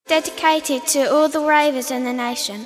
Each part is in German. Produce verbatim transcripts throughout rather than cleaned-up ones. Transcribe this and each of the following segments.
Dedicated to all the ravers in the nation.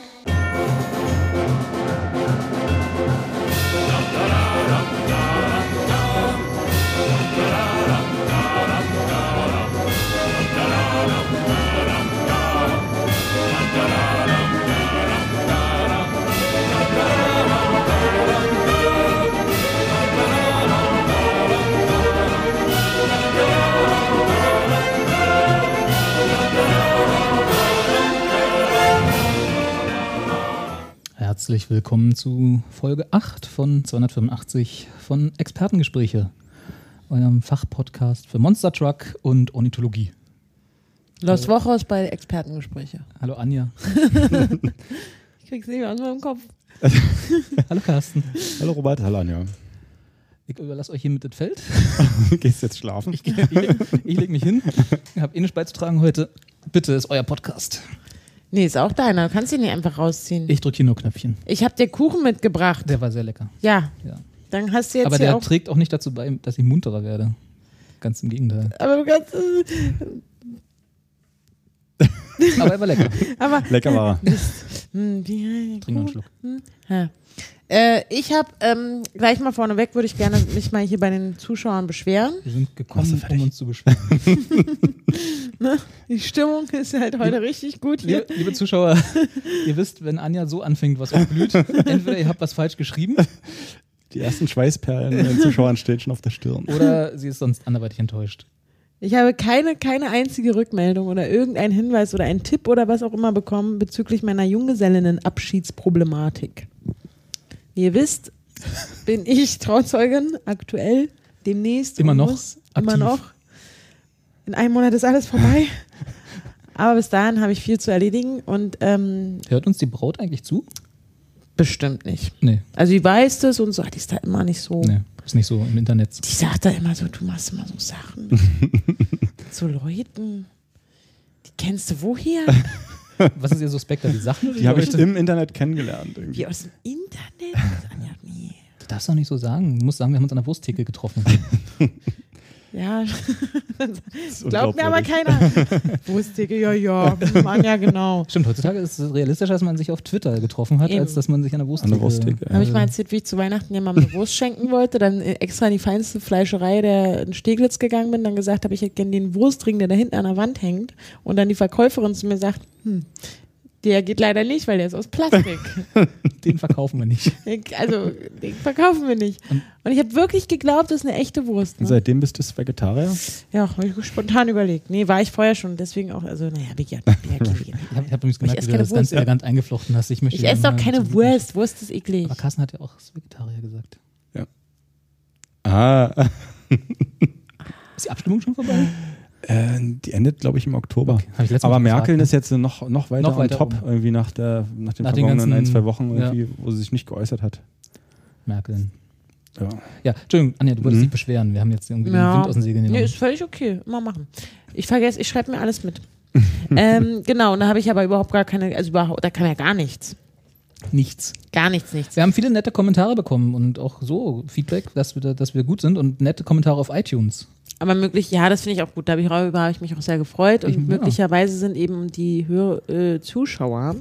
Herzlich willkommen zu Folge acht von zweihundertfünfundachtzig von Expertengespräche, eurem Fachpodcast für Monster Truck und Ornithologie. Los Wochos bei Expertengespräche. Hallo Anja. Ich krieg's nicht mehr aus meinem Kopf. Hallo Carsten. Hallo Robert, hallo Anja. Ich überlasse euch hiermit das Feld. Gehst jetzt schlafen? Ich, ich, ich, ich lege mich hin. Ich habe eh nichts beizutragen heute. Bitte, ist euer Podcast. Nee, ist auch deiner. Du kannst ihn nicht einfach rausziehen. Ich drücke hier nur Knöpfchen. Ich habe dir Kuchen mitgebracht. Der war sehr lecker. Ja. ja. Dann hast du jetzt Aber hier der auch trägt auch nicht dazu bei, dass ich munterer werde. Ganz im Gegenteil. Aber du kannst. Aber er war lecker. Aber lecker war er. Trink noch einen Schluck. Ja. Äh, ich habe ähm, gleich mal vorneweg, würde ich gerne mich mal hier bei den Zuschauern beschweren. Wir sind gekommen, um uns zu beschweren. Ne? Die Stimmung ist halt heute richtig gut hier. Liebe, liebe Zuschauer, ihr wisst, wenn Anja so anfängt, was euch blüht, entweder ihr habt was falsch geschrieben. Die ersten Schweißperlen den Zuschauern stehen schon auf der Stirn. Oder sie ist sonst anderweitig enttäuscht. Ich habe keine, keine einzige Rückmeldung oder irgendeinen Hinweis oder einen Tipp oder was auch immer bekommen bezüglich meiner Junggesellinnen-Abschiedsproblematik. Wie ihr wisst, bin ich Trauzeugin aktuell, demnächst. Immer noch muss, Immer noch. In einem Monat ist alles vorbei. Aber bis dahin habe ich viel zu erledigen und ähm, hört uns die Braut eigentlich zu? Bestimmt nicht. Nee. Also die weiß das und so, die ist da immer nicht so. Nee, ist nicht so im Internet. Die sagt da immer so, du machst immer so Sachen. So Leuten, die kennst du woher? Was ist ihr Suspekter? Die Sachen? Die, die habe ich im Internet kennengelernt. Irgendwie. Wie aus dem Internet? Anja, nee. Du darfst doch nicht so sagen. Du musst sagen, wir haben uns an der Wursttheke getroffen. Ja, glaubt mir aber keiner. Wursttheke, ja, ja, Mann, ja, genau. Stimmt, heutzutage ist es realistischer, dass man sich auf Twitter getroffen hat, Eben. als dass man sich an der Wursttheke... Wursttheke ja. Habe ich mal erzählt, wie ich zu Weihnachten jemandem eine Wurst schenken wollte, dann extra in die feinste Fleischerei der in Steglitz gegangen bin, dann gesagt habe, ich hätte gerne den Wurstring, der da hinten an der Wand hängt, und dann die Verkäuferin zu mir sagt, hm, der geht leider nicht, weil der ist aus Plastik. Den verkaufen wir nicht. Also, den verkaufen wir nicht. Und, und ich habe wirklich geglaubt, das ist eine echte Wurst. Ne? Und seitdem bist du Vegetarier? Ja, habe ich spontan überlegt. Nee, war ich vorher schon, deswegen auch, also naja, vegan. Ja, ich habe hab übrigens gemerkt, wie du das ganz elegant eingeflochten hast. Ich, ich esse doch keine Wurst, Wurst ist eklig. Aber Carsten hat ja auch Vegetarier gesagt. Ja. Ah. Ist die Abstimmung schon vorbei? Äh, die endet, glaube ich, im Oktober. Okay, aber Merkel gefragt, ne? ist jetzt noch, noch weiter noch weiter on top, um. irgendwie nach, der, nach den nach vergangenen den ganzen, ein, zwei Wochen, irgendwie, ja. wo sie sich nicht geäußert hat. Merkel. Ja. Ja, Entschuldigung, Anja, du wolltest mhm. dich beschweren. Wir haben jetzt irgendwie ja. den Wind aus den Segeln genommen. Nee, ist völlig okay. Immer machen. Ich vergesse, ich schreibe mir alles mit. ähm, genau, und da habe ich aber überhaupt gar keine, also überhaupt, da kam ja gar nichts. Nichts. Gar nichts, nichts. Wir haben viele nette Kommentare bekommen und auch so Feedback, dass wir, dass wir gut sind und nette Kommentare auf iTunes. Aber möglich, ja, das finde ich auch gut. Darüber habe ich mich auch sehr gefreut. Und ich, möglicherweise ja. sind eben die Hör äh, Zuschauer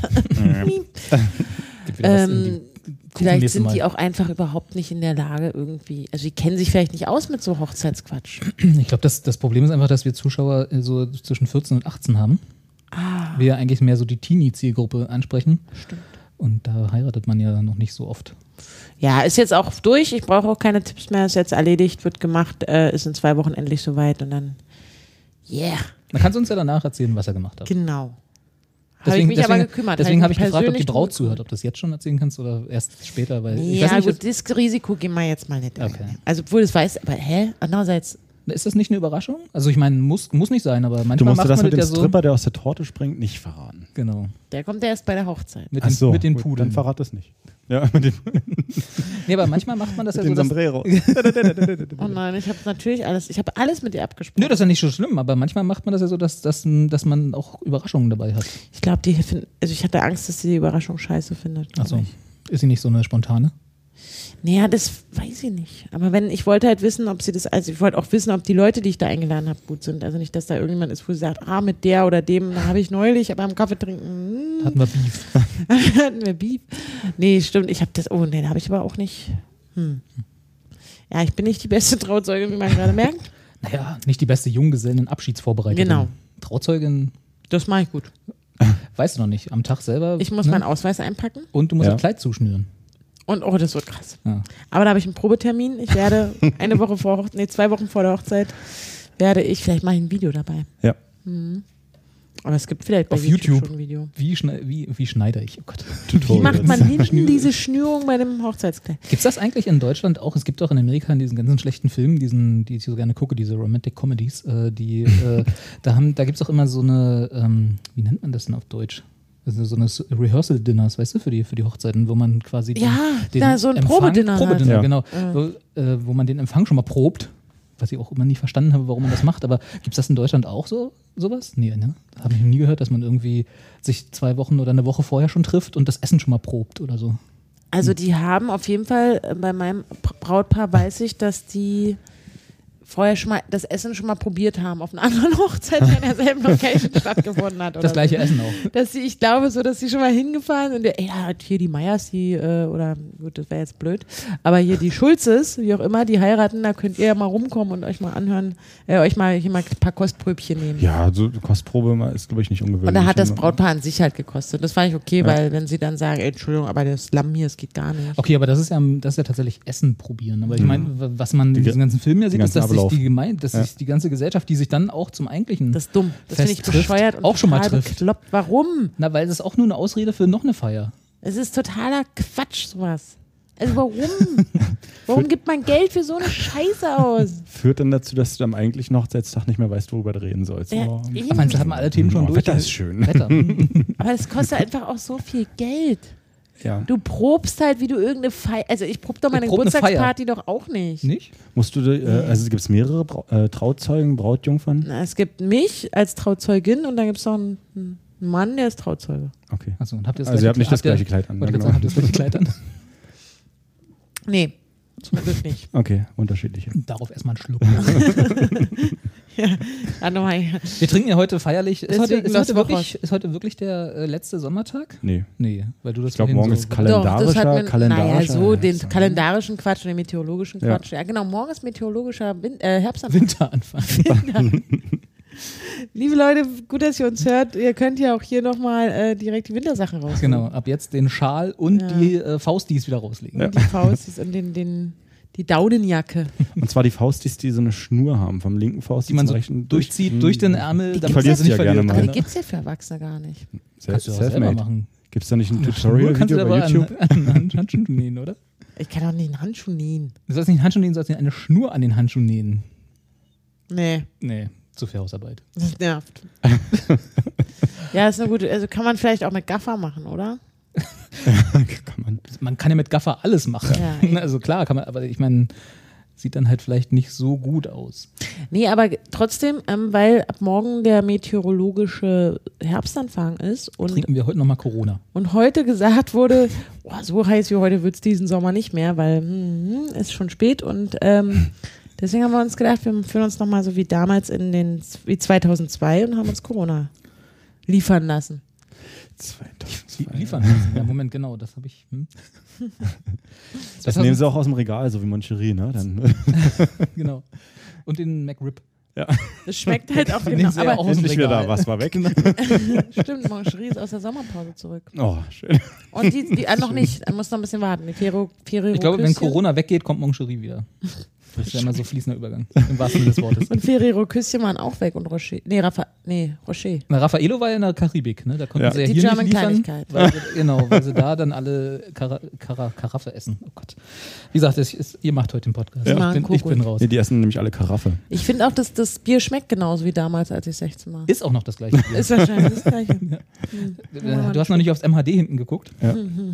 ähm, vielleicht sind die auch einfach überhaupt nicht in der Lage irgendwie, also die kennen sich vielleicht nicht aus mit so Hochzeitsquatsch. Ich glaube, das, das Problem ist einfach, dass wir Zuschauer so zwischen vierzehn und achtzehn haben. Ah. Wir eigentlich mehr so die Teenie-Zielgruppe ansprechen. Stimmt. Und da heiratet man ja noch nicht so oft. Ja, ist jetzt auch durch. Ich brauche auch keine Tipps mehr. Ist jetzt erledigt, wird gemacht, äh, ist in zwei Wochen endlich soweit und dann, yeah. Man kann uns ja danach erzählen, was er gemacht hat. Genau. Habe ich mich deswegen, aber gekümmert. Deswegen habe ich gefragt, ob die Braut zuhört, ob du das jetzt schon erzählen kannst oder erst später. Weil nee, ich weiß ja, nicht, gut, das Risiko gehen wir jetzt mal nicht. Okay. Also, obwohl das weiß, aber hä? Andererseits. Ist das nicht eine Überraschung? Also ich meine, muss, muss nicht sein, aber manchmal du musst macht das man mit dem ja Stripper, so, der aus der Torte springt, nicht verraten. Genau. Der kommt ja erst bei der Hochzeit. Mit Ach den, so, mit den gut, Pudeln. Dann verrat das nicht. Ja, mit den nee, aber manchmal macht man das ja den so. Sombrero. Oh nein, ich habe natürlich alles, ich habe alles mit dir abgesprochen. Nö, das ist ja nicht so schlimm, aber manchmal macht man das ja so, dass, dass, dass man auch Überraschungen dabei hat. Ich glaube, die find, also ich hatte Angst, dass sie die Überraschung scheiße findet. Achso. Ist sie nicht so eine spontane? Naja, das weiß ich nicht. Aber wenn, ich wollte halt wissen, ob sie das, also ich wollte auch wissen, ob die Leute, die ich da eingeladen habe, gut sind. Also nicht, dass da irgendjemand ist, wo sie sagt, ah, mit der oder dem, da habe ich neulich beim Kaffee trinken. Hatten wir Beef. Hatten wir Beef. Nee, stimmt, ich habe das, oh nee, da habe ich aber auch nicht. Hm. Ja, ich bin nicht die beste Trauzeugin, wie man gerade merkt. Naja, nicht die beste Junggesellen-Abschiedsvorbereiterin. Genau. Trauzeugin, Das mache ich gut. weißt du noch nicht. Am Tag selber. Ich muss ne? meinen Ausweis einpacken. Und du musst Ja. ein Kleid zuschnüren. Und oh, das wird krass. Ja. Aber da habe ich einen Probetermin. Ich werde eine Woche vor Hochzeit, nee, zwei Wochen vor der Hochzeit, werde ich, vielleicht mache ich ein Video dabei. Ja. Mhm. Aber es gibt vielleicht bei Auf YouTube, YouTube. schon ein Video. Wie, schne wie, wie schneide ich? Oh Gott. Wie macht man hinten Schnür- diese Schnürung bei dem Hochzeitskleid? Gibt es das eigentlich in Deutschland auch? Es gibt auch in Amerika in diesen ganzen schlechten Filmen, diesen, die ich so gerne gucke, diese Romantic Comedies, äh, die, äh, da, haben- da gibt es auch immer so eine, ähm, wie nennt man das denn auf Deutsch? Also so eine S- Rehearsal-Dinners, weißt du, für die, für die Hochzeiten, wo man quasi den, Ja, den da so ein Empfang- Probedinner halt. Probedinner, Ja. genau. Wo, äh, wo man den Empfang schon mal probt, was ich auch immer nie verstanden habe, warum man das macht. Aber gibt es das in Deutschland auch so, sowas? Nee, ne? Habe ich noch nie gehört, dass man irgendwie sich zwei Wochen oder eine Woche vorher schon trifft und das Essen schon mal probt oder so. Also die haben auf jeden Fall, äh, bei meinem P- Brautpaar weiß ich, dass die vorher schon mal das Essen schon mal probiert haben auf einer anderen Hochzeit, die in derselben Location stattgefunden hat. Oder Das gleiche so. Essen auch. Dass sie, ich glaube so, dass sie schon mal hingefahren sind. Ey, ja, hier die Meyers, die, äh, oder gut, das wäre jetzt blöd, aber hier die Schulzes, wie auch immer, die heiraten, da könnt ihr ja mal rumkommen und euch mal anhören, äh, euch mal hier mal ein paar Kostpröbchen nehmen. Ja, so eine Kostprobe mal ist, glaube ich, nicht ungewöhnlich. Und da hat das Brautpaar an sich halt gekostet. Das fand ich okay, Ja. weil wenn sie dann sagen, ey, Entschuldigung, aber das Lamm hier, das geht gar nicht. Okay, aber das ist ja, das ist ja tatsächlich Essen probieren. Aber ich meine, w- was man in Die- diesen ganzen Filmen ja sieht, den ist, dass ganzen sich Ablauf. die Gemeinde, dass Ja. sich die ganze Gesellschaft, die sich dann auch zum eigentlichen. Das ist dumm. Das finde ich Fest trifft, bescheuert und auch schon mal total trifft. bekloppt. Warum? Na, weil das ist auch nur eine Ausrede für noch eine Feier. Es ist totaler Quatsch, sowas. Also warum? Warum gibt man Geld für so eine Scheiße aus? Führt dann dazu, dass du am eigentlichen Hochzeitstag nicht mehr weißt, worüber du reden sollst. Ja, Oh. eben. Aber meinst du, haben wir alle Themen schon Oh, durch? Wetter ist schön. Wetter. Aber es kostet einfach auch so viel Geld. Ja. Du probst halt, wie du irgendeine Feier. Also ich prob doch meine Ich prob eine Geburtstagsparty doch auch nicht. Nicht? Musst du, äh, also gibt es mehrere Brau äh, Trauzeugen, Brautjungfern? Na, es gibt mich als Trauzeugin und dann gibt es noch einen, einen Mann, der ist Trauzeuge. Okay. Achso, und habt ihr das Also ihr habt nicht das ihr- gleiche Kleid an. Wollte Ja, ich gerade sagen, habt ihr das genau. gleiche Kleid an? Nee, zum Glück nicht. Okay, unterschiedliche. Darauf erstmal einen Schluck. Ja, dann nochmal. Wir trinken ja heute feierlich. Ist heute, Deswegen ist, Los heute wirklich, Wochos. ist heute wirklich der äh, letzte Sommertag? Nee. Nee, weil du das Ich glaube, vorhin morgen so ist kalendarischer, Doch, das hat mir, kalendarischer. naja, so den Herbst- kalendarischen Quatsch und den meteorologischen Ja. Quatsch. Ja, genau, morgen ist meteorologischer Win äh, Herbstanfang. Winteranfang. Liebe Leute, gut, dass ihr uns hört. Ihr könnt ja auch hier nochmal äh, direkt die Wintersachen raus. Genau, ab jetzt den Schal und Ja. die äh, Faustis wieder rauslegen. Ja. Die Faustis und den, den, die Daunenjacke. Und zwar die Faustis, die so eine Schnur haben, vom linken Faust Die man so rechten durchzieht Mhm. durch den Ärmel, Die damit verlierst sie nicht du ja gerne verliert. mal. Aber die Genau. gibt es ja für Erwachsene gar nicht. Kannst du auch selber Selfmade. machen. Gibt es da nicht ein Schnur Tutorial-Video kannst du bei aber YouTube? an, an, an Handschuhen nähen, oder? Ich kann auch nicht einen Handschuh nähen. Du sollst nicht einen Handschuh nähen, du sollst eine Schnur an den Handschuh nähen. Nee, Nee, zu viel Hausarbeit. das nervt. Ja, ist eine gute. Also kann man vielleicht auch mit Gaffer machen, oder? Kann man. Man kann ja mit Gaffer alles machen. Ja, eben. Also klar, kann man, aber ich meine, sieht dann halt vielleicht nicht so gut aus. Nee, aber trotzdem, ähm, weil ab morgen der meteorologische Herbstanfang ist und, Trinken wir heute nochmal Corona. und heute gesagt wurde, boah, so heiß wie heute wird es diesen Sommer nicht mehr, weil hm, ist schon spät und ähm, deswegen haben wir uns gedacht, wir fühlen uns nochmal so wie damals in den, wie zweitausendzwei und haben uns Corona liefern lassen. Die liefern lassen. Ja, Moment, genau, das habe ich. Hm? Das nehmen sie auch aus dem Regal, so wie Moncherie, ne? Dann, Genau. Und den McRib. Das schmeckt halt auch Den genau. sie ja Aber auch aus dem endlich wieder Regal. da, was war weg? stimmt, Moncherie ist aus der Sommerpause zurück. Oh, schön. Und die, die ah, noch nicht, er muss noch ein bisschen warten. Die Ferro, Ferrero Ich glaube, wenn Küsschen. Corona weggeht, kommt Moncherie wieder. Das ist ja immer so fließender Übergang, im wahrsten Sinne des Wortes. Und Ferrero Küsschen waren auch weg und Rocher. Nee, Raffa, nee, Rocher. Na, Raffaello war ja in der Karibik, ne? Da konnten Ja. sie ja Die hier German nicht liefern, Kleinigkeit. weil sie, genau, weil sie da dann alle Kara, Kara, Karaffe essen. Oh Gott. Wie gesagt, es ist, ihr macht heute den Podcast. Ja. Ich, bin, ich bin raus. Nee, die essen nämlich alle Karaffe. Ich finde auch, dass das Bier schmeckt genauso wie damals, als ich sechzehn war. Ist auch noch das gleiche Bier. Ist wahrscheinlich das Gleiche. Äh, Du hast noch nicht aufs M H D hinten geguckt. Ja.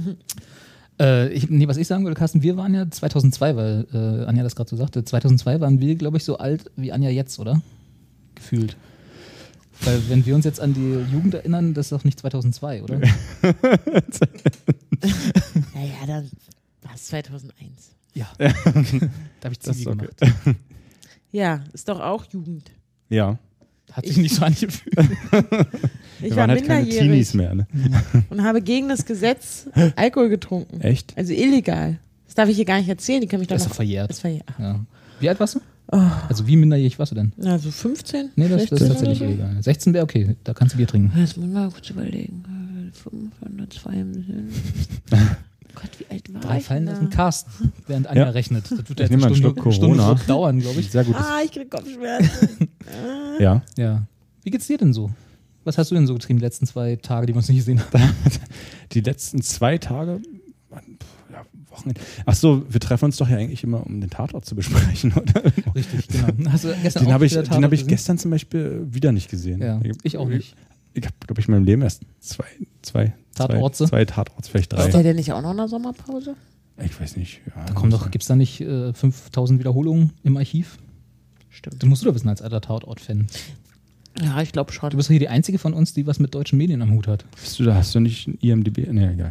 Äh, ich, nee, was ich sagen würde, Carsten, wir waren ja zweitausendzwei, weil äh, Anja das gerade so sagte, zweitausendzwei waren wir, glaube ich, so alt wie Anja jetzt, oder? Gefühlt. Weil wenn wir uns jetzt an die Jugend erinnern, das ist doch nicht zweitausendzwei, oder? Naja, dann war ist zweitausendeins. Ja. Da habe ich Das Zivi ist okay. gemacht. Ja, ist doch auch Jugend. Ja. Hat sich nicht so angefühlt. Ich Wir war waren halt keine minderjährig Teenies mehr. Ne? und habe gegen das Gesetz Alkohol getrunken. Echt? Also illegal. Das darf ich hier gar nicht erzählen. Die können mich doch Das ist noch... doch verjährt. Das verjährt. Ja. Wie alt warst du? Oh. Also wie minderjährig warst du denn? Also fünfzehn? Nee, das, das ist sechzehn tatsächlich oder so? illegal. sechzehn wäre okay, da kannst du Bier trinken. Das muss man mal kurz überlegen. fünfhundertzwei Gott, wie alt war Drei ich Fallen denn aus da? dem Casten, während Anja Ja. rechnet. Das wird Ich jetzt nehme mal eine einen Stunde, Schluck Stunde Corona. so dauern, glaube ich. Sehr gut. Ah, ich krieg Kopfschmerzen. Ah. Ja. Ja. Wie geht's dir denn so? Was hast du denn so getrieben die letzten zwei Tage, die wir uns nicht gesehen haben? Die letzten zwei Tage, ja, Wochenende. Ach so, wir treffen uns doch ja eigentlich immer, um den Tatort zu besprechen, oder? Richtig, genau. Hast du gestern Den auch habe ich, wieder den Tatort hab ich gesehen? gestern zum Beispiel wieder nicht gesehen. Ja, ich auch nicht. Ich habe, glaube ich, in meinem Leben erst zwei, zwei, Tatorte? zwei, zwei Tatorts, vielleicht drei. Ist der denn nicht auch noch in der Sommerpause? Ich weiß nicht. Ja, Da kommen doch, gibt's da nicht äh, fünftausend Wiederholungen im Archiv? Stimmt. Du musst du doch wissen als alter Tatort-Fan. Ja, ich glaube schon. Du bist doch hier die Einzige von uns, die was mit deutschen Medien am Hut hat. Bist du da, hast du nicht ein I M D B? Nee, egal.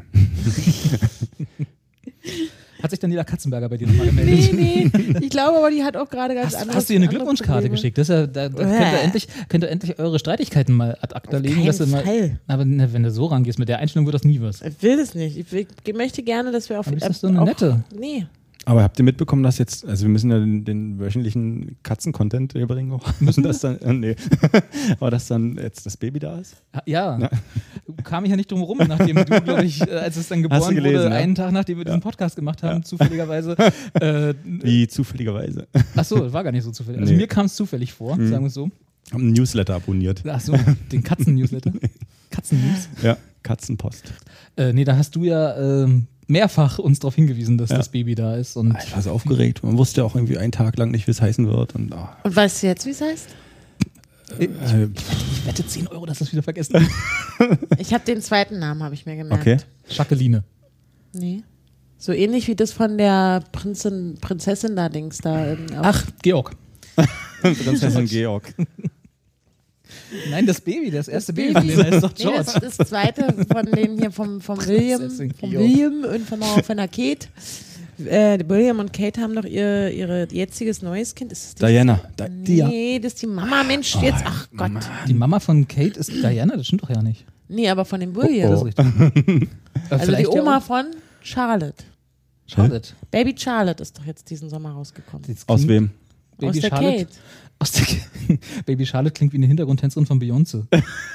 Hat sich Daniela Katzenberger bei dir nochmal gemeldet? Nee, nee. Ich glaube aber, die hat auch gerade ganz Hast, andere hast du ihr eine andere Glückwunschkarte Probleme. geschickt? Das ist ja, da, da könnt, ihr endlich, könnt ihr endlich eure Streitigkeiten mal ad acta Auf legen. keinen dass ihr mal, Fall. aber ne, wenn du so rangehst, mit der Einstellung wird das nie was. Ich will das nicht. Ich, will, ich möchte gerne, dass wir auf... Aber ist das äh, so eine auch, nette? Nee. Aber habt ihr mitbekommen, dass jetzt, also wir müssen ja den, den wöchentlichen Katzen-Content überbringen auch. Müssen das dann, äh, nee. Aber dass dann jetzt das Baby da ist? Ja, ja. Kam ich ja nicht drum rum, nachdem du, glaube ich, äh, als es dann Hast geboren du gelesen, wurde, ja? einen Tag nachdem wir diesen Podcast gemacht haben, zufälligerweise. Äh, Wie zufälligerweise. Achso, das war gar nicht so zufällig. Also Nee. mir kam es zufällig vor, Mhm. sagen wir es so. Hab einen Newsletter abonniert. Achso, den Katzen-Newsletter. Katzen-News. Ja, Katzenpost. Äh, nee, da hast du ja ähm, mehrfach uns darauf hingewiisen, dass Ja. das Baby da ist. Und Ich war so aufgeregt. Man wusste ja auch irgendwie einen Tag lang nicht, wie es heißen wird. Und, ah, Und weißt du jetzt, wie es heißt? ich, äh, ich wette zehn Euro, dass das wieder vergessen habe. Ich habe den zweiten Namen, habe ich mir gemerkt. okay. Jacqueline. Nee. So ähnlich wie das von der Prinzin, Prinzessin da Dings da. ähm, auf- Ach, Georg. Prinzessin Georg. Nein, das Baby, das erste Das Baby, von denen heißt doch Nee, George. das, das zweite von denen hier vom, vom William, Prinzessin vom Georg. William und von der, von der Kate. Äh, William und Kate haben doch ihr ihre jetziges neues Kind. Ist das die Diana. Di Dia. Nee, das ist die Mama, Mensch, jetzt, ach Gott. Die Mama von Kate ist Diana, das stimmt doch ja nicht. Nee, aber von dem William. Das ist richtig. Äh, Also die vielleicht ja Oma auch- von Charlotte. Charlotte. Baby Charlotte ist doch jetzt diesen Sommer rausgekommen. Das Aus klingt- wem? Baby Aus der Charlotte. Kate. Aus der Baby Charlotte klingt wie eine Hintergrundtänzerin von Beyoncé.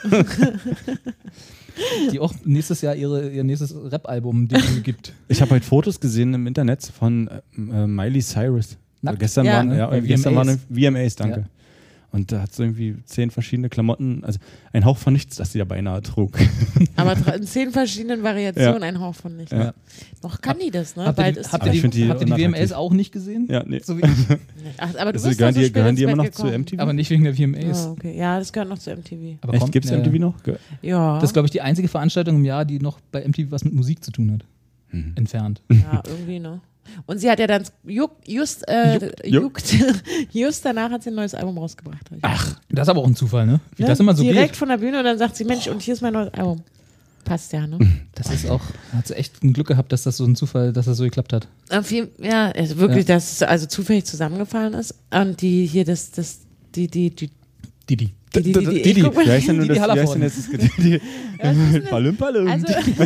Die auch nächstes Jahr ihre, ihr nächstes Rap-Album gibt. Ich habe heute Fotos gesehen im Internet von äh, Miley Cyrus. Nackt. Gestern Ja. waren, ja, Bei gestern V M As. waren V M As, danke. Ja. Und da hat sie irgendwie zehn verschiedene Klamotten, also ein Hauch von nichts, das sie da beinahe trug. Aber tra- in zehn verschiedenen Variationen Ja. ein Hauch von nicht. Ja. Noch kann die das, ne? Habt ihr Bald die, ist habt die ihr ich die, find die habt ihr die W M As unattraktiv. auch nicht gesehen? Ja, nee. So wie ich. Ach, aber du Also bist gehören da so die, spät gehören ins die immer Bett noch zu gekommen. M T V? Aber nicht wegen der V M As. Ah, okay. Ja, das gehört noch zu M T V. Aber Echt, komm, gibt es ja, M T V ja. noch? Ge- Ja. Das ist, glaube ich, die einzige Veranstaltung im Jahr, die noch bei M T V was mit Musik zu tun hat. Mhm. Entfernt. Ja, irgendwie, ne? Und sie hat ja dann juck, just, äh, Juckt. juckt, just danach hat sie ein neues Album rausgebracht. Ach, das ist aber auch ein Zufall, ne? Wie Ne? das immer so Direkt geht. von der Bühne und dann sagt sie, Mensch, und hier ist mein neues Album. Passt ja, ne? Das ist auch, hat sie echt ein Glück gehabt, dass das so ein Zufall, dass das so geklappt hat. Auf jeden, ja, also wirklich, dass es also zufällig zusammengefallen ist. Und die hier, das, das, die, die, die, Didi. die, die, die, die, Didi. ich guck mal- Wie heißt denn nun Didi das? Wie heißt denn Hallervorden. jetzt das Gedicht? Die- Palim, palim. Also,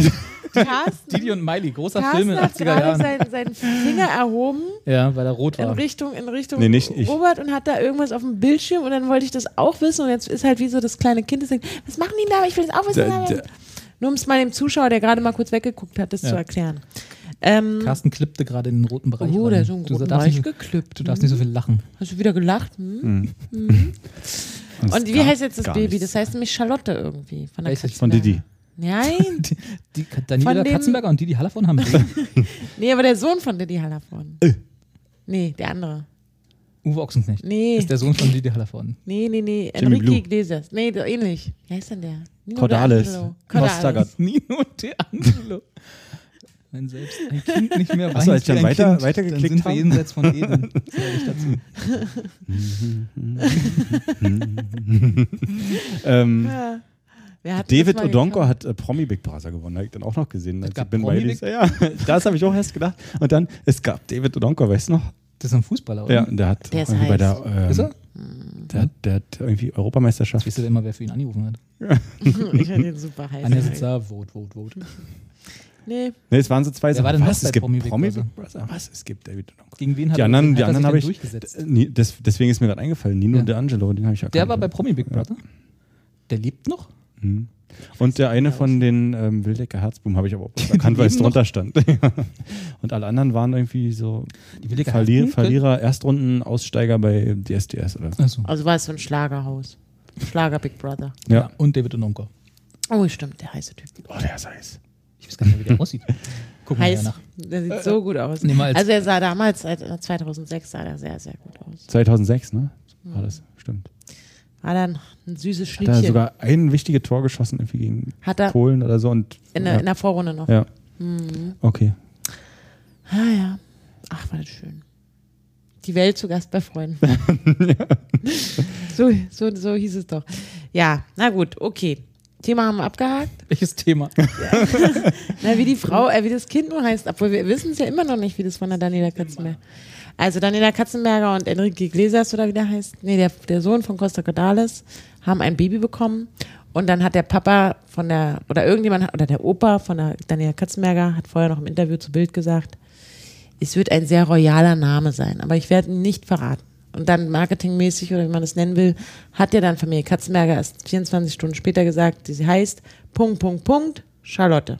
Carsten, Didi und Miley, großer Film Carsten in den hat achtziger gerade Jahren. seinen, seinen Finger erhoben Ja, weil er rot in war. Richtung, in Richtung Nee, nicht ich. Robert und hat da irgendwas auf dem Bildschirm und dann wollte ich das auch wissen und jetzt ist halt wie so das kleine Kind, das denkt, was machen die da? Ich will das auch wissen. Der- der- Nur um es mal dem Zuschauer, der gerade mal kurz weggeguckt hat, das Ja. zu erklären. Ähm, Carsten klippte gerade in den roten Bereich. oh, rein. der ist so einen du, roten darfst Bereich nicht, so- geklippt. du darfst nicht so viel lachen. Hast du wieder gelacht? Hm? Mhm. Und wie gar- heißt jetzt das gar Baby? nichts. Das heißt nämlich Charlotte irgendwie. Von der Welches? Von Didi. Nein, Die, die Daniela Von dem- Katzenberger und Didi Hallervorden haben Baby. nee, aber der Sohn von Didi Hallervorden. Äh. Nee, der andere. Uwe Ochsenknecht. Nee, Ist der Sohn von Didi Hallervorden. nee, nee, nee. Jimmy Enrique Blue. Iglesias. Nee, der- ähnlich. Wie heißt denn der? Nino Cordalis. D'Angelo. Costagat. Nino De Angelo. Wenn selbst ein Kind nicht mehr Ach weint so, als wie wir ein weiter- Kind, weitergeklickt dann sind wir haben? jenseits von Eden. Das höre ich dazu. ähm, Ja. Wer hat David das mal Odonkor gekauft? hat äh, Promi Big Brother gewonnen, habe ich dann auch noch gesehen. Als gab ich Ben Promi Wildys- ja, das habe ich auch erst gedacht. Und dann, es gab David Odonkor, weißt du noch? Das ist ein Fußballer, oder? Ja, der hat Der ist irgendwie bei heiß. der, ähm, Ist er? Der, hat- der hat irgendwie Europameisterschaft. Wisst ihr immer, wer für ihn angerufen hat? Ich finde den super heiß. Anja sitzt da, vote, vote, vote. Nee, Ne, es waren so zwei Wer war Sachen. denn Was? noch Es bei gibt Promi Promi Big Big Brother. Was? Es gibt David Odonkor. Gegen wen hat, Die er- anderen, hat die er anderen sich habe denn ich. durchgesetzt? äh, nie- das, deswegen ist mir gerade eingefallen. Nino Ja. D'Angelo, den habe ich erkannt. Der war bei Promi Big Brother? Der lebt noch? Mhm. Und der eine von den ähm, Wildecker Herzbuben habe ich aber auch bloß erkannt, weil es leben drunter stand. Und alle anderen waren irgendwie so Die Wildecker Verlier Herzbuben? Verlierer, Erstrunden, Aussteiger bei D S D S oder so. Achso. also war es so ein Schlagerhaus. Schlager Big Brother. Ja. Ja. Und David Odonkor. Oh, stimmt, der heiße Typ. Oh, der ist heiß. Ich weiß gar nicht mehr, wie der aussieht. Gucken wir ja Heiß. nach. Der sieht so gut aus. Nee, mal als- Also er sah damals, äh, zweitausendsechs sah er sehr, sehr gut aus. zweitausendsechs, ne? War das, stimmt. War dann ein süßes Hat er Schnittchen. sogar ein wichtiges Tor geschossen, irgendwie gegen Hat er Polen oder so. Und, in, der, ja. in der Vorrunde noch. ja. Okay. Ah ja. Ach, war das schön. Die Welt zu Gast bei Freunden. so, so, so hieß es doch. Ja, na gut, okay. Thema haben wir abgehakt. Welches Thema? Na, wie die Frau, äh, wie das Kind nur heißt, obwohl wir wissen es ja immer noch nicht, wie das von der Daniela Katzenberger. Also Daniela Katzenberger und Enrique Iglesias oder wie der heißt, nee, der, der Sohn von Costa Cordalis haben ein Baby bekommen und dann hat der Papa von der, oder irgendjemand, hat- oder der Opa von der Daniela Katzenberger hat vorher noch im Interview zu Bild gesagt, es wird ein sehr royaler Name sein, aber ich werde ihn nicht verraten. Und dann marketingmäßig oder wie man es nennen will, hat ja dann Familie Katzenberger erst vierundzwanzig Stunden später gesagt, sie heißt Punkt, Punkt, Punkt, Charlotte.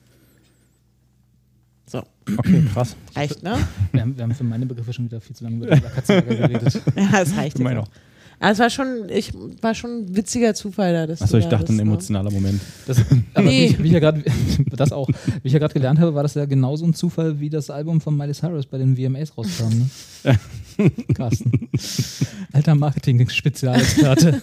So, Okay, krass. reicht, ne? Wir haben, wir haben für meine Begriffe schon wieder viel zu lange über Daniela Katzenberger geredet. Ja, es reicht. Für meine jetzt auch. Aber es war schon, ich, war schon ein witziger Zufall da. dass Achso, du ich da dachte, bist, ein ne? emotionaler Moment. Das, aber Nee. wie, ich, wie ich ja gerade, das auch, wie ich ja gerade gelernt habe, war das ja genauso ein Zufall, wie das Album von Miley Cyrus bei den V M As rauskam. Ne? Carsten. Alter Marketing-Spezialexperte.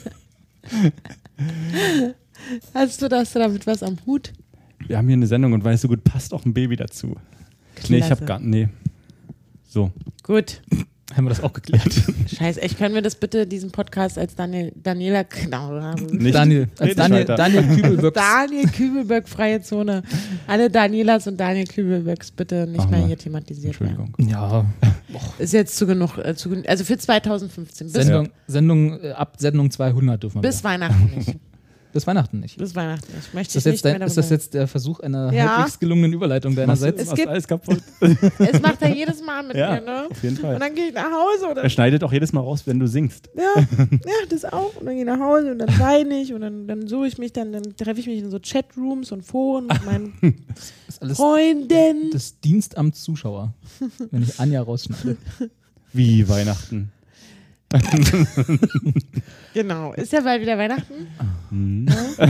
Hast du das damit was am Hut? Wir haben hier eine Sendung und weißt du gut, passt auch ein Baby dazu. Nee, ich habe Klasse. gar nee. So. Gut. Haben wir das auch geklärt. Scheiße, echt, können wir das bitte, diesen Podcast als Daniel, Daniela, genau, Nicht. Daniel, als Red Daniel, weiter. Daniel Kübelböcks. Daniel Kübelböck, freie Zone. Alle Danielas und Daniel Kübelböcks bitte nicht Machen mehr wir. hier thematisiert werden. Entschuldigung. Ja, Ist jetzt zu genug, äh, zu, gen- also für zweitausendfünfzehn. Bis, Sendung, Sendung äh, ab Sendung zweihundert dürfen wir bis wieder. Weihnachten nicht. Bis Weihnachten nicht. Bis Weihnachten nicht. Möchte Ist das, ich jetzt nicht dein, mehr ist das darüber- jetzt der Versuch einer Ja. halbwegs gelungenen Überleitung deinerseits? Es Machst gibt- alles kaputt. Es macht er jedes Mal mit Ja, mir, ne? auf jeden Fall. Und dann gehe ich nach Hause oder Er schneidet auch jedes Mal raus, wenn du singst. ja, ja, das auch. Und dann gehe ich nach Hause und dann weine ich und dann, dann suche ich mich, dann, dann treffe ich mich in so Chatrooms und Foren mit meinen Das ist alles Freunden. das Dienstamtszuschauer, wenn ich Anja rausschneide. Wie Weihnachten. Genau. Ist ja bald wieder Weihnachten. Mhm.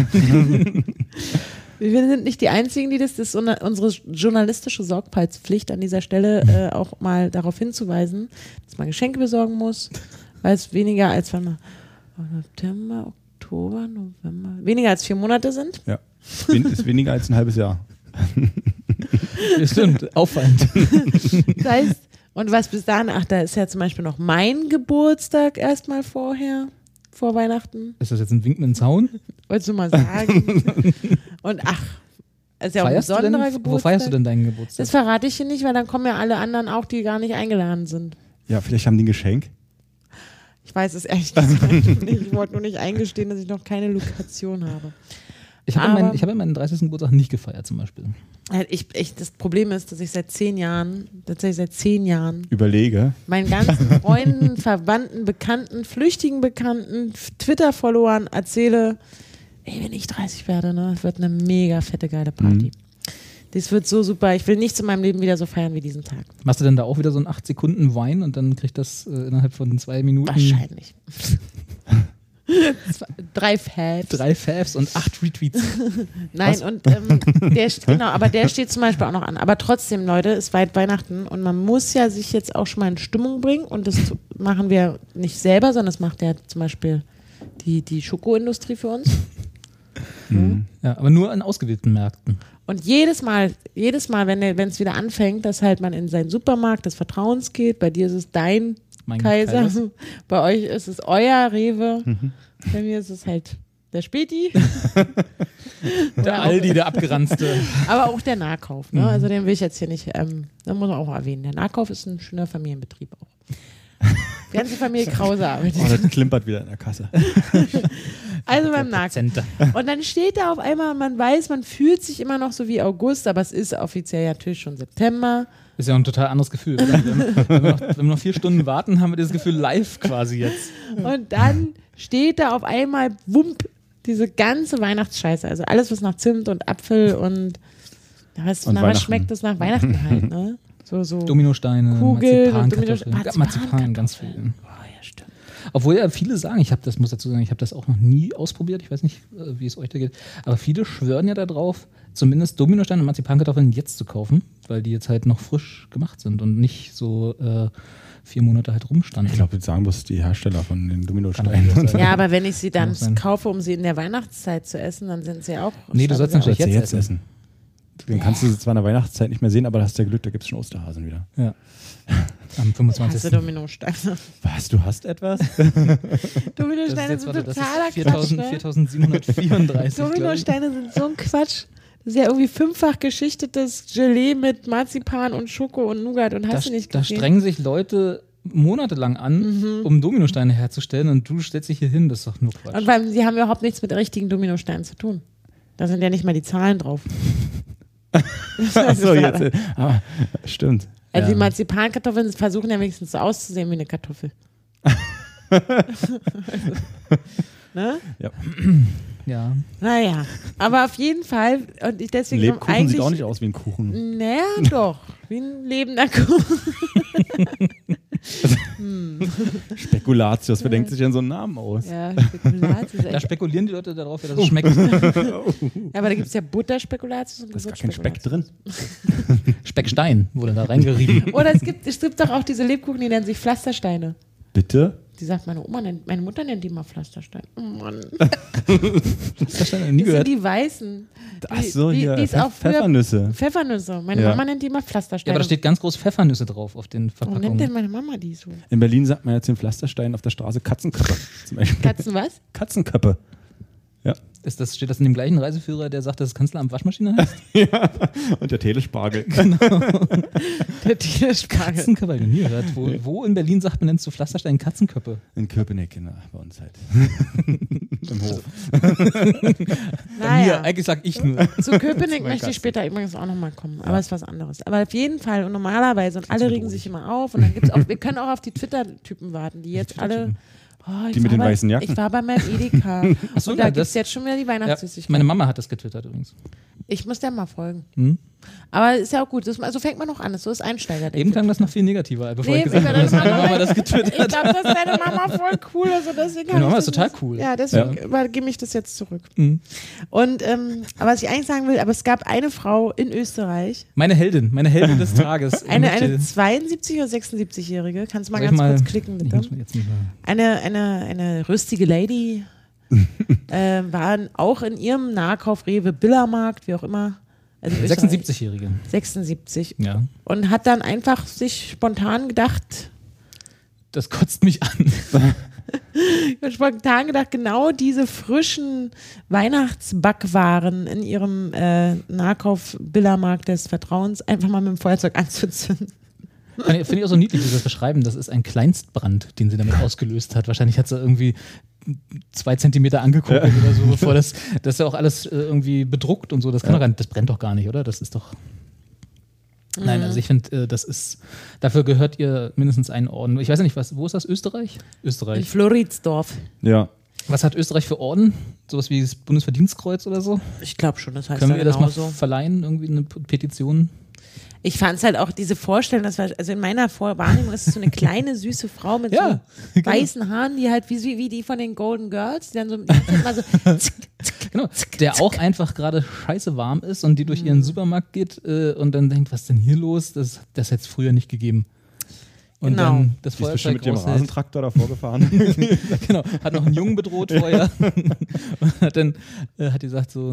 Wir sind nicht die Einzigen, die das, das ist so eine, unsere journalistische Sorgfaltspflicht an dieser Stelle äh, auch mal darauf hinzuweisen, dass man Geschenke besorgen muss, weil es weniger als wann mal, September, Oktober, November, weniger als vier Monate sind. Ja. Wen- Ist weniger als ein halbes Jahr. Das stimmt, auffallend. Das heißt, und was bis dahin, ach, da ist ja zum Beispiel noch mein Geburtstag erstmal vorher, vor Weihnachten. Ist das jetzt ein Wink mit dem Zaun? Wolltest du mal sagen? Und ach, ist ja auch ein Feierst du denn, besonderer Geburtstag. wo feierst du denn deinen Geburtstag? Das verrate ich dir nicht, weil dann kommen ja alle anderen auch, die gar nicht eingeladen sind. Ja, vielleicht haben die ein Geschenk. Ich weiß es ehrlich gesagt nicht. Ich wollte nur nicht eingestehen, dass ich noch keine Lokation habe. Ich habe Aber- meinen, ich habe meinen dreißigsten Geburtstag nicht gefeiert zum Beispiel. Äh, Ich, ich, das Problem ist, dass ich seit zehn Jahren, tatsächlich seit zehn Jahren, Überlege. meinen ganzen Freunden, Verwandten, Bekannten, flüchtigen Bekannten, F- Twitter-Followern erzähle, ey, wenn ich dreißig werde, ne, es wird eine mega fette, geile Party. Mhm. Das wird so super. Ich will nichts in meinem Leben wieder so feiern wie diesen Tag. Machst du denn da auch wieder so einen acht Sekunden Wein und dann kriegt das äh, innerhalb von zwei Minuten Wahrscheinlich. Zwei- Drei Fabs. drei Favs und acht Retweets? Nein, Was? und ähm, der, st- genau, aber der steht zum Beispiel auch noch an. Aber trotzdem, Leute, ist weit Weihnachten und man muss ja sich jetzt auch schon mal in Stimmung bringen und das tu- machen wir nicht selber, sondern das macht ja zum Beispiel die, die Schokoindustrie für uns. Mhm. Ja, aber nur an ausgewählten Märkten. Und jedes Mal, jedes Mal, wenn der- wenn es wieder anfängt, dass halt man in seinen Supermarkt des Vertrauens geht, bei dir ist es dein Mein Kaiser, Kaisers. bei euch ist es euer Rewe, bei mir ist es halt der Späti. Der Aldi, der abgeranzte. Aber auch der Nahkauf, ne? Mhm. Also den will ich jetzt hier nicht, ähm, das muss man auch erwähnen. Der Nahkauf ist ein schöner Familienbetrieb auch. Die ganze Familie Krause arbeitet. Oh, das klimpert wieder in der Kasse. Also beim Nahkauf. Prozente. Und dann steht da auf einmal, man weiß, man fühlt sich immer noch so wie August, aber es ist offiziell natürlich schon September. Ist ja ein total anderes Gefühl. Oder? Wenn, wir, wenn, wir noch, wenn wir noch vier Stunden warten, haben wir das Gefühl live quasi jetzt. Und dann steht da auf einmal, wump, diese ganze Weihnachtsscheiße. Also alles, was nach Zimt und Apfel und, ja, was, Und nach was Weihnachten. schmeckt das nach Weihnachten halt, ne? So, so. Dominosteine, Kugeln und Marzipan, Dominosteine- Marzipan, ganz viel. Oh, ja, stimmt. Obwohl ja viele sagen, ich habe das, muss dazu sagen, ich habe das auch noch nie ausprobiert, ich weiß nicht, äh, wie es euch da geht, aber viele schwören ja darauf, zumindest Dominosteine und Marzipankartoffeln jetzt zu kaufen, weil die jetzt halt noch frisch gemacht sind und nicht so äh, vier Monate halt rumstanden. Ich glaube, jetzt sagen bloß die Hersteller von den Kann Dominosteinen. auch sein. Ja, aber wenn ich sie dann Kann auch sein. kaufe, um sie in der Weihnachtszeit zu essen, dann sind sie auch. Nee, du sollst stabil. natürlich Sollst du jetzt jetzt essen. Den kannst du zwar in der Weihnachtszeit nicht mehr sehen, aber da hast du ja Glück, da gibt es schon Osterhasen wieder. Ja. Am Hast du fünfundzwanzigsten Dominosteine? Was, du hast etwas? Das ist Dominosteine jetzt, sind warte, das totaler ist viertausend, Quatsch. Ne? viertausendsiebenhundertvierunddreißig. glaub ich. Dominosteine sind so ein Quatsch. Das ist ja irgendwie fünffach geschichtetes Gelee mit Marzipan und Schoko und Nougat und Da, hast du nicht da gesehen. strengen sich Leute monatelang an, Mhm. um Dominosteine herzustellen und du stellst dich hier hin, das ist doch nur Quatsch. Und weil sie haben überhaupt nichts mit richtigen Dominosteinen zu tun. Da sind ja nicht mal die Zahlen drauf. Achso, jetzt. äh, Ah, stimmt. Also Ja. die Marzipankartoffeln versuchen ja wenigstens so auszusehen wie eine Kartoffel. Ne? Ja. Naja, aber auf jeden Fall, und ich deswegen Lebkuchen eigentlich, sieht auch nicht aus wie ein Kuchen. Naja, doch, wie ein lebender Kuchen. Spekulatius, wer denkt sich denn so einen Namen aus? Ja, Spekulatius. Da echt. spekulieren die Leute darauf, wie das schmeckt. Ja, aber da gibt es ja Butterspekulatius und Da ist gar kein Speck drin. Speckstein wurde da reingerieben. Oder es gibt, es gibt doch auch diese Lebkuchen, die nennen sich Pflastersteine. Bitte? Die sagt, meine Oma nennt, meine Mutter nennt die mal Pflasterstein. Oh Mann. Speckstein, nie Das sind gehört. die Weißen. Die, Ach so, die, hier, die ist Pfe- auch früher- Pfeffernüsse. Pfeffernüsse. Meine Ja. Mama nennt die immer Ja, Pflastersteine. aber da steht ganz groß Pfeffernüsse drauf auf den Warum nennt denn Verpackungen. meine Mama die so? In Berlin sagt man jetzt den Pflasterstein auf der Straße Katzenköppe. Zum Beispiel. Katzen was? Katzenköppe. Ja. Ist das, steht das in dem gleichen Reiseführer, der sagt, dass das Kanzleramt Waschmaschine heißt? Und der Telespargel. Der Tierspargel. Katzenköpfe, hab ich noch nie gehört. Wo, wo in Berlin sagt man denn zu Pflasterstein Katzenköpfe? In Köpenick, na, bei uns halt. Im Hof. Mir, Naja. eigentlich sag ich nur. Zu Köpenick Zwei möchte ich Katzen. später übrigens auch nochmal kommen. Aber ist was anderes. Aber auf jeden Fall und normalerweise und alle mir regen sich immer auf. Und dann gibt's auch, wir können auch auf die Twitter-Typen warten, die jetzt alle. Oh, ich Die mit war den bei, weißen Jacken. Ich war bei meinem Edeka. Achso, und ja, da gibt es das, jetzt schon wieder die ja, Weihnachtssüßigkeiten. meine Mama hat das getwittert übrigens. Ich muss der mal folgen. Hm? Aber ist ja auch gut. Das, so fängt man noch an. So ist Einsteiger. Eben klang das noch viel negativer, bevor Nee, ich gesagt wie habe, wir dass das meine machen. Mama das getwittert Ich hat. glaube, dass deine Mama voll cool ist. Und deswegen Meine hab Mama ich ist das total cool. Ja, deswegen Ja. übergebe ich das jetzt zurück. Mhm. Und ähm, aber was ich eigentlich sagen will, aber es gab eine Frau in Österreich, Meine Heldin, meine Heldin des Tages. eine, Ich möchte- eine zweiundsiebzig- oder sechsundsiebzig-Jährige, kannst du mal Soll ich ganz mal- kurz klicken, Ich bitte? muss mal jetzt nicht mal. Eine, eine, eine rüstige Lady äh, waren auch in ihrem Nahkauf, Rewe, Billermarkt, wie auch immer. Also in Österreich. sechsundsiebzig-Jährige. sechsundsiebzig. Ja. Und hat dann einfach sich spontan gedacht, Das kotzt mich an. Ich habe spontan gedacht, genau diese frischen Weihnachtsbackwaren in ihrem äh, Nahkauf-Billermarkt des Vertrauens einfach mal mit dem Feuerzeug anzuzünden. Finde ich auch so niedlich, dieses Beschreiben. Das ist ein Kleinstbrand, den sie damit ausgelöst hat. Wahrscheinlich hat sie irgendwie zwei Zentimeter angeguckt Ja. oder so, bevor das, das ist ja auch alles äh, irgendwie bedruckt und so. Das kann Ja. doch gar nicht, das brennt doch gar nicht, oder? Das ist doch. Nein, Mhm. also ich finde, äh, das ist, dafür gehört ihr mindestens einen Orden. Ich weiß ja nicht, was, wo ist das? Österreich? In Österreich. Floridsdorf. Ja. Was hat Österreich für Orden? Sowas wie das Bundesverdienstkreuz oder so? Ich glaube schon, das heißt Können da wir das mal genauso. verleihen? Irgendwie eine P- Petition? Ich fand es halt auch diese Vorstellung, das war, also in meiner Vor- Wahrnehmung ist es so eine kleine, süße Frau mit Ja, so genau. weißen Haaren, die halt wie, wie die von den Golden Girls, die dann so, die immer so zick, Genau, der auch einfach gerade scheiße warm ist und die durch Mhm. ihren Supermarkt geht äh, und dann denkt, was ist denn hier los? Das, das hätte es früher nicht gegeben. Und Genau. dann das Die ist bestimmt Feuerzeug mit ihrem raushält. Rasentraktor davor gefahren. Genau, hat noch einen Jungen bedroht vorher und hat dann äh, hat die gesagt so,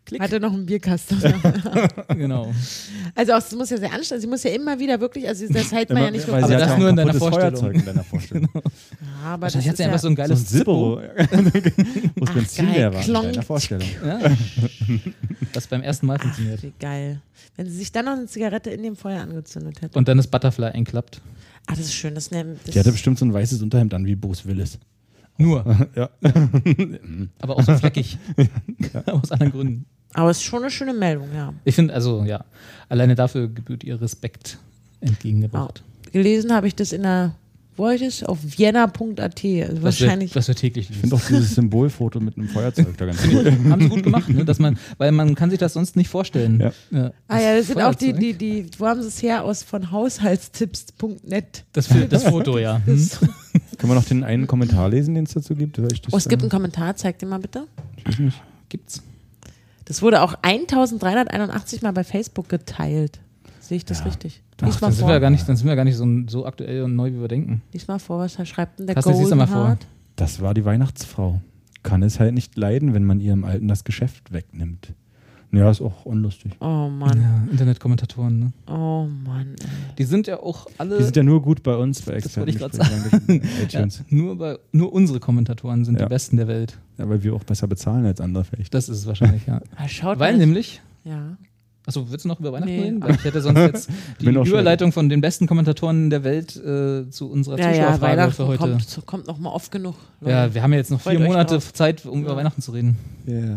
Klick. Hatte noch einen Bierkasten. Genau. Also auch, es muss ja sehr anstrengend, sie muss ja immer wieder wirklich, also das hält man ja nicht so. Weil Aber sie das hat ja nur auch in ein deiner kaputtes Vorstellung. Feuerzeug in deiner Vorstellung. Ja, aber das Wahrscheinlich hat ist sie ja, einfach so ein So ein geiles Zippo. Wo es Ach, Benzin geil, leer war in klonk. deiner Vorstellung. Ja. Das beim ersten Mal funktioniert. wie geil. Wenn sie sich dann noch eine Zigarette in dem Feuer angezündet hätte. Und dann das Butterfly einklappt. Ah, das ist schön. Das, nehm, das Die hatte bestimmt so ein weißes Unterhemd an wie Bruce Willis. Nur. Ja. Aber auch so fleckig. Aus anderen Gründen. Aber es ist schon eine schöne Meldung, ja. Ich finde, also ja, alleine dafür gebührt ihr Respekt entgegengebracht. Gelesen habe ich das in der, wo habe ich das? Auf vienna punkt a t. Also Was wir, wahrscheinlich. was wir täglich Ich finde auch dieses Symbolfoto mit einem Feuerzeug da ganz cool. Haben sie gut gemacht, ne? Dass man, weil man kann sich das sonst nicht vorstellen. Ja. Ja. Ah ja, das sind auch die, Feuerzeug. die, die, wo haben sie es her? Aus von haushaltstipps punkt net. Das, das Foto, ja. Hm? Das, Können wir noch den einen Kommentar lesen, den es dazu gibt? Weil ich das, oh, es gibt äh, einen Kommentar, zeig den mal bitte. Gibt's. Das wurde auch eintausenddreihunderteinundachtzig Mal bei Facebook geteilt. Sehe ich das Ja. richtig? Ach, Lies mal dann sind wir ja vor. gar nicht, dann sind wir gar nicht so, so aktuell und neu, wie wir denken. Lies mal vor, was schreibt denn der Carsten, lies doch mal vor. Goldenheart? Das war die Weihnachtsfrau. Kann es halt nicht leiden, wenn man ihrem Alten das Geschäft wegnimmt. Ja, ist auch unlustig. Oh Mann, Ja, Internetkommentatoren, ne? oh Mann. Ey. Die sind ja auch alle. Die sind ja nur gut bei uns, bei Das wollte ich grad Experten. ja, nur, bei, nur unsere Kommentatoren sind Ja. die besten der Welt. Ja, weil wir auch besser bezahlen als andere vielleicht. Das ist es wahrscheinlich, ja. Ah, schaut Weil mal. nämlich. Ja. Achso, willst du noch über Weihnachten Nee. reden? Weil ich hätte sonst jetzt die Bin auch schon- Überleitung von den besten Kommentatoren der Welt äh, zu unserer Ja, ja, Zuschauerfrage Weihnachten für heute. kommt, kommt noch mal oft genug. Leute. Ja, wir haben ja jetzt noch Freut vier euch Monate drauf. Zeit, um über Ja. Weihnachten zu reden. Ja.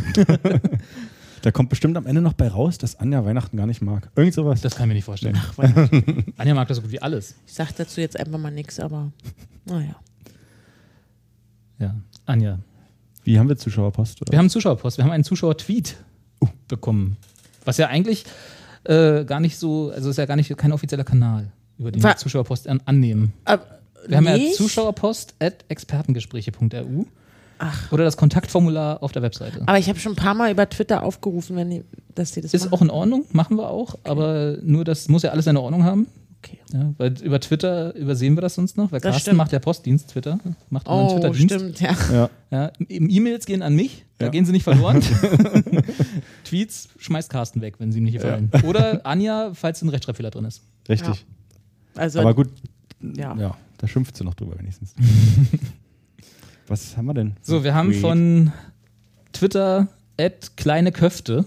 Da kommt bestimmt am Ende noch bei raus, dass Anja Weihnachten gar nicht mag. Irgend sowas. Das kann ich mir nicht vorstellen. Ach, Weihnachten. Anja mag das so gut wie alles. Ich sag dazu jetzt einfach mal nichts, aber naja. Ja, Anja. Wie haben wir Zuschauerpost? Oder? Wir haben Zuschauerpost, wir haben einen Zuschauer-Tweet bekommen. Was ja eigentlich äh, gar nicht so, also ist ja gar nicht kein offizieller Kanal, über den Wa- wir Zuschauerpost an, annehmen. Aber Wir haben ja nicht? Zuschauerpost at expertengespräche punkt r u Ach. oder das Kontaktformular auf der Webseite. Aber ich habe schon ein paar Mal über Twitter aufgerufen, wenn die, dass die das Ist machen. auch in Ordnung, machen wir auch, aber nur das muss ja alles seine Ordnung haben. Okay. Ja, weil über Twitter übersehen wir das sonst noch, weil Das Carsten stimmt. macht ja Postdienst Twitter, macht unseren Oh, Twitter-Dienst. stimmt, ja. Ja. Ja, E-Mails gehen an mich, da Ja. gehen sie nicht verloren. Tweets schmeißt Carsten weg, wenn sie ihm nicht gefallen. Oder Anja, falls ein Rechtschreibfehler drin ist. Richtig. Also, Aber gut, Ja. ja. da schimpft sie noch drüber wenigstens. Was haben wir denn? So, wir haben Tweet. von Twitter at kleine Köfte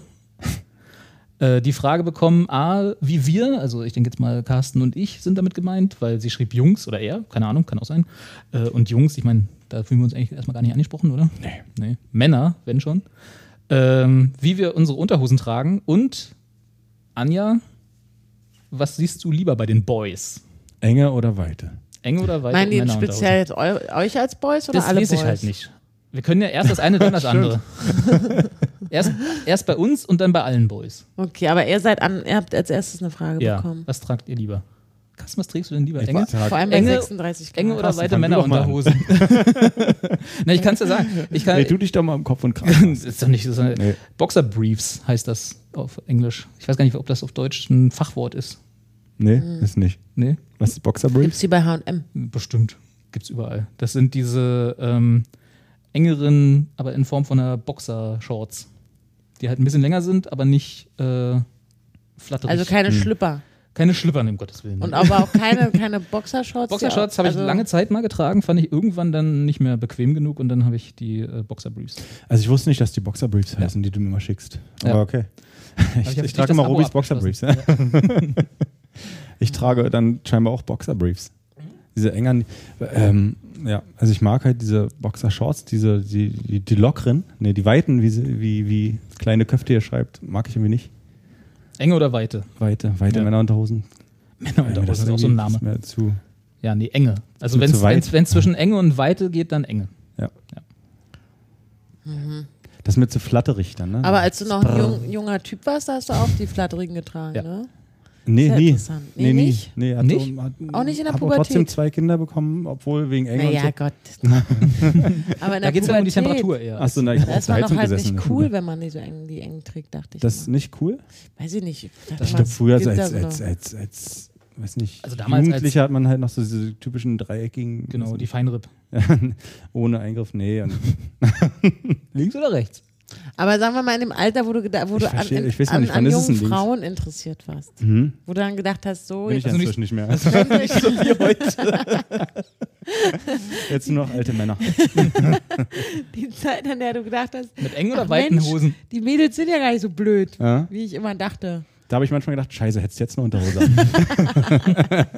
äh, die Frage bekommen, A, wie wir, also ich denke jetzt mal Carsten und ich sind damit gemeint, weil sie schrieb Jungs oder er, keine Ahnung, kann auch sein. Äh, und Jungs, ich meine, da fühlen wir uns eigentlich erstmal gar nicht angesprochen, oder? Nee. Nee. Männer, wenn schon. Ähm, wie wir unsere Unterhosen tragen und Anja, was siehst du lieber bei den Boys? Enge oder Weite? Enge oder weite meinen die Männerunterhosen? speziell jetzt eu euch als Boys oder Das alle weiß Boys? ich halt nicht. Wir können ja erst das eine, dann das andere. erst, erst bei uns und dann bei allen Boys. Okay, aber ihr seid an, ihr habt als erstes eine Frage Ja. bekommen. Was tragt ihr lieber? Carsten, was trägst du denn lieber? Ich Enge, trage- Vor allem bei Enge- sechsunddreißig Grad. enge oder Carsten, weite fang du doch mal an. Männerunterhosen? Na, ich kann es ja sagen. Ich kann, Nee, tu dich doch mal im Kopf und das Kragen. ist doch nicht so. Nee. Boxer Briefs heißt das auf Englisch. Ich weiß gar nicht, ob das auf Deutsch ein Fachwort ist. Nee, Hm. ist nicht. Nee? Was ist Boxerbrief? Gibt's die bei H und M? Bestimmt. Gibt's überall. Das sind diese ähm, engeren, aber in Form von einer Boxer-Shorts. Die halt ein bisschen länger sind, aber nicht äh, flatterig. Also keine Hm. Schlüpper. Keine Schlüppern, um Gottes Willen. Und aber auch keine, keine Boxershorts. die Boxershorts auch- habe ich also- lange Zeit mal getragen, fand ich irgendwann dann nicht mehr bequem genug und dann habe ich die äh, Boxerbriefs. Also ich wusste nicht, dass die Boxerbriefs Ja. heißen, die du mir mal schickst. Ja. Aber okay. Aber Ich, hab ich nicht trage das immer Abo Robis abgeschlossen. Boxerbriefs. Ja. Ich trage dann scheinbar auch Boxerbriefs. Diese engern, ähm, ja, also ich mag halt diese Boxershorts, diese, die, die, die lockeren, nee, die weiten, wie, sie, wie, wie kleine Köfte hier schreibt, mag ich irgendwie nicht. Enge oder Weite? Weite, weite Ja. Männerunterhosen. Männerunterhosen Das ist auch so ein irgendwie- Name. ist mir zu, Ja, nee, Enge. Also Zu- wenn zu weit. es zwischen Enge und Weite geht, dann Enge. ja. Das ist mir zu flatterig dann, ne? Aber als du noch ein jung, junger Typ warst, da hast du auch die flatterigen getragen, Ja. ne? nee, sehr nie. interessant. Nee, Nee, nie. nicht? Nee, hat Nicht? So, hat, Auch nicht in der hab auch Pubertät? trotzdem zwei Kinder bekommen, obwohl wegen eng Naja, und so. Gott. Aber in Da der geht es ja um die Pubertät, Temperatur eher. Achso, na, ich hab Da auf ist der man doch Heizung halt gesessen. nicht cool, wenn man die so eng, die eng trägt, dachte ich. Das ist immer. nicht cool? Weiß ich nicht. Das Ich glaube, früher so Gilt als, das als, noch? als, als, weiß nicht, Also damals Jugendlicher hat man halt noch so diese typischen dreieckigen, Genau, die Feinripp. ohne Eingriff, nee. Und Links oder rechts? Aber sagen wir mal in dem Alter, wo du, geda- wo Ich du an, verstehe- in, ich weiß noch an, nicht, an wann ist es jungen ein Dings? Frauen interessiert warst. Mhm. Wo du dann gedacht hast, so, Bin ich jetzt ja inzwischen nicht mehr. könnte ich so wie heute. Jetzt nur noch alte Männer. die Zeit, an der du gedacht hast, Mit engen oder ach weiten Mensch, Hosen? die Mädels sind ja gar nicht so blöd, Ja? wie ich immer dachte. Da habe ich manchmal gedacht, scheiße, hättest du jetzt eine Unterhose an.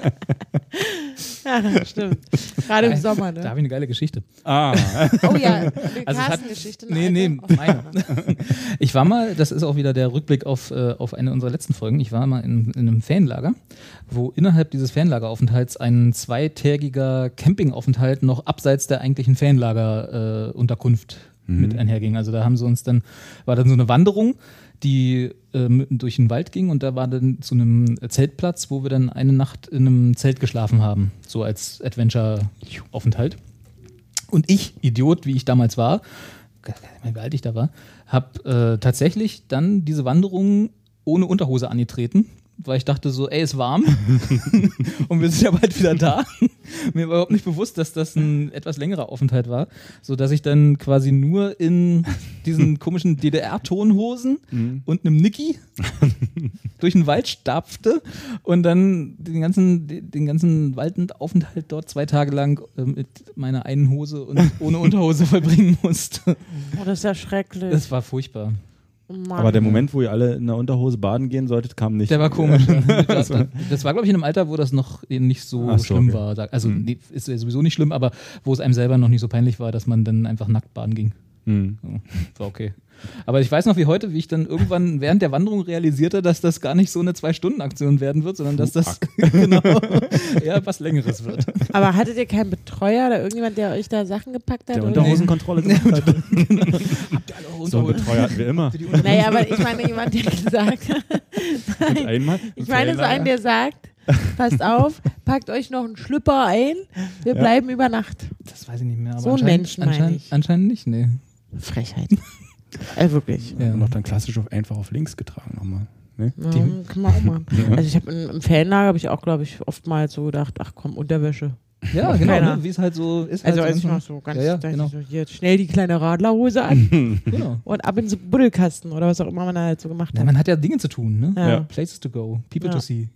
Ja, stimmt. Gerade im Sommer, Da ne? habe ich eine geile Geschichte. Ah. Oh ja, eine Also es hat- Carsten-Geschichte. Nee, nee, meine. Ich war mal, das ist auch wieder der Rückblick auf, äh, auf eine unserer letzten Folgen, ich war mal in, in einem Ferienlager, wo innerhalb dieses Ferienlageraufenthalts ein zweitägiger Campingaufenthalt noch abseits der eigentlichen Ferienlagerunterkunft äh, Mhm. mit einherging. Also da haben sie uns dann, war dann so eine Wanderung, die ähm, durch den Wald ging und da war dann zu einem Zeltplatz, wo wir dann eine Nacht in einem Zelt geschlafen haben, so als Adventure-Aufenthalt. Und ich, Idiot, wie ich damals war, wie alt ich da war, habe äh, tatsächlich dann diese Wanderung ohne Unterhose angetreten, weil ich dachte so, ey, ist warm und wir sind ja bald wieder da. Mir war überhaupt nicht bewusst, dass das ein etwas längerer Aufenthalt war, sodass ich dann quasi nur in diesen komischen D D R-Tonhosen Mhm. und einem Niki durch den Wald stapfte und dann den ganzen, den ganzen Waldaufenthalt dort zwei Tage lang äh, mit meiner einen Hose und ohne Unterhose verbringen musste. Oh, das ist ja schrecklich. Das war furchtbar. Oh Mann. Aber der Moment, wo ihr alle in der Unterhose baden gehen solltet, kam nicht. Der war komisch. Das, das war, glaube ich, in einem Alter, wo das noch nicht so, Ach so, schlimm okay. war. Also Mhm. nee, ist ja sowieso nicht schlimm, aber wo es einem selber noch nicht so peinlich war, dass man dann einfach nackt baden ging. Mhm. So, war okay. Aber ich weiß noch wie heute, wie ich dann irgendwann während der Wanderung realisierte, dass das gar nicht so eine Zwei-Stunden-Aktion werden wird, sondern dass das genau eher was Längeres wird. Aber hattet ihr keinen Betreuer oder irgendjemand, der euch da Sachen gepackt hat? Der oder? Unterhosenkontrolle gemacht hat. Habt ihr alle So einen Betreuer hatten wir immer. Naja, aber ich meine, jemand, der gesagt hat. Und einmal. Ich meine, so einen, der sagt, passt auf, packt euch noch einen Schlüpper ein, wir Ja. bleiben über Nacht. Das weiß ich nicht mehr. Aber So ein anscheinend- Mensch, meine anscheinend, ich. anscheinend nicht, nee. Frechheit. Also wirklich. Ja. Und noch dann klassisch auf einfach auf links getragen nochmal. Ne? Ja, kann man auch machen. Also ich habe im Ferienlager habe ich auch, glaube ich, oftmals so gedacht, ach komm, Unterwäsche. Ja, genau, Keiner. ne? Wie es halt so ist. Also halt als ich so noch so ganz ja, ja, dachte genau. ich so, hier schnell die kleine Radlerhose an genau. und ab in so Buddelkasten oder was auch immer man da halt so gemacht Ja, hat. man hat ja Dinge zu tun, ne? Ja. Ja. Places to go, people Ja. to see.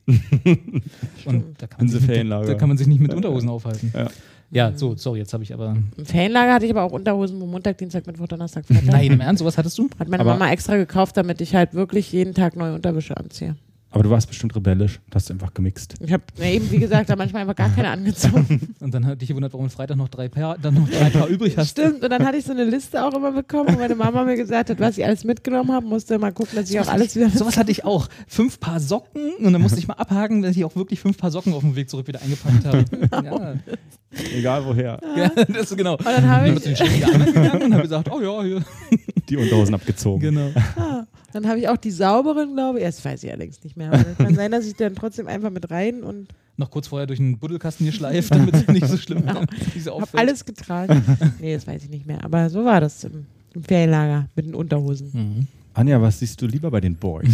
Und da kann, man In sich the nicht, Ferienlager. da kann man sich nicht mit Unterhosen aufhalten. Ja. Ja, so, sorry, jetzt habe ich aber. Im Ferienlager hatte ich aber auch Unterhosen, wo Montag, Dienstag, Mittwoch, Donnerstag, Freitag. Nein, im Ernst, sowas hattest du? Hat meine Aber- Mama extra gekauft, damit ich halt wirklich jeden Tag neue Unterwäsche anziehe. Aber du warst bestimmt rebellisch. Du hast einfach gemixt. Ich habe eben, wie gesagt, da manchmal einfach gar keine angezogen. Und dann hat dich gewundert, warum du Freitag noch drei Paar, dann noch drei Paar übrig hast. Stimmt, und dann hatte ich so eine Liste auch immer bekommen, wo meine Mama mir gesagt hat, was ich alles mitgenommen habe, musste mal gucken, dass ich auch alles wieder... Sowas hatte ich auch. Fünf Paar Socken und dann musste ich mal abhaken, dass ich auch wirklich fünf Paar Socken auf dem Weg zurück wieder eingepackt habe. Ja, Egal woher. ja das ist genau. Und dann habe Dann ich, bin ich schnell wieder angegangen und habe gesagt, oh ja, hier. Die Unterhosen abgezogen. Genau. ah, dann habe ich auch die sauberen, glaube ich, das weiß ich allerdings nicht mehr, aber das kann sein, dass ich dann trotzdem einfach mit rein und Noch kurz vorher durch den Buddelkasten geschleift, damit es nicht so schlimm Genau. ist. habe alles getragen. Nee, das weiß ich nicht mehr, aber so war das im, im Ferienlager mit den Unterhosen. Mhm. Anja, was siehst du lieber bei den Boys?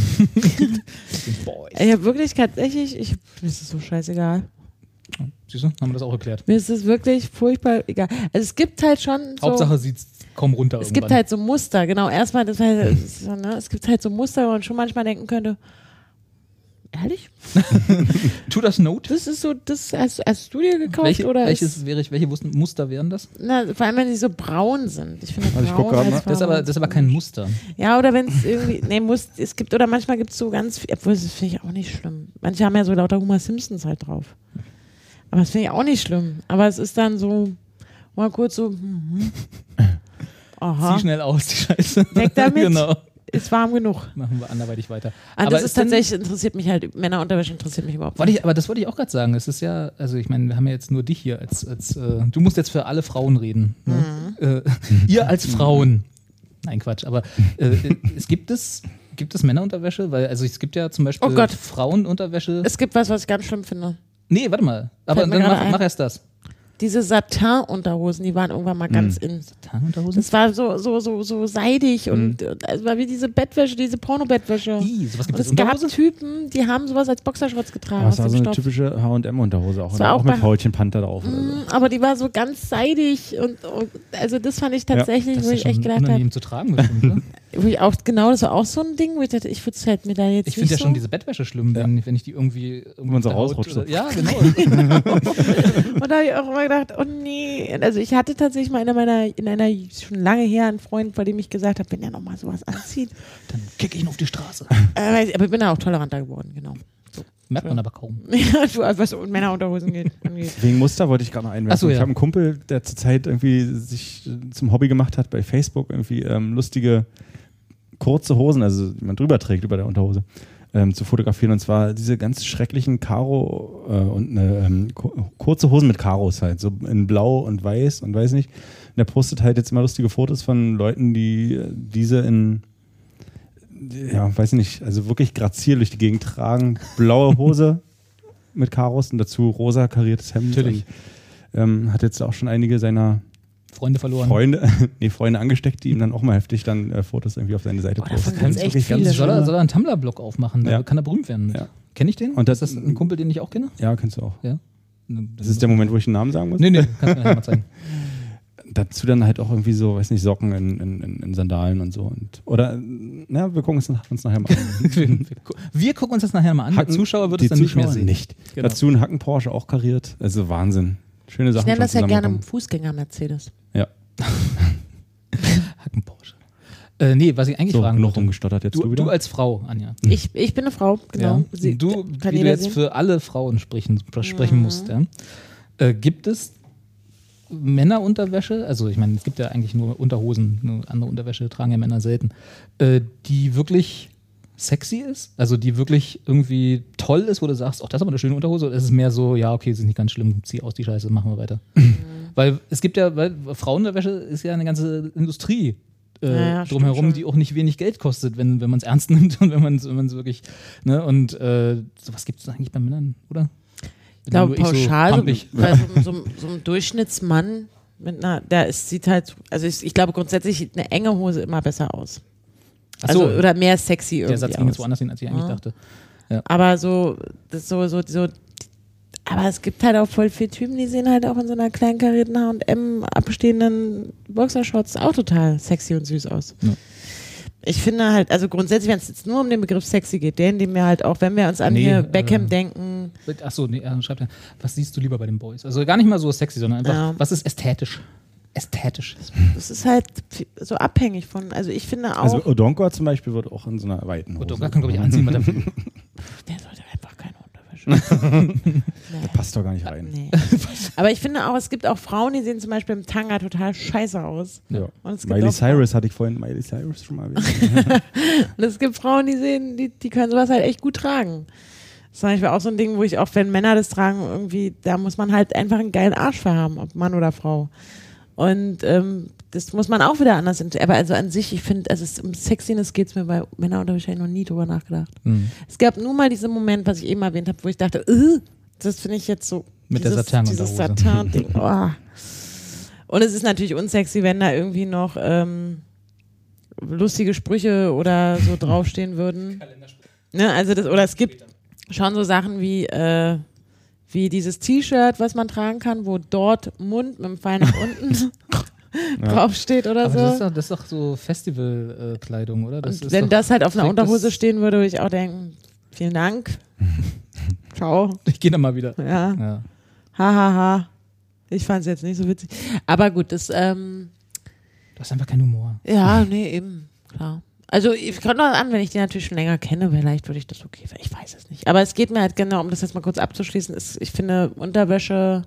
Boys. Ich habe wirklich tatsächlich, ich, mir ist es so scheißegal. Siehst du, haben wir das auch erklärt. Mir ist es wirklich furchtbar egal. Also es gibt halt schon so... Hauptsache sieht kaum runter Es irgendwann. gibt halt so Muster, genau. Erstmal, das war, so, ne? Es gibt halt so Muster, wo man schon manchmal denken könnte, ehrlich? To das Note? Das ist so, das hast, hast du dir gekauft Welche, oder? welches ist, wäre ich, welche Wus- Muster wären das? na, vor allem, wenn sie so braun sind. Ich finde Also ich braun guck grad als mal. Das ist aber, das ist aber kein Muster. Ja, oder wenn es irgendwie, nee, muss, es gibt, oder manchmal gibt es so ganz viel, obwohl das finde ich auch nicht schlimm. Manche haben ja so lauter Homer Simpsons halt drauf. Aber das finde ich auch nicht schlimm. Aber es ist dann so, mal kurz so, mhm. Aha, Zieh schnell aus, die Scheiße. Weg damit. Genau. ist warm genug. Machen wir anderweitig weiter. Ah, Aber das ist ist denn- tatsächlich, interessiert mich halt, Männerunterwäsche interessiert mich überhaupt Wollte nicht. ich, aber das wollte ich auch gerade sagen. Es ist ja, also ich meine, wir haben ja jetzt nur dich hier als, als äh, du musst jetzt für alle Frauen reden. Ne? Äh, ihr als Frauen. Nein, Quatsch, aber äh, es gibt es, gibt es Männerunterwäsche? Weil, also es gibt ja zum Beispiel Oh Gott. Frauenunterwäsche. Es gibt was, was ich ganz schlimm finde. Nee, warte mal. Aber Fällt mir dann gerade mach, ein. mach erst das. diese Satin-Unterhosen, die waren irgendwann mal ganz Mhm. in. Tarnunterhosen? Das war so, so, so, so seidig und äh, es war wie diese Bettwäsche, diese Porno-Bettwäsche. Ih, sowas Und gibt es es gab Unterhose? Typen, die haben sowas als Boxershorts getragen. Aber aus es war dem so eine Stoff. typische H und M-Unterhose auch. Das Oder war auch auch mit bei- Paulchen Panther drauf. Oder so. Mm, aber die war so ganz seidig und, und also das fand ich tatsächlich, Das wo ist ich ja echt schon gedacht habe, unangenehm zu tragen, bestimmt, ne? wo ich auch, genau, das war auch so ein Ding, wo ich dachte, ich würde es halt mir da jetzt Ich nicht finde ja so. schon diese Bettwäsche schlimm, wenn, wenn ich die irgendwie. Wenn man so auf der Haut rausrutscht, oder- so. Ja, genau. Und da habe ich auch immer gedacht, oh nee. Also ich hatte tatsächlich mal in meiner, in einer schon lange her einen Freund, bei dem ich gesagt habe, wenn er nochmal sowas anzieht. Dann kick ich ihn auf die Straße. Äh, aber ich bin da auch toleranter geworden, genau. So. Merkt man aber kaum. Ja, du, was Männerunterhosen geht. angeht. Wegen Muster wollte ich gerade noch einwerfen. Ach so, ja. Ich habe einen Kumpel, der zurzeit irgendwie sich äh, zum Hobby gemacht hat, bei Facebook irgendwie ähm, lustige kurze Hosen, also die man drüber trägt, über der Unterhose, ähm, zu fotografieren. Und zwar diese ganz schrecklichen Karo äh, und eine ähm, ku- kurze Hosen mit Karos halt, so in blau und weiß und weiß nicht. Und der postet halt jetzt immer lustige Fotos von Leuten, die äh, diese in ja, weiß nicht, also wirklich grazil durch die Gegend tragen. Blaue Hose mit Karos und dazu rosa kariertes Hemd. Natürlich. Und, ähm, hat jetzt auch schon einige seiner Freunde verloren. Freunde, nee, Freunde angesteckt, die ihm dann auch mal heftig dann äh, Fotos irgendwie auf seine Seite Oh, davon posten. gibt's Das ist echt wirklich ganz viele. Soll er, schlimm. soll er einen Tumblr-Blog aufmachen? Da Ja. kann er berühmt werden. Ja. Kenn ich den? Und das- ist das ein Kumpel, den ich auch kenne? Ja, kennst du auch. Ja. Das ist der Moment, wo ich den Namen sagen muss. Nee, nee, kannst du mir mal zeigen. Dazu dann halt auch irgendwie so, weiß nicht, Socken in, in, in, in Sandalen und so. Und, oder, na, wir gucken uns, nach, uns nachher mal an. wir, wir, wir gucken uns das nachher mal an. Der Hacken- Zuschauer wird die es dann nicht mehr Zuschauer sehen. Nicht. Genau. Dazu ein Hacken-Porsche auch kariert. Also Wahnsinn. Schöne Sachen. Ich nenne das ja schon gerne einen zusammengekommen. Fußgänger-Mercedes. Ja. Hacken Porsche. Äh, nee, was ich eigentlich So, fragen genug wollte. rumgestottert jetzt Du, du wieder. du als Frau, Anja. Ich, ich bin eine Frau, genau. Ja. Sie, du, kann wie du jeder jetzt sehen. für alle Frauen sprechen, sprechen musst, ja. äh, gibt es Männerunterwäsche, also ich meine, es gibt ja eigentlich nur Unterhosen, nur andere Unterwäsche tragen ja Männer selten, äh, die wirklich sexy ist, also die wirklich irgendwie toll ist, wo du sagst, ach, das ist aber eine schöne Unterhose, oder ist es mehr so, ja, okay, es ist nicht ganz schlimm, zieh aus die Scheiße, machen wir weiter. Weil es gibt ja, weil Frauenunterwäsche ist ja eine ganze Industrie äh, Ja, ja, stimmt drumherum, schon. die auch nicht wenig Geld kostet, wenn, wenn man es ernst nimmt und wenn man es wenn man's wirklich, ne, und äh, sowas gibt es eigentlich bei Männern, oder? Ich glaube, Bin nur pauschal, so so, pampig. bei so, so, so einem Durchschnittsmann, mit einer, der ist, sieht halt, also ich, ich glaube grundsätzlich sieht eine enge Hose immer besser aus. Ach so, Also, oder mehr sexy irgendwie der Satz ging jetzt aus. woanders hin, als ich eigentlich Ja. dachte. Aber so, das ist so, so, so, aber es gibt halt auch voll viele Typen, die sehen halt auch in so einer kleinen karierten H und M abstehenden Boxershorts auch total sexy und süß aus. Ja. Ich finde halt, also grundsätzlich, wenn es jetzt nur um den Begriff sexy geht, der, in dem wir halt auch, wenn wir uns an Nee, hier äh, Beckham denken, Achso, nee, er schreibt ja, was siehst du lieber bei den Boys? Also gar nicht mal so sexy, sondern einfach, Ja. was ist ästhetisch? Ästhetisch. das ist halt so abhängig von, also ich finde auch, Also Odonkor zum Beispiel wird auch in so einer weiten Hose. Und Donker kann, glaube ich, anziehen, was er will. der sollte einfach keine Unterwäsche. nee. Passt doch gar nicht rein. Nee. Aber ich finde auch, es gibt auch Frauen, die sehen zum Beispiel im Tanga total scheiße aus. Ja. Und es gibt Miley auch Cyrus hatte ich vorhin Miley Cyrus schon mal erwähnt. Und es gibt Frauen, die sehen, die, die können sowas halt echt gut tragen. Das ist zum Beispiel auch so ein Ding, wo ich auch, wenn Männer das tragen, irgendwie, da muss man halt einfach einen geilen Arsch für haben, ob Mann oder Frau. Und ähm, das muss man auch wieder anders sehen. Aber also an sich, ich finde, also es, um Sexiness geht es mir bei Männern oder wahrscheinlich noch nie drüber nachgedacht. Mhm. Es gab nur mal diesen Moment, was ich eben erwähnt habe, wo ich dachte, äh, das finde ich jetzt so. Mit der dieses, Satin-Unterhose. dieses Satin-Ding. Oh. Und es ist natürlich unsexy, wenn da irgendwie noch ähm, lustige Sprüche oder so draufstehen würden. Ne, also das, oder es gibt schon so Sachen wie, äh, wie dieses T-Shirt, was man tragen kann, wo dort Mund mit dem Pfeil nach unten draufsteht oder Aber so. das ist doch, das ist doch so Festivalkleidung, oder? Das Und ist wenn doch, das halt auf einer trägt das- Unterhose stehen würde, würde ich auch denken, vielen Dank. Ciao. Ich gehe da mal wieder. Ja. Ja. Ha, ha, ha. Ich fand es jetzt nicht so witzig. Aber gut, das, ähm, Du hast einfach keinen Humor. ja, nee, eben, klar. Also ich kommt noch an, wenn ich die natürlich schon länger kenne, vielleicht würde ich das okay, ich weiß es nicht. Aber es geht mir halt genau, um das jetzt mal kurz abzuschließen, ist, ich finde Unterwäsche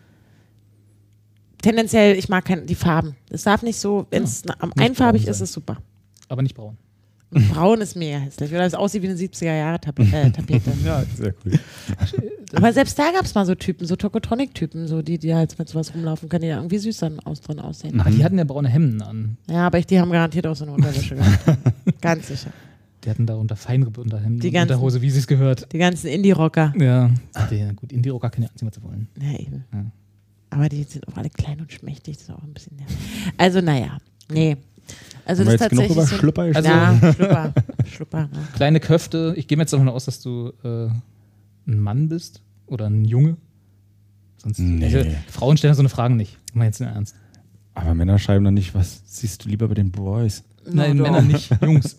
tendenziell, ich mag keine, die Farben. Es darf nicht so, wenn es Ja, nicht einfarbig braun ist, sein. ist super. Aber nicht braun. Braun ist mega hässlich. Oder es aussieht wie eine siebziger-Jahre-Tapete. Äh, Tapete. Ja, sehr cool. Aber selbst da gab es mal so Typen, so Tokotronic-Typen, so die, die halt mit sowas rumlaufen können, die da irgendwie süß dann aus drin aussehen. Aber die hatten ja braune Hemden an. Ja, aber ich, die haben garantiert auch so eine Unterwäsche gehabt. Ganz sicher. Die hatten da unter Feinripp unter Hemden Die und ganzen- Unterhose, wie sie es gehört. Die ganzen Indie-Rocker. Ja. Die, gut, Indie-Rocker können ja anziehen, was sie wollen. Ja, eben. Ja. Aber die sind auch alle klein und schmächtig, das ist auch ein bisschen nervig. Also, naja, nee. Also Haben wir das jetzt ist genug tatsächlich über so, Schlüpper gesprochen? ja, Schlüpper, Schlüpper. Ne? Kleine Köfte. Ich gehe mir jetzt davon aus, dass du äh, ein Mann bist oder ein Junge. Sonst, Nee. also, Frauen stellen so eine Fragen nicht. Mal jetzt im Ernst. Aber Männer schreiben dann nicht, was siehst du lieber bei den Boys? Nein, No, Männer doch. nicht, Jungs.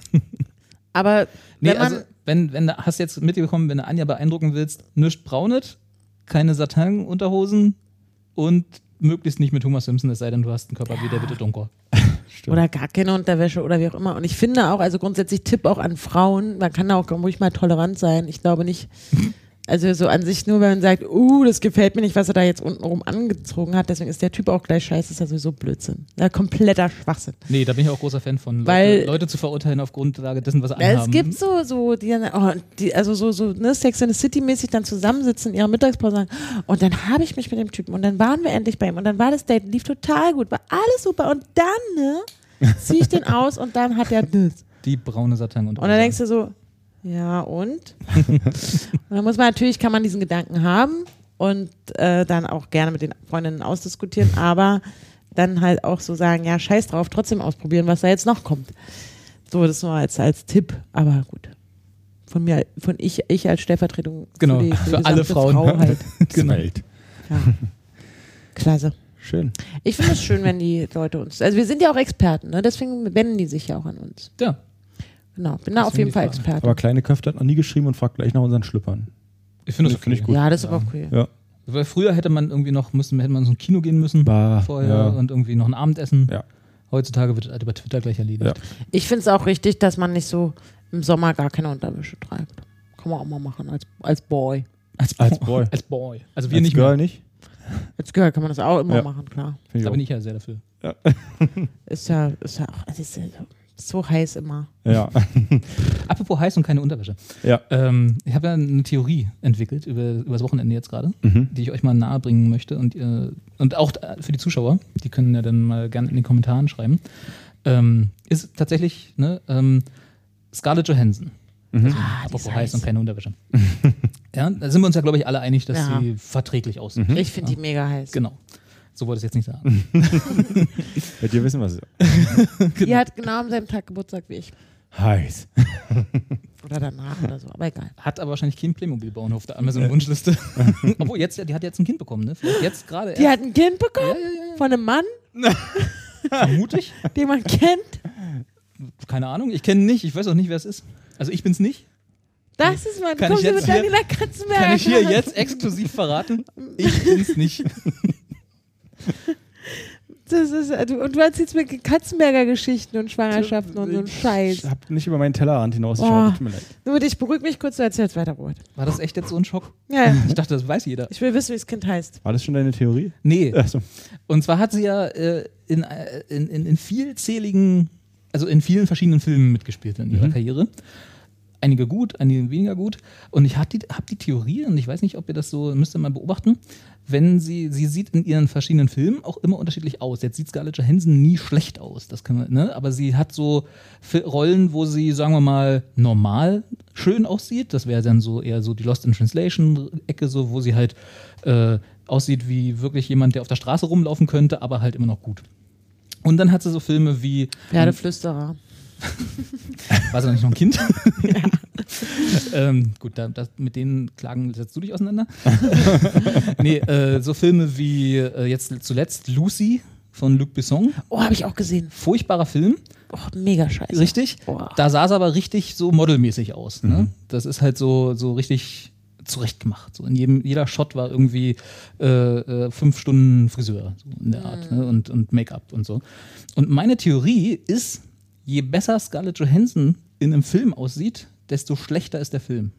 Aber Nee, wenn man, also, wenn, wenn du hast jetzt mitbekommen, wenn du Anja beeindrucken willst, nichts Braunet, keine Satin-Unterhosen und möglichst nicht mit Homer Simpson, es sei denn, du hast einen Körper wie der bitte Dunker. oder gar keine Unterwäsche oder wie auch immer. Und ich finde auch, also grundsätzlich Tipp auch an Frauen, man kann da auch ruhig mal tolerant sein. Ich glaube nicht, also so an sich nur, wenn man sagt, uh, das gefällt mir nicht, was er da jetzt untenrum angezogen hat, deswegen ist der Typ auch gleich scheiße, ist ja sowieso Blödsinn. Ja, kompletter Schwachsinn. Nee, da bin ich auch großer Fan von, Weil- Leute, Leute zu verurteilen auf Grundlage dessen, was sie Ja, anhaben. es gibt so, so, die, oh, die also so, so ne, Sex and the City-mäßig dann zusammensitzen in ihrer Mittagspause und sagen, und dann habe ich mich mit dem Typen und dann waren wir endlich bei ihm und dann war das Date, lief total gut, war alles super und dann, ne, zieh ich den aus und dann hat er das. Die braune Satin-Unterhose. Und dann denkst du so, ja und? und dann muss man natürlich, kann man diesen Gedanken haben und äh, dann auch gerne mit den Freundinnen ausdiskutieren, aber dann halt auch so sagen, ja scheiß drauf, trotzdem ausprobieren, was da jetzt noch kommt. So, das nur als, als Tipp, aber gut. Von mir, von ich, ich als Stellvertretung Genau, für, die, für die alle gesamte Frauen. Frau halt. Genau. Welt. Ja. Klasse. Schön. Ich finde es schön, wenn die Leute uns, also wir sind ja auch Experten, ne? Deswegen wenden die sich ja auch an uns. Ja, Genau, bin da Das auf sind jeden die Fall Fragen. Experte. Aber kleine Köfte hat noch nie geschrieben und fragt gleich nach unseren Schlüppern. ich finde das Finde okay. ich gut. Ja, das ist aber auch cool. Ja. Weil früher hätte man irgendwie noch, müssen, hätte man so ein Kino gehen müssen Bah, vorher ja. und irgendwie noch ein Abendessen. Ja. Heutzutage wird das halt über Twitter gleich erledigt. Ja. Ich finde es auch richtig, dass man nicht so im Sommer gar keine Unterwäsche trägt. Kann man auch mal machen als, als Boy. Als, Als Boy. Als Boy. Also wir Als nicht Girl mehr. nicht? Als Girl kann man das auch immer Ja. machen, klar. Find Da ich bin auch. ich ja sehr dafür. Ist ja, ist ja auch, es ist ja so heiß immer. Ja. Apropos heiß und keine Unterwäsche. ja. Ähm, ich habe ja eine Theorie entwickelt über, über das Wochenende jetzt gerade, Mhm. die ich euch mal nahe bringen möchte und, äh, und auch für die Zuschauer, die können ja dann mal gerne in den Kommentaren schreiben. Ähm, ist tatsächlich ne, ähm, Scarlett Johansson. Mhm. Ah, die Apropos ist heiß heiß. und keine Unterwäsche. Ja, da sind wir uns ja, glaube ich, alle einig, dass Ja. sie verträglich aussieht. Mhm. Ich finde die mega heiß. Genau. So wollte ich es jetzt nicht sagen. Bei dir wissen was. Die hat genau am selben Tag Geburtstag wie ich. Heiß. Oder danach oder so, aber egal. Hat aber wahrscheinlich keinen Playmobil-Bauernhof da einmal so eine Wunschliste. Obwohl, jetzt, die hat jetzt ein Kind bekommen, ne? Vielleicht jetzt gerade Die erst. hat ein Kind bekommen Ja, ja, von einem Mann, Vermutlich. den man kennt. Keine Ahnung. Ich kenne ihn nicht. Ich weiß auch nicht, wer es ist. Also ich bin's nicht. Das ist mein Kann Komm ich sie jetzt mit hier- Daniela Katzenberger. Kann ich hier jetzt exklusiv verraten? Ich bin's nicht. Das ist, du, und du erzählst mir Katzenberger Geschichten und Schwangerschaften und so einen Ich Scheiß. hab nicht über meinen Tellerrand hinausgeschaut. Oh. Tut mir leid. Nur ich beruhig mich kurz, du erzählst weiter, Robert. War das echt jetzt so ein Schock? Ja, ja. Ich dachte, das weiß jeder. Ich will wissen, wie das Kind heißt. War das schon deine Theorie? Nee. Achso. Und zwar hat sie ja äh, in, äh, in, in, in vielzähligen, also in vielen verschiedenen Filmen mitgespielt in ihrer Mhm. Karriere. Einige gut, einige weniger gut. Und ich habe die, hab die Theorie, und ich weiß nicht, ob ihr das so, müsst ihr mal beobachten, wenn sie, sie sieht in ihren verschiedenen Filmen auch immer unterschiedlich aus. Jetzt sieht Scarlett Johansson nie schlecht aus, das können wir, ne? Aber sie hat so Fi- Rollen, wo sie, sagen wir mal, normal schön aussieht. Das wäre dann so eher so die Lost in Translation-Ecke, so, wo sie halt äh, aussieht wie wirklich jemand, der auf der Straße rumlaufen könnte, aber halt immer noch gut. Und dann hat sie so Filme wie Pferdeflüsterer. War sie noch nicht noch ein Kind? ähm, gut, da, das, mit denen Klagen setzt du dich auseinander. nee, äh, so Filme wie äh, jetzt zuletzt Lucy von Luc Besson. Oh, habe ich auch gesehen. Furchtbarer Film, Oh, mega scheiße. richtig. Boah. Da sah es aber richtig so modelmäßig aus. Ne? Mhm. Das ist halt so, so richtig zurechtgemacht. So in jedem, jeder Shot war irgendwie äh, äh, fünf Stunden Friseur, so in der Art. Ne? Und, und Make-up und so. Und meine Theorie ist, je besser Scarlett Johansson in einem Film aussieht, desto schlechter ist der Film.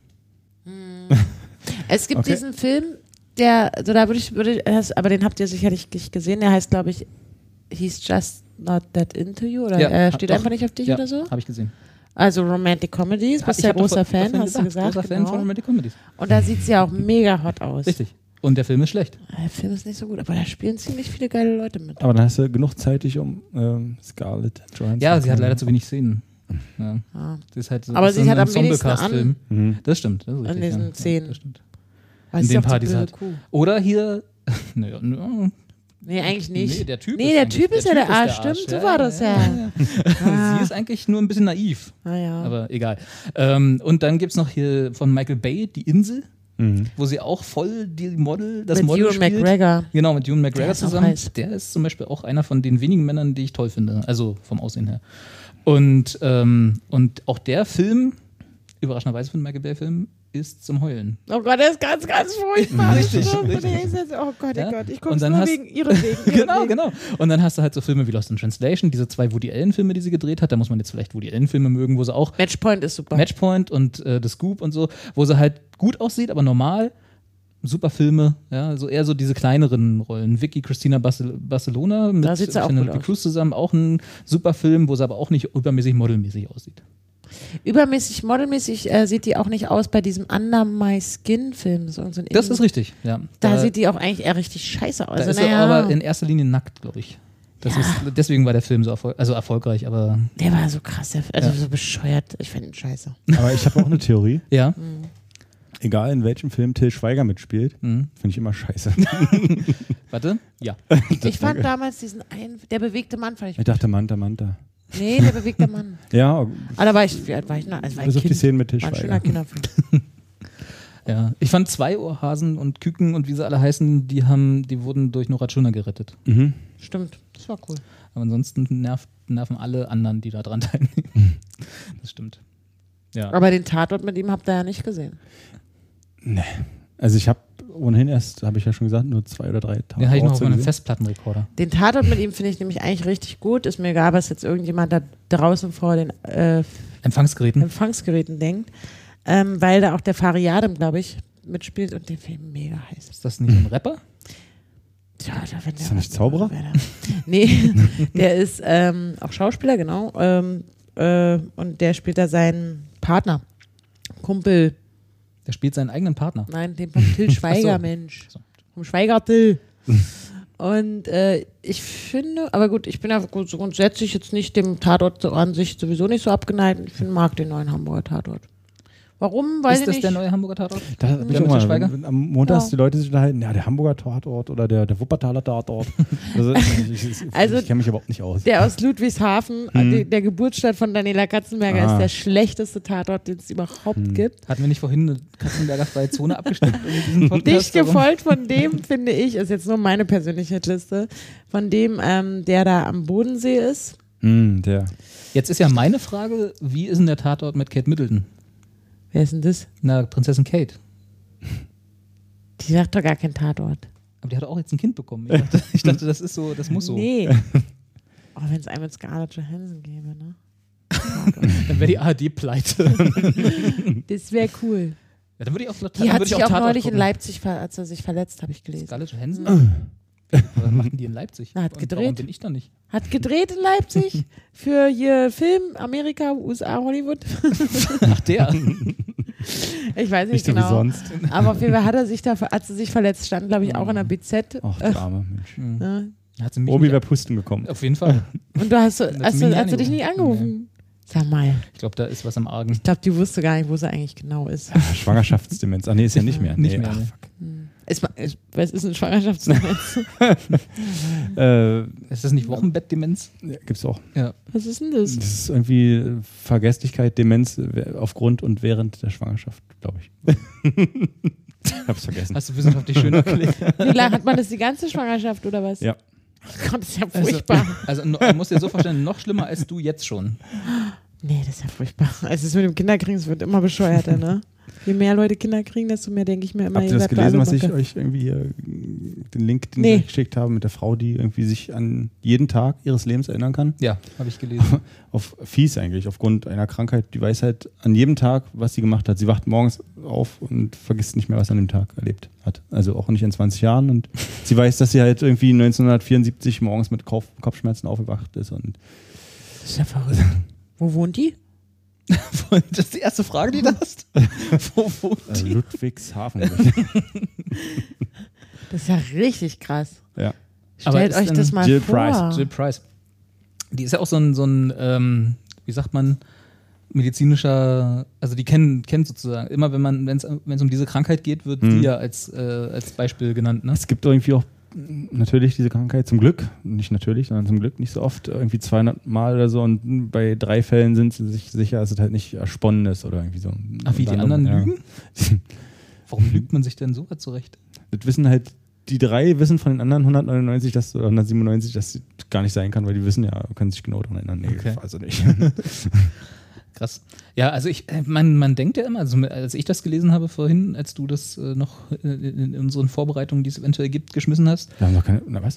Es gibt Okay. diesen Film, der, also da würde ich, würde ich, das- aber den habt ihr sicherlich nicht gesehen, der heißt, glaube ich, He's Just Not That Into You oder Ja, er hab- steht doch. einfach nicht auf dich Ja, oder so. habe ich gesehen. Also Romantic Comedies, bist Ich ja hab doch großer vor- Fan, vorhin hast du gesagt. Großer Fan genau. von Romantic Comedies. Und da sieht sie ja auch mega hot aus. Richtig. Und der Film ist schlecht. Der Film ist nicht so gut, aber da spielen ziemlich viele geile Leute mit. Aber dann hast du genug Zeit, dich um ähm, Scarlett Johansson Ja, sie hat zu leider zu wenig Szenen. Ja. Ja. Das ist halt so, Aber das sie ist so hat ein am wenigsten Ensemble-Cast-Film. Mhm. Das stimmt. Das ist An richtig, diesen ja. Szenen. Ja, das stimmt. Weil In sie den auch die Partys blöde halt. Kuh. Oder hier naja, no. Nee, eigentlich nicht. Nee, der Typ nee, ist, der eigentlich- typ ist ja der Arsch, stimmt, so war das ja. ja. Sie ist eigentlich nur ein bisschen naiv, Ah, ja. aber egal. Ähm, und dann gibt es noch hier von Michael Bay die Insel, Mhm. wo sie auch voll die Model, das Mit Model Ewan spielt. McGregor. Genau, mit Ewan McGregor Der ist auch zusammen. heiß. Der ist zum Beispiel auch einer von den wenigen Männern, die ich toll finde, also vom Aussehen her. Und, ähm, und auch der Film, überraschenderweise für einen Michael Bay-Film, ist zum Heulen. Oh Gott, der ist ganz, ganz furchtbar. Richtig, Stimmt. richtig. Oh Gott, oh Ja? Gott, ich Und guck's dann nur hast- wegen ihretwegen. Genau, ihretwegen. genau. Und dann hast du halt so Filme wie Lost in Translation, diese zwei Woody Allen-Filme, die sie gedreht hat. Da muss man jetzt vielleicht Woody Allen-Filme mögen, wo sie auch Matchpoint ist super. Matchpoint und äh, The Scoop und so, wo sie halt gut aussieht, aber normal. Super Filme, ja, so eher so diese kleineren Rollen. Vicky Cristina Barcel- Barcelona mit Da sieht sie auch gut Penelope aus. Cruz zusammen, auch ein super Film, wo sie aber auch nicht übermäßig modelmäßig aussieht. Übermäßig, modelmäßig äh, sieht die auch nicht aus bei diesem Under My Skin-Film. So, so ein Das ist richtig, ja. Da sieht die auch eigentlich eher richtig scheiße aus. da Also, ist sie naja, aber in erster Linie nackt, glaube ich. Das Ja. ist, deswegen war der Film so erfol also erfolgreich, aber der war so krass, der, also Ja. so bescheuert. Ich finde ihn scheiße. Aber ich habe auch eine Theorie. ja. Egal in welchem Film Till Schweiger mitspielt, Mhm. finde ich immer scheiße. Warte, ja. Ich fand damals diesen einen, der bewegte Mann, fand ich. Ich dachte Manta, Manta. Nee, der bewegte Mann. Ja, Aber da war ich, wie alt war ich noch? Also war ich bis auf die Kind. Szenen mit Till War ein schöner Schweiger. Kinderfilm. Ja, ich fand zwei Ohrhasen und Küken und wie sie alle heißen, die haben, die wurden durch Nora Tschirner gerettet. Mhm. Stimmt, das war cool. Aber ansonsten nervt, nerven alle anderen, die da dran teilnehmen. Das stimmt. Ja. Aber den Tatort mit ihm habt ihr ja nicht gesehen. Nee. Also ich habe ohnehin erst, habe ich ja schon gesagt, nur zwei oder drei Tage. Den habe ich noch auf meinem Festplattenrekorder. Den Tatort mit ihm finde ich nämlich eigentlich richtig gut. Ist mir egal, was jetzt irgendjemand da draußen vor den äh, Empfangsgeräten. Empfangsgeräten denkt. Ähm, weil da auch der Fariadem, glaube ich, mitspielt und der Film mega heiß. Ist das nicht ein Rapper? Tja, da wenn der Ist er nicht Zauberer? Wer da- Nee, der ist ähm, auch Schauspieler, genau. Ähm, äh, und der spielt da seinen Partner. Kumpel. Der spielt seinen eigenen Partner. Nein, den von Till Schweiger, Ach so. Mensch. So. Vom Schweiger Till. Und äh, ich finde, aber gut, ich bin ja gut- so grundsätzlich jetzt nicht dem Tatort so an sich sowieso nicht so abgeneigt. Ich find, mag den neuen Hamburger Tatort. Warum? Weiß Ist ich das nicht. der neue Hamburger Tatort? Da hab ich Mit auch mal, Schweiger? wenn, wenn am Montag Ja. die Leute sich unterhalten, ja, der Hamburger Tatort oder der, der Wuppertaler Tatort. Also, ich, ich, ich, Also, ich kenne mich überhaupt nicht aus. Der aus Ludwigshafen, Hm. die, der Geburtsstadt von Daniela Katzenberger, Ah. ist der schlechteste Tatort, den es überhaupt Hm. gibt. Hatten wir nicht vorhin eine Katzenberger freie Zone abgesteckt in diesem Podcast? Dicht Warum? gefolgt von dem, finde ich, ist jetzt nur meine persönliche Liste, von dem, ähm, der da am Bodensee ist. Hm, der. Jetzt ist ja meine Frage, wie ist denn der Tatort mit Kate Middleton? Wer ist denn das? Na, Prinzessin Kate. Die sagt doch gar kein Tatort. Aber die hat auch jetzt ein Kind bekommen. Ich dachte, ich dachte das ist so, das muss so. Nee. Oh, wenn es einen mit Scarlett Johansson gäbe, ne? Dann wäre die A R D pleite. Das wäre cool. Ja, dann würde ich auch, dann Die würde hat ich sich auch auch Tatort neulich in gucken. Leipzig, ver als er sich verletzt, habe ich gelesen. Scarlett Johansson? Was machen die in Leipzig? Na, hat Und gedreht. Warum bin ich da nicht? Hat gedreht in Leipzig für hier Film, Amerika, U S A, Hollywood. Ach, der. Ich weiß nicht, Nicht so wie genau. sonst. Aber auf jeden Fall hat er sich da, hat sie sich verletzt, stand glaube ich auch in der B Z. Ach, der arme Mensch. Ne? Hat sie mich Obi nicht, wäre Pusten gekommen. auf jeden Fall. Und du hast, du, Hat sie hast, mich du, nicht hast du dich nicht angerufen. angerufen? Sag mal, Ich glaube, da ist was am Argen. ich glaube, die wusste gar nicht, wo sie eigentlich genau ist. Schwangerschaftsdemenz. Ach nee, ist ja nicht mehr. Nicht nee, mehr, ach, nee. fuck. Ist, ist, was ist ein Schwangerschaftsdemenz? Äh, Ist das nicht Wochenbettdemenz? ja, gibt's auch. Ja. Was ist denn das? Das ist irgendwie äh, Vergesslichkeit, Demenz äh, aufgrund und während der Schwangerschaft, glaube ich. Hab's vergessen. Hast du wissenschaftlich schön erklärt? Wie lange hat man das die ganze Schwangerschaft oder was? Ja. Oh Gott, das ist ja Also, furchtbar. also no, du musst dir so vorstellen, noch schlimmer als du jetzt schon. Nee, das ist ja furchtbar. Es ist mit dem Kinderkriegen, es wird immer bescheuerter, ne? Je mehr Leute Kinder kriegen, desto mehr denke ich mir immer, Habt ihr ihr das seid gelesen, alle was ich Bocke. euch irgendwie hier, den Link, den Nee. ich euch geschickt habe, mit der Frau, die irgendwie sich an jeden Tag ihres Lebens erinnern kann? Ja, habe ich gelesen. Auf fies eigentlich, aufgrund einer Krankheit. Die weiß halt an jedem Tag, was sie gemacht hat. Sie wacht morgens auf und vergisst nicht mehr, was sie an dem Tag erlebt hat. Also auch nicht in zwanzig Jahren. Und sie weiß, dass sie halt irgendwie neunzehnhundertvierundsiebzig morgens mit Kopf Kopfschmerzen aufgewacht ist. Und Das ist ja verrückt. Wo wohnt die? Das ist die erste Frage, die du hast. Wo wohnt äh, die? Ludwigshafen. Das ist ja richtig krass. Ja. Aber Stellt ist euch denn das mal Jill vor. Price? Jill Price. Die ist ja auch so ein, so ein ähm, wie sagt man, medizinischer, also die kennen, kennen sozusagen, immer wenn man, wenn es um diese Krankheit geht, wird Mhm. die ja als, äh, als Beispiel genannt. Ne? Es gibt irgendwie auch natürlich diese Krankheit, zum Glück, nicht natürlich, sondern zum Glück nicht so oft, irgendwie zweihundert Mal oder so und bei drei Fällen sind sie sich sicher, dass es halt nicht ersponnen ist oder irgendwie so. Ach, wie die Und anderen ja. lügen? Warum lügt man sich denn so was zurecht? Das wissen halt, die drei wissen von den anderen hundertneunundneunzig, dass, oder hundertsiebenundneunzig, dass das gar nicht sein kann, weil die wissen ja, können sich genau daran erinnern. Nee, Okay. also nicht. Krass. Ja, also ich, äh, man, man denkt ja immer, also als ich das gelesen habe vorhin, als du das äh, noch äh, in unseren Vorbereitungen, die es eventuell gibt, geschmissen hast, Wir haben doch keine, na was?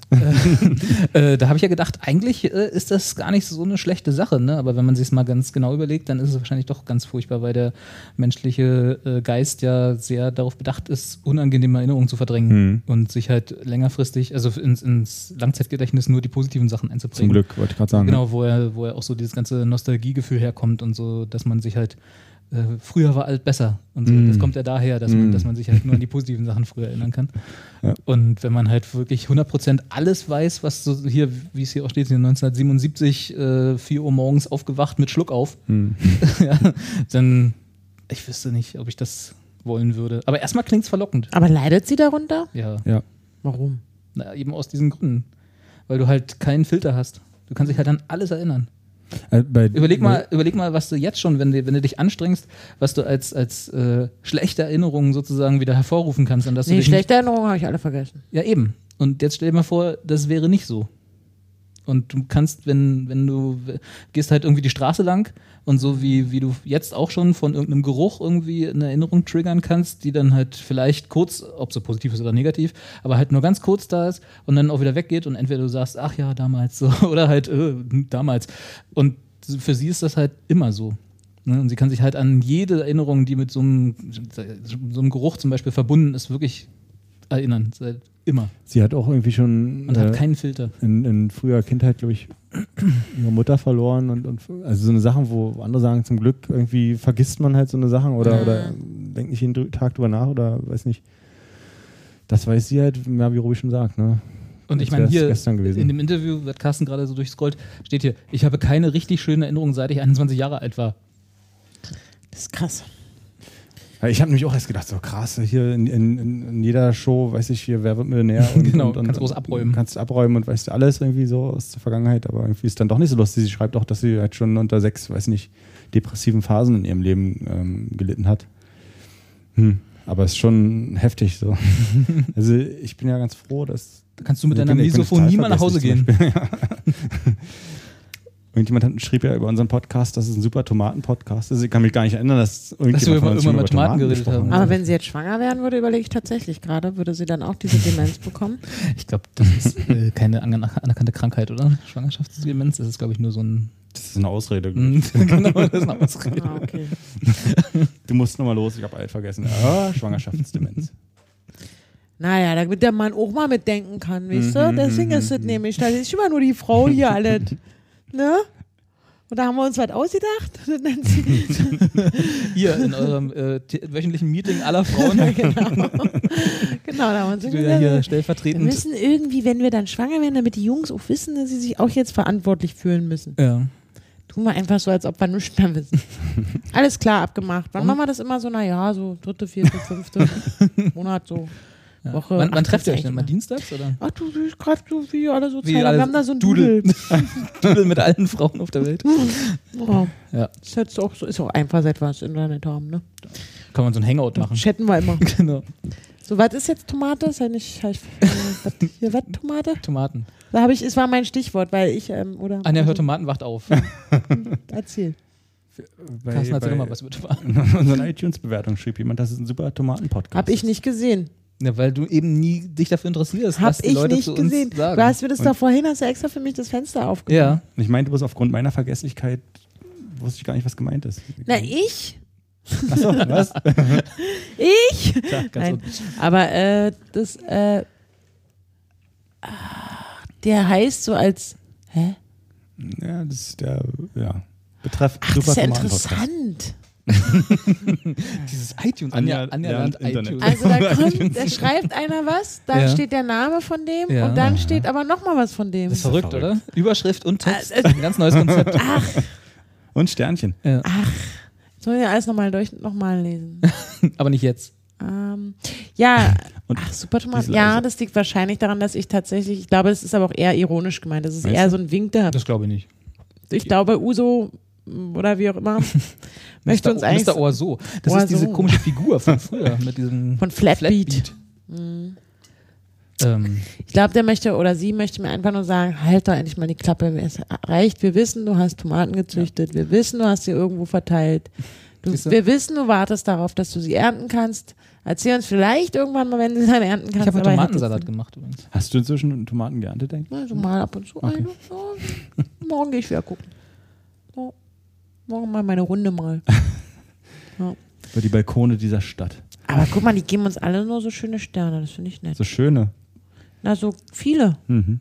äh, da habe ich ja gedacht, eigentlich äh, ist das gar nicht so eine schlechte Sache, ne? Aber wenn man sich es mal ganz genau überlegt, dann ist es wahrscheinlich doch ganz furchtbar, weil der menschliche äh, Geist ja sehr darauf bedacht ist, unangenehme Erinnerungen zu verdrängen Hm. und sich halt längerfristig, also ins, ins Langzeitgedächtnis nur die positiven Sachen einzubringen. Zum Glück, wollte ich gerade sagen. Genau, wo er, wo er auch so dieses ganze Nostalgiegefühl herkommt und so, dass man sich halt äh, früher war alt besser und so. Mm. Das kommt ja daher, dass man, Mm. dass man sich halt nur an die positiven Sachen früher erinnern kann. Ja. Und wenn man halt wirklich hundert Prozent alles weiß, was so hier, wie es hier auch steht, hier neunzehnhundertsiebenundsiebzig, äh, vier Uhr morgens aufgewacht mit Schluck auf, Hm. ja, dann, ich wüsste nicht, ob ich das wollen würde. Aber erstmal klingt es verlockend. Aber leidet sie darunter? Ja, Ja. Warum? na, eben aus diesen Gründen. Weil du halt keinen Filter hast. Du kannst dich halt an alles erinnern. Äh, bei, Überleg mal, überleg mal, was du jetzt schon, wenn du, wenn du dich anstrengst, was du als, als äh, schlechte Erinnerungen sozusagen wieder hervorrufen kannst. An das du Nee, dich schlechte Erinnerungen habe ich alle vergessen. Nicht, ja, eben. Und jetzt stell dir mal vor, das wäre nicht so. Und du kannst, wenn, wenn du gehst halt irgendwie die Straße lang und so wie, wie du jetzt auch schon von irgendeinem Geruch irgendwie eine Erinnerung triggern kannst, die dann halt vielleicht kurz, ob so positiv ist oder negativ, aber halt nur ganz kurz da ist und dann auch wieder weggeht und entweder du sagst, ach ja, damals so, oder halt, äh, damals. Und für sie ist das halt immer so. Ne? Und sie kann sich halt an jede Erinnerung, die mit so einem, so einem Geruch zum Beispiel verbunden ist, wirklich erinnern. Seit immer. Sie hat auch irgendwie schon Und äh, hat keinen Filter. in, in früher Kindheit, glaube ich, ihre Mutter verloren und, und also so eine Sachen, wo andere sagen, zum Glück irgendwie vergisst man halt so eine Sachen oder, Mhm. oder denkt nicht jeden Tag drüber nach oder weiß nicht. Das weiß sie halt, ja, wie Robi schon sagt, ne? Und ich Als meine, wär's hier gestern gewesen. in dem Interview, wird Carsten gerade so durchscrollt, steht hier, ich habe keine richtig schöne Erinnerung, seit ich einundzwanzig Jahre alt war. Das ist krass. Ja, ich habe nämlich auch erst gedacht, so krass, hier in, in, in jeder Show, weiß ich, hier, wer wird Millionär? Und, Genau, und, und, kannst groß abräumen. Kannst abräumen und weißt du alles irgendwie so aus der Vergangenheit, aber irgendwie ist dann doch nicht so lustig. Sie schreibt auch, dass sie halt schon unter sechs, weiß nicht, depressiven Phasen in ihrem Leben ähm, gelitten hat. Hm. Aber es ist schon heftig so. Also ich bin ja ganz froh, dass... Da kannst du mit Ich deiner bin- ich bin Misophonie total mal nach Hause gehen. vergesslich zum Beispiel. Irgendjemand hat, schrieb ja über unseren Podcast, das ist ein super Tomaten-Podcast. Also ich kann mich gar nicht erinnern, dass irgendjemand Dass wir von immer- uns immer schon über Tomaten geredet gesprochen haben. hat. Aber wenn sie jetzt schwanger werden würde, überlege ich tatsächlich gerade, würde sie dann auch diese Demenz bekommen? Ich glaube, das ist äh, keine aner- anerkannte Krankheit, oder? Schwangerschaftsdemenz, das ist, glaube ich, nur so ein... Das ist eine Ausrede. Mm, genau, das ist eine Ausrede. Ah, okay. Du musst nochmal los, ich habe alt vergessen. Ah, Schwangerschaftsdemenz. Naja, damit der Mann auch mal mitdenken kann, weißt du? Mhm, Deswegen mhm, ist es mhm. nämlich, da ist immer nur die Frau hier alles. Ne? Und da haben wir uns was ausgedacht. Das nennt sie- Hier in eurem äh, t- wöchentlichen Meeting aller Frauen, genau. Genau, da haben wir uns die du ja hier gesagt, wir stellvertretend... müssen irgendwie, wenn wir dann schwanger werden, damit die Jungs auch wissen, dass sie sich auch jetzt verantwortlich fühlen müssen. Ja. Tun wir einfach so, als ob wir nichts mehr wissen. Alles klar, abgemacht. Wann Und? machen wir das immer so? Naja, so dritte, vierte, fünfte Monat so. Ja. Woche. Wann, wann Ach, trefft ihr das euch denn? ist Mal echt dienstags, oder? Ach du, du gerade so wie alle so Wie Zeit. alle Wir haben da so ein Dudel. Dudel. Dudel mit allen Frauen auf der Welt. Oh. Ja. Ist jetzt auch so, ist auch einfach, seit wir das Internet haben, ne? Kann man so ein Hangout machen. Chatten wir immer. Genau. So, was ist jetzt Tomate? Ist ja nicht, äh, was, hier, was, Tomate? Tomaten. Da habe ich, es war mein Stichwort, weil ich, ähm, oder? Anja hört also, Tomaten, wacht auf. Erzähl. Bei, Carsten, erzähl bei doch mal was über Tomaten. in unseren iTunes-Bewertungen schrieb jemand, das ist ein super Tomaten-Podcast. Hab ich nicht gesehen. Ja, weil du eben nie dich dafür interessierst, Hab was die ich Leute nicht zu gesehen. uns sagen. Du hast mir das Und- da vorhin, hast du extra für mich das Fenster aufgemacht. Ja. Und ich meinte bloß aufgrund meiner Vergesslichkeit wusste ich gar nicht, was gemeint ist. Na, ich? Achso, was? Ich? Klar, ganz Nein. unten. Aber äh, das, äh, ah, der heißt so als, hä? Ja, das ist der, ja, Betreff Ach, das ist ja Tomaten-Podcast. interessant. Dieses iTunes, Anja Anja, Anja lernt lernt Internet. iTunes. Also da, kommt, da schreibt einer was, dann Ja. steht der Name von dem Ja. und dann steht aber nochmal was von dem. Das ist verrückt, verrückt. oder? Überschrift und Text. Ah, äh, Ein ganz neues Konzept. Ach, Und Sternchen. Ja. Sollen wir alles nochmal durch, nochmal lesen? Aber nicht jetzt. ähm, ja, Und ach, super Thomas. diese Ja, leise. das liegt wahrscheinlich daran, dass ich tatsächlich, ich glaube, das ist aber auch eher ironisch gemeint. Das ist Meinst eher du? so ein Wink der. Das glaube ich nicht. Ich glaube, Uso oder wie auch immer möchte uns eigentlich Mister Orso. Das Orso. ist diese komische Figur von früher mit diesem von Flatbeat. Flatbeat. Mhm. Ähm, Ich glaube, der möchte oder sie möchte mir einfach nur sagen, halt doch endlich mal die Klappe. Es reicht, wir wissen, du hast Tomaten gezüchtet, wir wissen, du hast sie irgendwo verteilt. Du, Siehst du? wir wissen, du wartest darauf, dass du sie ernten kannst. Erzähl uns vielleicht irgendwann mal, wenn du sie dann ernten kannst. ich habe aber Tomatensalat hättest gemacht übrigens. Hast du inzwischen Tomaten geerntet, denk du- Also mal ab und zu Okay. eine. Ja, morgen gehe ich wieder gucken. Ja. Morgen mal meine Runde mal. Über die Balkone dieser Stadt. Aber guck mal, die geben uns alle nur so schöne Sterne. Das finde ich nett. So schöne. Na, so viele. Mhm.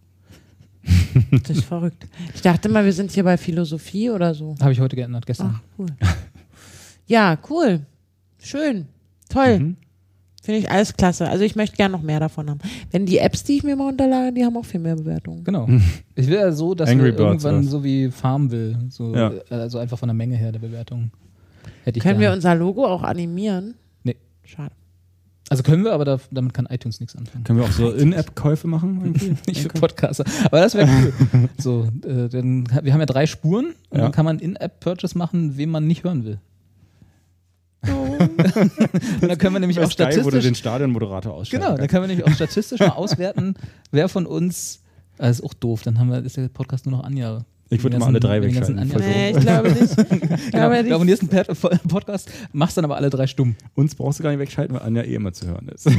Das ist verrückt. Ich dachte mal, wir sind hier bei Philosophie oder so. Habe ich heute geändert, gestern. Ach, cool. Ja, cool. Schön. Toll. Mhm. Finde ich alles klasse. Also ich möchte gerne noch mehr davon haben. Wenn die Apps, die ich mir mal runterlade, die haben auch viel mehr Bewertungen. Genau. Ich will ja so, dass Angry wir Birds, irgendwann was? so wie Farmville, so, Ja. also einfach von der Menge her der Bewertung. Hätte ich Können wir gerne. unser Logo auch animieren? Nee. Schade. Also können wir, aber da, damit kann iTunes nichts anfangen. Können wir auch so In-App-Käufe machen? Irgendwie? Nicht für Podcaster. Aber das wäre cool. So, äh, dann, wir haben ja drei Spuren und Ja. dann kann man In-App-Purchase machen, wen man nicht hören will. Und dann können wir nämlich Bei auch Sky, wo du statistisch. den Stadionmoderator ausschalten Genau, dann kannst. können wir nämlich auch statistisch mal auswerten, wer von uns. Das ist auch doof, dann haben wir, ist der Podcast nur noch Anja. Ich würde Den mal alle ganzen- drei den ganzen wegschalten. Anja- Nee, ich glaube nicht. Ich Genau, glaube du nicht. abonnierst einen Per- Podcast, machst dann aber alle drei stumm. Uns brauchst du gar nicht wegschalten, weil Anja eh immer zu hören ist.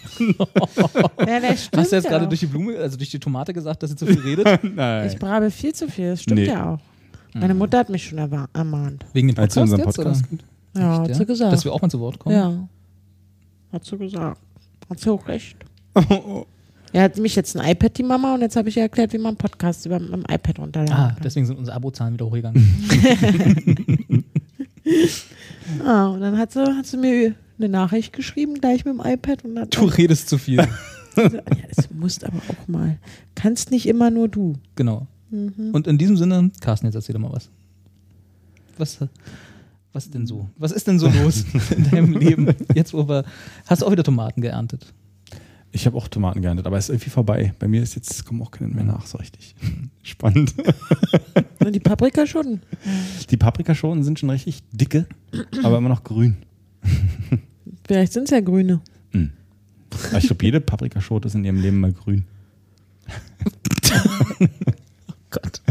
Ja, das stimmt Hast du jetzt ja gerade auch. durch die Blume, also durch die Tomate gesagt, dass sie zu viel redet? Nein. Ich brabe viel zu viel. Das stimmt Nee. ja auch. Meine Mutter hat mich schon erwa- ermahnt. Wegen dem Als Podcast du unseren jetzt, Podcast oder? Ja, hat Echt, sie gesagt. Dass wir auch mal zu Wort kommen? Ja. Hat sie gesagt. Hat sie auch recht. Er hat mich jetzt ein iPad, die Mama, und jetzt habe ich ihr erklärt, wie man Podcasts über mit dem iPad runterladen Ah, kann. deswegen sind unsere Abozahlen wieder hochgegangen. Ah, und dann hat sie, hat sie mir eine Nachricht geschrieben, gleich mit dem iPad. Und hat Du redest zu viel. gesagt, ja, das musst aber auch mal. Kannst nicht immer nur du. Genau. Mhm. Und in diesem Sinne, Carsten, jetzt erzähl doch mal was. Was, was denn so? Was ist denn so los in deinem Leben? Jetzt, wo wir. Hast du auch wieder Tomaten geerntet? Ich habe auch Tomaten geerntet, aber es ist irgendwie vorbei. Bei mir ist jetzt, kommen auch keine mehr nach, so richtig. Spannend. Und die Paprika schon. Die Paprikaschoten sind schon richtig dicke, aber immer noch grün. Vielleicht sind es ja grüne. Mhm. Aber ich glaube, jede Paprikaschote ist in ihrem Leben mal grün. Gott.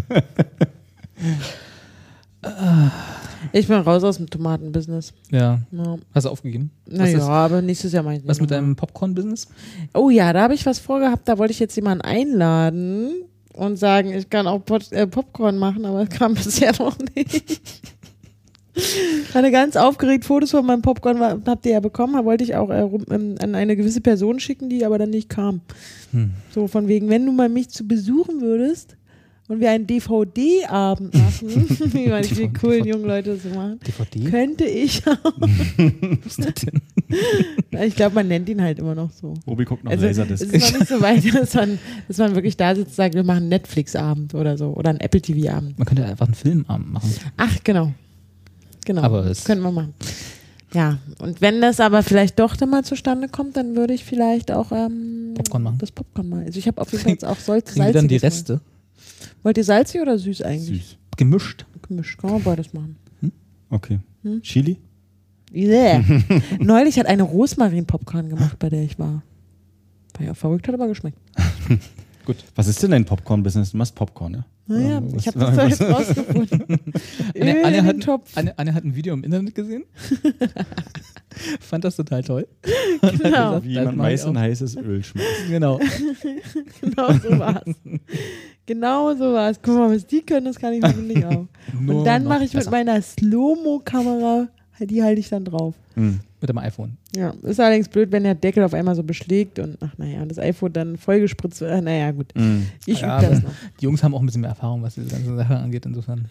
Ich bin raus aus dem Tomatenbusiness. Ja. Ja. Hast du aufgegeben? Naja, ist- aber nächstes Jahr mache ich nicht Was mit nochmal. deinem Popcorn-Business? Oh ja, da habe ich was vorgehabt, da wollte ich jetzt jemanden einladen und sagen, ich kann auch Pot äh, Popcorn machen, aber es kam bisher noch nicht. Ich hatte ganz aufgeregt Fotos von meinem Popcorn, war- habt ihr ja bekommen, da wollte ich auch äh, rum, ähm, an eine gewisse Person schicken, die aber dann nicht kam. Hm. So von wegen, wenn du mal mich zu besuchen würdest und wir einen D V D-Abend machen, wie meine ich, wie D V D. cool die jungen Leute das so machen, D V D? könnte ich auch. Was ist das denn? Ich glaube, man nennt ihn halt immer noch so. Obi guckt noch Also, es Laserdisc. ist noch nicht so weit, dass man, dass man wirklich da sitzt und sagt, wir machen einen Netflix-Abend oder so oder einen Apple T V-Abend. Man könnte einfach einen Filmabend machen. Ach, genau. Genau. Aber es- können wir machen. Ja, und wenn das aber vielleicht doch dann mal zustande kommt, dann würde ich vielleicht auch ähm, Popcorn machen. das Popcorn mal. Also ich habe auf jeden Fall jetzt auch Salz, Kriegen wir dann die salziges Reste? Mal. Wollt ihr salzig oder süß eigentlich? Süß. Gemischt. Gemischt. Kann man beides machen. Okay. Hm? Chili? Yeah. Neulich hat eine Rosmarin-Popcorn gemacht, bei der ich war. War ja verrückt, hat aber geschmeckt. Gut. Was ist denn dein Popcorn-Business? Du machst Popcorn, ja? Naja, Ähm, ich was- habe das doch jetzt rausgefunden. Öl Anne, Anne, in hat, den Topf. Anne, Anne hat ein Video im Internet gesehen. Fand das total toll. Genau. Wie Das jemand mach ich Mais in auch. heißes Öl schmeißt. Genau. Genau so war's. Genau so war's. Guck mal, was die können, das kann ich hoffentlich auch. Nur Und dann noch mache ich mit besser. meiner Slow-Mo-Kamera, die halte ich dann drauf. Mhm. Mit dem iPhone. Ja, ist allerdings blöd, wenn der Deckel auf einmal so beschlägt und ach naja, und das iPhone dann vollgespritzt wird. Naja, gut. Mhm. Ich Ja, übe das aber- noch. Die Jungs haben auch ein bisschen mehr Erfahrung, was diese ganze Sache angeht, insofern.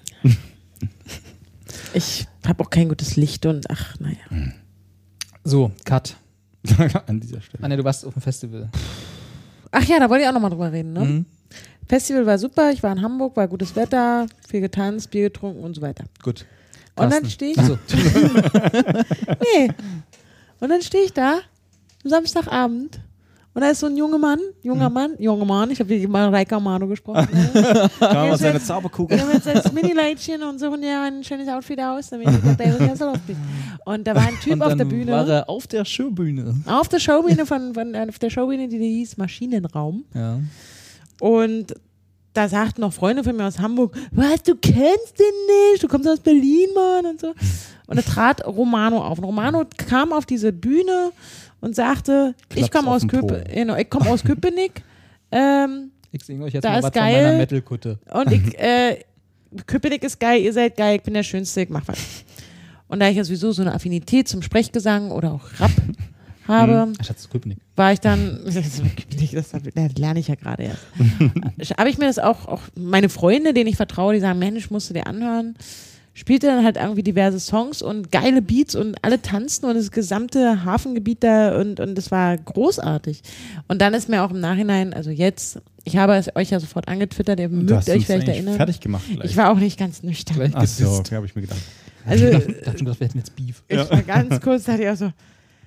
Ich habe auch kein gutes Licht und ach naja. So, Cut. An dieser Stelle. Anne, du warst auf dem Festival. Ach ja, da wollte ich auch nochmal drüber reden. Ne? Mhm. Festival war super, ich war in Hamburg, war gutes Wetter, viel getanzt, Bier getrunken und so weiter. Gut. Und dann Carsten. stehe ich. Achso. Nee. Und dann stehe ich da, Samstagabend, und da ist so ein junger Mann, junger Mann, junger Mann, ich habe wie immer Reika Mano gesprochen. Ne? Kam aus Ja, seiner so- Zauberkugel. Wir haben jetzt als Mini-Leitchen und suchen ja ein schönes Outfit aus, damit ich der David Und da war ein Typ Und auf dann der Bühne. war er auf der Showbühne. Auf der Showbühne von, von auf der Showbühne, die, die hieß Maschinenraum. Ja. Und da sagten noch Freunde von mir aus Hamburg, was, du kennst den nicht, du kommst aus Berlin, Mann, und so. Und da trat Romano auf. Und Romano kam auf diese Bühne und sagte, ich Klaps komme auf aus, den Po. Köpe, genau, ich komm aus Köpenick ähm, Ich singe euch jetzt Da mal ist was geil. von meiner Metal-Kutte. und ich, äh, Köpenick ist geil, ihr seid geil, ich bin der Schönste, ich mach was. Und da ich ja sowieso so eine Affinität zum Sprechgesang oder auch Rap habe, Ach, Schatz, Köpenick. war ich dann, das, das lerne ich ja gerade erst, habe ich mir das auch, auch, meine Freunde, denen ich vertraue, die sagen, Mensch, musst du dir anhören, spielte dann halt irgendwie diverse Songs und geile Beats und alle tanzen und das gesamte Hafengebiet da und, und das war großartig. Und dann ist mir auch im Nachhinein, also jetzt, ich habe es euch ja sofort angetwittert, ihr Du mögt hast euch uns vielleicht eigentlich erinnern. fertig gemacht gleich. Ich war auch nicht ganz nüchtern. Gleich Ach so, gedisst. okay, habe ich mir gedacht. Also, Ich dachte schon, das wäre jetzt Beef. ich war ganz kurz, da hatte ich auch so,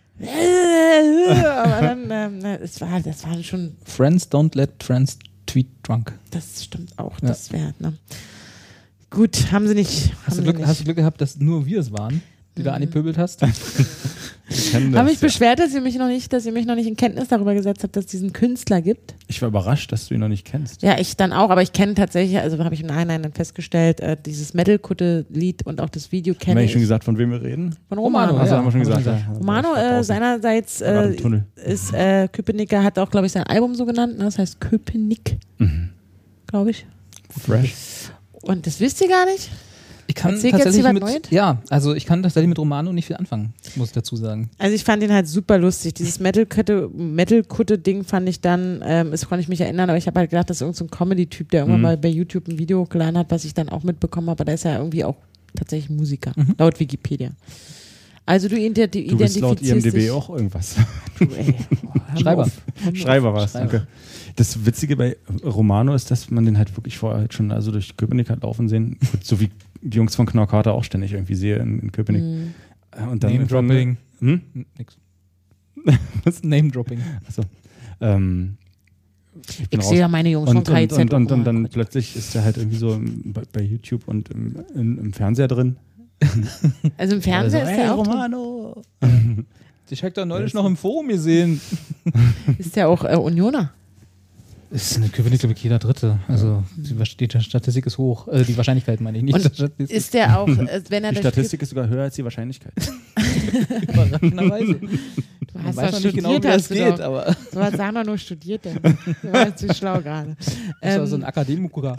aber dann, ähm, es war, das war schon, Friends don't let friends tweet drunk. das stimmt auch, Ja. das wäre, ne. Gut, haben sie nicht. Hast Haben du, sie Glück, nicht. hast du Glück gehabt, dass nur wir es waren, die da angepöbelt hast? Ich kenn das, Habe mich ja. beschwert, dass ihr mich noch nicht, dass ihr mich noch nicht in Kenntnis darüber gesetzt habt, dass es diesen Künstler gibt. Ich war überrascht, dass du ihn noch nicht kennst. Ja, ich dann auch, aber ich kenne tatsächlich, also habe ich im Nachhinein dann festgestellt, äh, dieses Metal-Kutte-Lied und auch das Video Haben kenne wir ich schon gesagt, von wem wir reden? von Romano. Romano, Also ja, haben wir schon haben wir gesagt. schon ja. Romano Ich war äh, draußen. seinerseits War gerade im äh, Tunnel. ist äh, Köpenicker, hat auch, glaube ich, sein Album so genannt, ne? Das heißt Köpenick, Mhm. glaube ich. Fresh. Und das wisst ihr gar nicht? Ich kann Erzählt jetzt tatsächlich jemand mit, Neues? ja, also ich kann tatsächlich mit Romano nicht viel anfangen, muss ich dazu sagen. Also ich fand ihn halt super lustig. Dieses Metal-Kutte, Metal-Kutte-Ding fand ich dann, ähm, das konnte ich mich erinnern, aber ich habe halt gedacht, das ist irgendein so ein Comedy-Typ, der irgendwann Mhm. mal bei YouTube ein Video hochgeladen hat, was ich dann auch mitbekommen habe, aber der ist ja irgendwie auch tatsächlich Musiker, Mhm. laut Wikipedia. Also du identi- Du bist laut I M identifizierst D B dich. auch irgendwas. Du, ey, oh, hör mal Schreiber. auf. Hör mal Schreiber war es, Schreiber. danke. Das Witzige bei Romano ist, dass man den halt wirklich vorher halt schon also durch Köpenick hat laufen sehen. Gut, so wie die Jungs von Knorkater auch ständig irgendwie sehe in, in Köpenick. Mhm. Und dann Name-Dropping. Hm? N- Nix. Name-Dropping. Achso. Ähm, ich bin Ich raus. sehe ja meine Jungs von Und, K I und, Z. und, und, oh und mein dann Gott. plötzlich ist er halt irgendwie so im, bei, bei YouTube und im, im, im Fernseher drin. Also im Fernseher Also, ist der ey, auch drin. Romano. Ich hab da neulich noch im Forum gesehen. Ist der auch äh, Unioner. Ist in Köpenick, glaube ich, jeder Dritte. Also die, die Statistik ist hoch. Also die Wahrscheinlichkeit meine ich nicht. Und die Statistik Ist der auch, äh, wenn er Die das Statistik ist sogar höher als die Wahrscheinlichkeit. überraschenderweise. Du Man hast weiß doch noch nicht genau, wie studiert, das hast du geht, doch. aber So was sagen wir nur studiert denn. Du warst zu schlau gerade. das war Ähm, so ein Akademiker.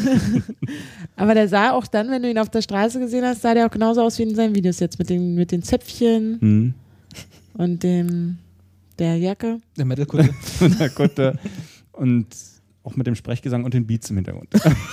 Aber der sah auch dann, wenn du ihn auf der Straße gesehen hast, sah der auch genauso aus wie in seinen Videos jetzt mit den, mit den Zöpfchen Hm. und dem der Jacke. Der Metal-Kunde. Na gut, äh, und auch mit dem Sprechgesang und den Beats im Hintergrund.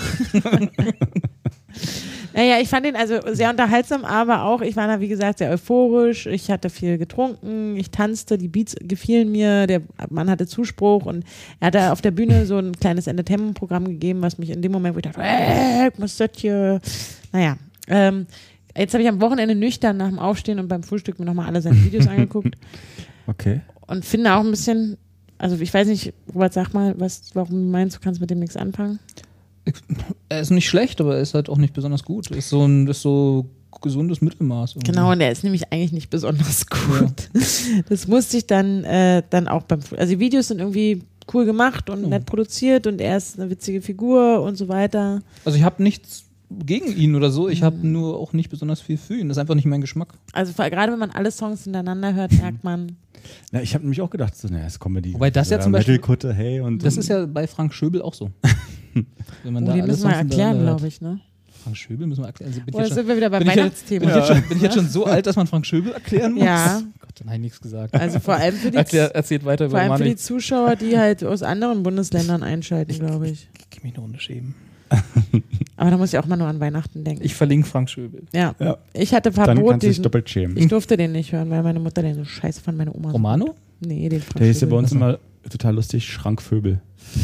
Naja, ich fand ihn also sehr unterhaltsam, aber auch, ich war da wie gesagt sehr euphorisch, ich hatte viel getrunken, ich tanzte, die Beats gefielen mir, der Mann hatte Zuspruch und er hatte auf der Bühne so ein kleines Entertainment-Programm gegeben, was mich in dem Moment, wo ich dachte, äh, ich muss das hier, naja, ähm, jetzt habe ich am Wochenende nüchtern nach dem Aufstehen und beim Frühstück mir nochmal alle seine Videos angeguckt Okay. und finde auch ein bisschen, also ich weiß nicht, Robert, sag mal, was, warum meinst du, kannst mit dem nichts anfangen? Er ist nicht schlecht, aber er ist halt auch nicht besonders gut. Er ist so ein ist so gesundes Mittelmaß. irgendwie. Genau, und der ist nämlich eigentlich nicht besonders gut. Das musste ich dann, äh, dann auch beim, also die Videos sind irgendwie cool gemacht und Ja. nett produziert und er ist eine witzige Figur und so weiter. Also ich habe nichts gegen ihn oder so, ich habe nur auch nicht besonders viel für ihn. Das ist einfach nicht mein Geschmack. Also vor- gerade wenn man alle Songs hintereinander hört, merkt man, Na, ich habe nämlich auch gedacht, so, naja, ist Comedy. Wobei das ja zum Beispiel- Metal-Kutte, hey. Und, Das ist ja bei Frank Schöbel auch so. Wenn man oh, da die alle müssen wir Songs erklären, hintereinander glaube ich, ne? hört. Frank Schöbel müssen wir erklären. Also bin ich Oder jetzt schon, sind wir wieder beim bin ich jetzt, Weihnachtsthema? bin ich jetzt schon, bin ich jetzt schon so alt, dass man Frank Schöbel erklären muss? Ja. Gott, dann habe ich nichts gesagt. Also vor allem für die, Erklär, erzählt weiter vor über allem für die Mani. Zuschauer, die halt aus anderen Bundesländern einschalten, glaube ich. Ich kann mich eine Runde schämen. Aber da muss ich auch mal nur an Weihnachten denken. Ich verlinke Frank Schöbel. ja. Ja. Ich hatte Dann Verbot, kannst du dich diesen, doppelt schämen. ich durfte den nicht hören, weil meine Mutter den so scheiße fand, meine Oma. so. Romano? Nee, den Frank Der hieß ja bei Schöbel. uns immer total lustig, Schrankvöbel.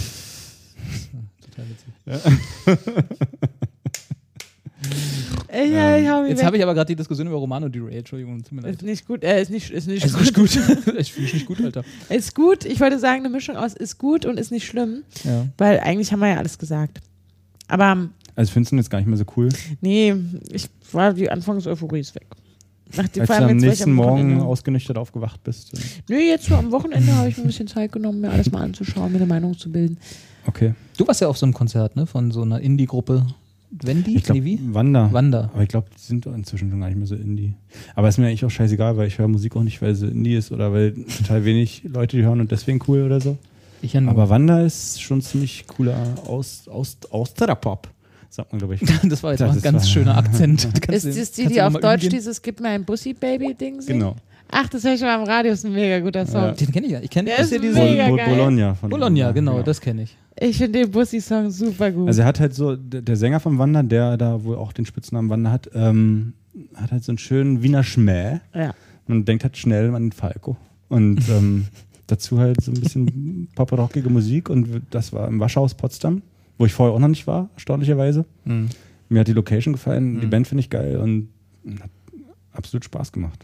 Total witzig. Ey, ja, ich hab mich Jetzt weg. habe ich aber gerade die Diskussion über Romano derailed. Entschuldigung, tut mir leid. Ist nicht gut, äh, ist nicht, ist nicht Es ist gut. gut. Ich fühle mich nicht gut, Alter. Ist gut, ich wollte sagen, eine Mischung aus ist gut und ist nicht schlimm, Ja. weil eigentlich haben wir ja alles gesagt. Aber Also findest du ihn jetzt gar nicht mehr so cool? nee, ich war, die Anfangseuphorie ist weg. Nachdem, Als vor du allem am jetzt, weil ich nächsten am Morgen Wochenende- ausgenüchtert aufgewacht bist. Nö, jetzt so am Wochenende habe ich mir ein bisschen Zeit genommen, mir alles mal anzuschauen, mir eine Meinung zu bilden. Okay. Du warst ja auf so einem Konzert, ne? Von so einer Indie-Gruppe. Wendy? Ich glaube, Nee, wie? Wanda. Wanda. Aber ich glaube, die sind doch inzwischen schon gar nicht mehr so Indie. Aber ist mir eigentlich auch scheißegal, weil ich höre Musik auch nicht, weil sie Indie ist oder weil total wenig Leute die hören und deswegen cool oder so. Ich ja nur. Aber Wanda ist schon ziemlich cooler aus, aus, Austria-Pop, sagt man, glaube ich. Das war jetzt Das auch ein ganz war- schöner Akzent. Ist das die, die auf Deutsch dieses Gib mir ein Bussi-Baby-Ding singt? Genau. Ach, das höre ich mal am Radio, ist ein mega guter Song. Ja. Den kenne ich ja. Ich kenne Der das ist ja diese mega Bo- geil. Bologna. Von Bologna, genau, ja. das kenne ich. Ich finde den Bussi-Song super gut. Also er hat halt so, der, der Sänger von Wanda, der da wohl auch den Spitznamen Wanda hat, ähm, hat halt so einen schönen Wiener Schmäh. ja. Man denkt halt schnell an den Falco. Und ähm, dazu halt so ein bisschen poprockige Musik. Und das war im Waschhaus Potsdam, wo ich vorher auch noch nicht war, erstaunlicherweise. Mhm. Mir hat die Location gefallen, die Mhm. Band finde ich geil und hat absolut Spaß gemacht.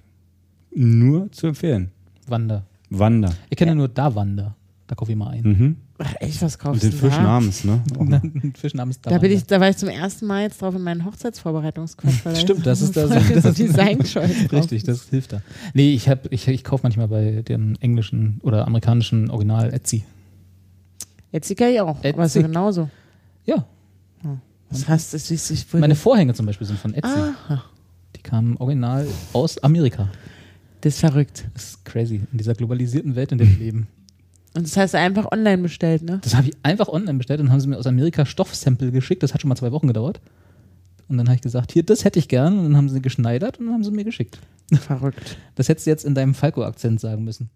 Nur zu empfehlen. Wanda. Wanda. Ich kenne nur Da Wanda. Da kaufe ich mal ein. Mhm. Ach, echt, was Und kaufst den du Fisch da? namens, ne? Auch noch. Fisch namens Da Da, bin Wanda. ich, da war ich zum ersten Mal jetzt drauf in meinen Hochzeitsvorbereitungsquatsch. weil Stimmt, das ist da so- voll das so ist- Design-Choice drauf. Richtig, das hilft da. Nee, ich, hab- ich, ich kaufe manchmal bei dem englischen oder amerikanischen Original Etsy. Jetzt die kann ich auch, aber ist Etsy. ja genauso. Ja, Was heißt das? Ich, ich, meine Vorhänge zum Beispiel sind von Etsy. Aha, Die kamen original aus Amerika. das ist verrückt. Das ist crazy. In dieser globalisierten Welt, in der wir leben. Und das hast du einfach online bestellt, ne? Das habe ich einfach online bestellt und haben sie mir aus Amerika Stoffsample geschickt. Das hat schon mal zwei Wochen gedauert. Und dann habe ich gesagt, hier, das hätte ich gern. Und dann haben sie geschneidert und dann haben sie mir geschickt. Verrückt. Das hättest du jetzt in deinem Falco-Akzent sagen müssen.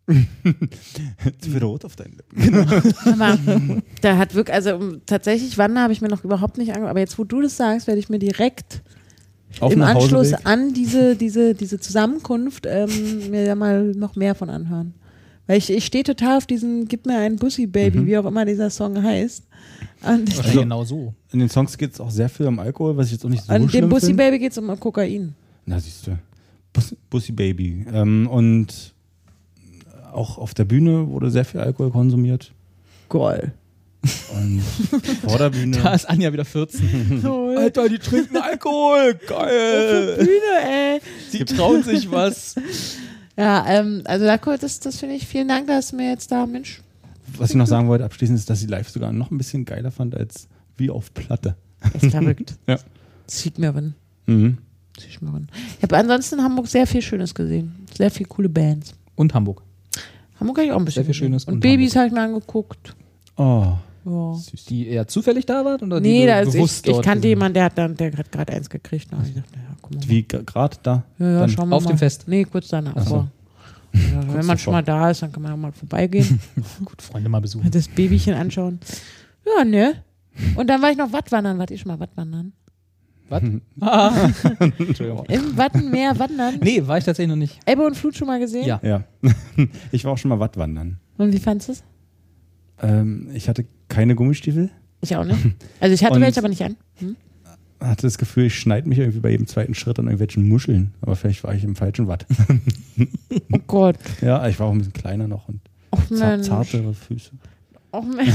Jetzt wird rot auf deinen Lippen. Aber da hat wirklich, also um, tatsächlich, Wanda habe ich mir noch überhaupt nicht angeguckt. Aber jetzt, wo du das sagst, werde ich mir direkt Auf im dem Anschluss Hauseweg. an diese, diese, diese Zusammenkunft ähm, mir da mal noch mehr von anhören. Weil ich, ich stehe total auf diesen Gib mir ein Bussi-Baby, Mhm. wie auch immer dieser Song heißt. Und ich, Wahrscheinlich Also- genau so. In den Songs geht es auch sehr viel um Alkohol, was ich jetzt auch nicht so an dem schlimm finde. Bussi-Baby geht es um Kokain. Na, siehst du. Bus Bussi Baby. Ähm, und auch auf der Bühne wurde sehr viel Alkohol konsumiert. Geil. Und vor der Bühne. Da ist Anja wieder vierzehn. Alter, die trinken Alkohol. Geil. Bühne, ey. Sie trauen sich was. Ja, ähm, also da, das, das finde ich, vielen Dank, dass du mir jetzt da, Mensch. Was ich noch sagen wollte abschließend ist, dass ich live sogar noch ein bisschen geiler fand als wie auf Platte. Echt verrückt. Ja. Zieht mir rein. Mhm. Zieht mir rein. Ich habe ansonsten in Hamburg sehr viel Schönes gesehen. Sehr viele coole Bands. Und Hamburg. Hamburg habe ich auch ein bisschen Sehr viel gesehen. Schönes Und und Babys habe ich mir angeguckt. Oh, Ja. süß. Die eher zufällig da waren? Oder Nee, die da du ist bewusst ich, ich dort kannte gesehen jemanden, der hat dann, der hat gerade eins gekriegt. Da hab ich gedacht, ja, guck mal. Wie gerade da. Ja, ja, dann schauen wir auf mal. dem Fest? Nee, kurz danach. Ach so. Aber, ja, wenn man schon davor. mal da ist, dann kann man auch mal vorbeigehen, haben? Gut, Freunde mal besuchen. das Babychen anschauen. Ja, ne? Und dann war ich noch Wattwandern. Wart ihr schon mal Wattwandern? Was? Ah. Entschuldigung. Im Wattenmeer wandern? Nee, war ich tatsächlich noch nicht. Ebbe und Flut schon mal gesehen? Ja. Ja. Ich war auch schon mal Wattwandern. Und wie fandest du es? Ähm, ich hatte keine Gummistiefel. Ich auch nicht. Also ich hatte Und- welche, aber nicht an. Hm? Hatte das Gefühl, ich schneide mich irgendwie bei jedem zweiten Schritt an irgendwelchen Muscheln. Aber vielleicht war ich im falschen Watt. Oh Gott. Ja, ich war auch ein bisschen kleiner noch und Och zart, Mensch. zartere Füße. Och Mensch.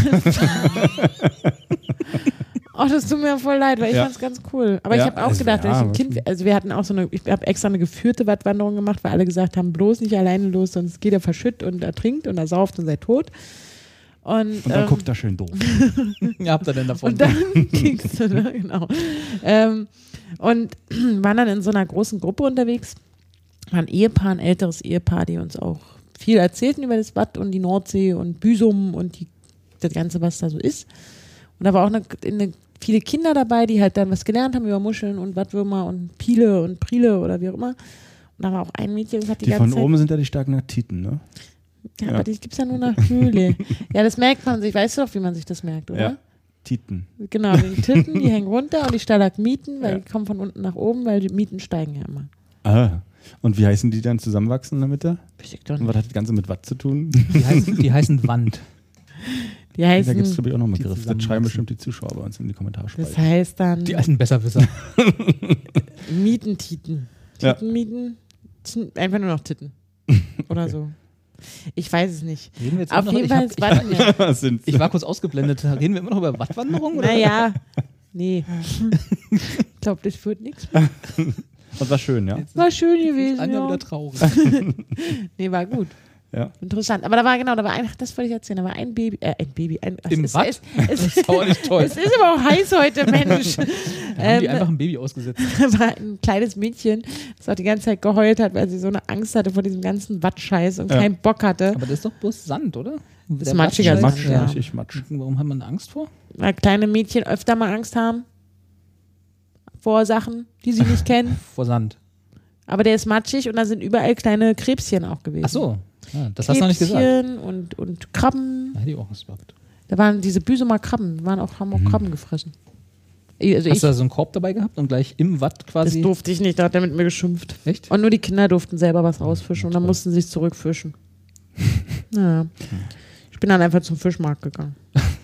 Ach, das tut mir voll leid, weil ich Ja. fand's ganz cool. Aber Ja, ich habe auch es- gedacht, wenn ja, ich ein war Kind, schon- also wir hatten auch so eine, ich habe extra eine geführte Wattwanderung gemacht, weil alle gesagt haben, bloß nicht alleine los, sonst geht er verschütt und ertrinkt und er sauft und seid tot. Und, Und dann ähm, guckt er schön doof. Ja, habt ihr denn davon? Und dann ging's, ne? Genau. Ähm, und waren dann in so einer großen Gruppe unterwegs. War ein Ehepaar, ein älteres Ehepaar, die uns auch viel erzählten über das Watt und die Nordsee und Büsum und die, das Ganze, was da so ist. Und da war auch eine, eine, viele Kinder dabei, die halt dann was gelernt haben über Muscheln und Wattwürmer und Pile und Prile oder wie auch immer. Und da war auch ein Mädchen, das hat die, Die ganze von Zeit... oben sind ja die Stagnatiten, ne? ja, ja. aber die gibt's ja nur nach Höhle. Ja, das merkt man sich. Weißt du doch, wie man sich das merkt, oder? Ja. Titen. Genau, die Titten, die hängen runter und die Stalagmiten, weil Ja. die kommen von unten nach oben, weil die Mieten steigen ja immer. Ah. Und wie heißen die dann zusammenwachsen in der Mitte? Weiß ich doch Und nicht. was hat das Ganze mit Watt zu tun? Die heißen, die heißen Wand. Die Da heißen, gibt es, glaube ich, auch noch einen Die Begriff. Das zusammenwachsen. schreiben bestimmt die Zuschauer bei uns in die Kommentarspalte. das heißt dann Die alten Besserwisser. Mietentiten. Ja. Titenmieten? Titten- Einfach nur noch Titten. Oder so. Ich weiß es nicht. Reden wir jetzt Auf immer noch, jeden ich, Fall hab, ist ich, Wattenmeer. Was sind ich war kurz ausgeblendet. Reden wir immer noch über Wattwanderung? Oder? Naja, nee. Ich glaube, das wird nichts. Und war schön, ja? War schön gewesen. Anja Ja. wieder traurig. Nee, war gut. Ja. Interessant. Aber da war genau, da war ein, ach, das wollte ich erzählen, da war ein Baby, äh, ein Baby, ein, es Im ist, Watt? Es, es, Das ist aber nicht toll. es ist aber auch heiß heute, Mensch. Da haben die Ähm, einfach ein Baby ausgesetzt. Da war ein kleines Mädchen, das auch die ganze Zeit geheult hat, weil sie so eine Angst hatte vor diesem ganzen Wattscheiß und Ja. keinen Bock hatte. Aber das ist doch bloß Sand, oder? ist Der matschiger Wattscheiß- Sand, Matsch, ja. richtig Matsch. Warum hat man Angst vor? Weil kleine Mädchen öfter mal Angst haben vor Sachen, die sie nicht kennen. Vor Sand. Aber der ist matschig und da sind überall kleine Krebschen auch gewesen. Ach so. Ja, das hast du noch nicht gesagt. Krebschen und, und Krabben. Da hätte ich auch gesagt. Da waren diese Büsumer Krabben, die waren auch, haben auch Mhm. Krabben gefressen. Also ich, Hast du da so einen Korb dabei gehabt und gleich im Watt das quasi? durfte ich nicht, da hat er mit mir geschimpft. Echt? Und nur die Kinder durften selber was rausfischen und dann toll. mussten sie es zurückfischen. Naja. Ich bin dann einfach zum Fischmarkt gegangen.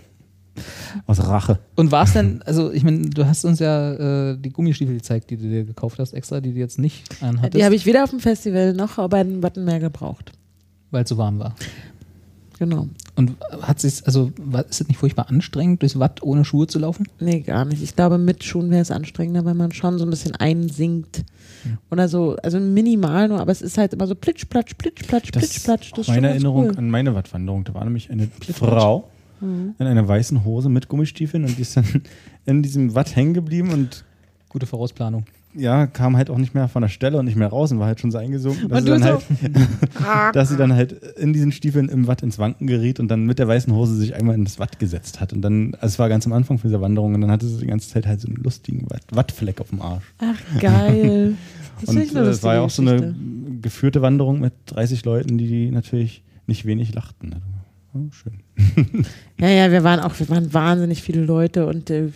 Aus Rache. Und war es denn, also ich meine, du hast uns ja äh, die Gummistiefel gezeigt, die du dir gekauft hast, extra, die du jetzt nicht anhattest, Die habe ich weder auf dem Festival noch bei den Wattenmeer gebraucht. weil es so warm war. Genau. Und hat sich, also war, ist es nicht furchtbar anstrengend, durchs Watt ohne Schuhe zu laufen? Nee, gar nicht. Ich glaube, mit Schuhen wäre es anstrengender, weil man schon so ein bisschen einsinkt. Hm. Oder so, also minimal nur, aber es ist halt immer so plitsch, platsch, plitsch, platsch, Das plitsch, platsch. ist Das ist schon meine ganz Erinnerung cool. an meine Wattwanderung. Da war nämlich eine Frau Mhm. in einer weißen Hose mit Gummistiefeln und die ist dann in diesem Watt hängen geblieben und Gute Vorausplanung. ja, kam halt auch nicht mehr von der Stelle und nicht mehr raus und war halt schon so eingesunken, dass, Und sie du dann, so, halt, dass sie dann halt in diesen Stiefeln im Watt ins Wanken geriet und dann mit der weißen Hose sich einmal in das Watt gesetzt hat. Und dann, also es war ganz am Anfang von dieser Wanderung und dann hatte sie die ganze Zeit halt so einen lustigen Watt, Wattfleck auf dem Arsch. ach geil. Das Und ist eine äh, es war ja auch so lustige eine geführte Wanderung mit dreißig Leuten, die natürlich nicht wenig lachten. Also, oh, schön. Ja, ja, wir waren auch, wir waren wahnsinnig viele Leute und äh,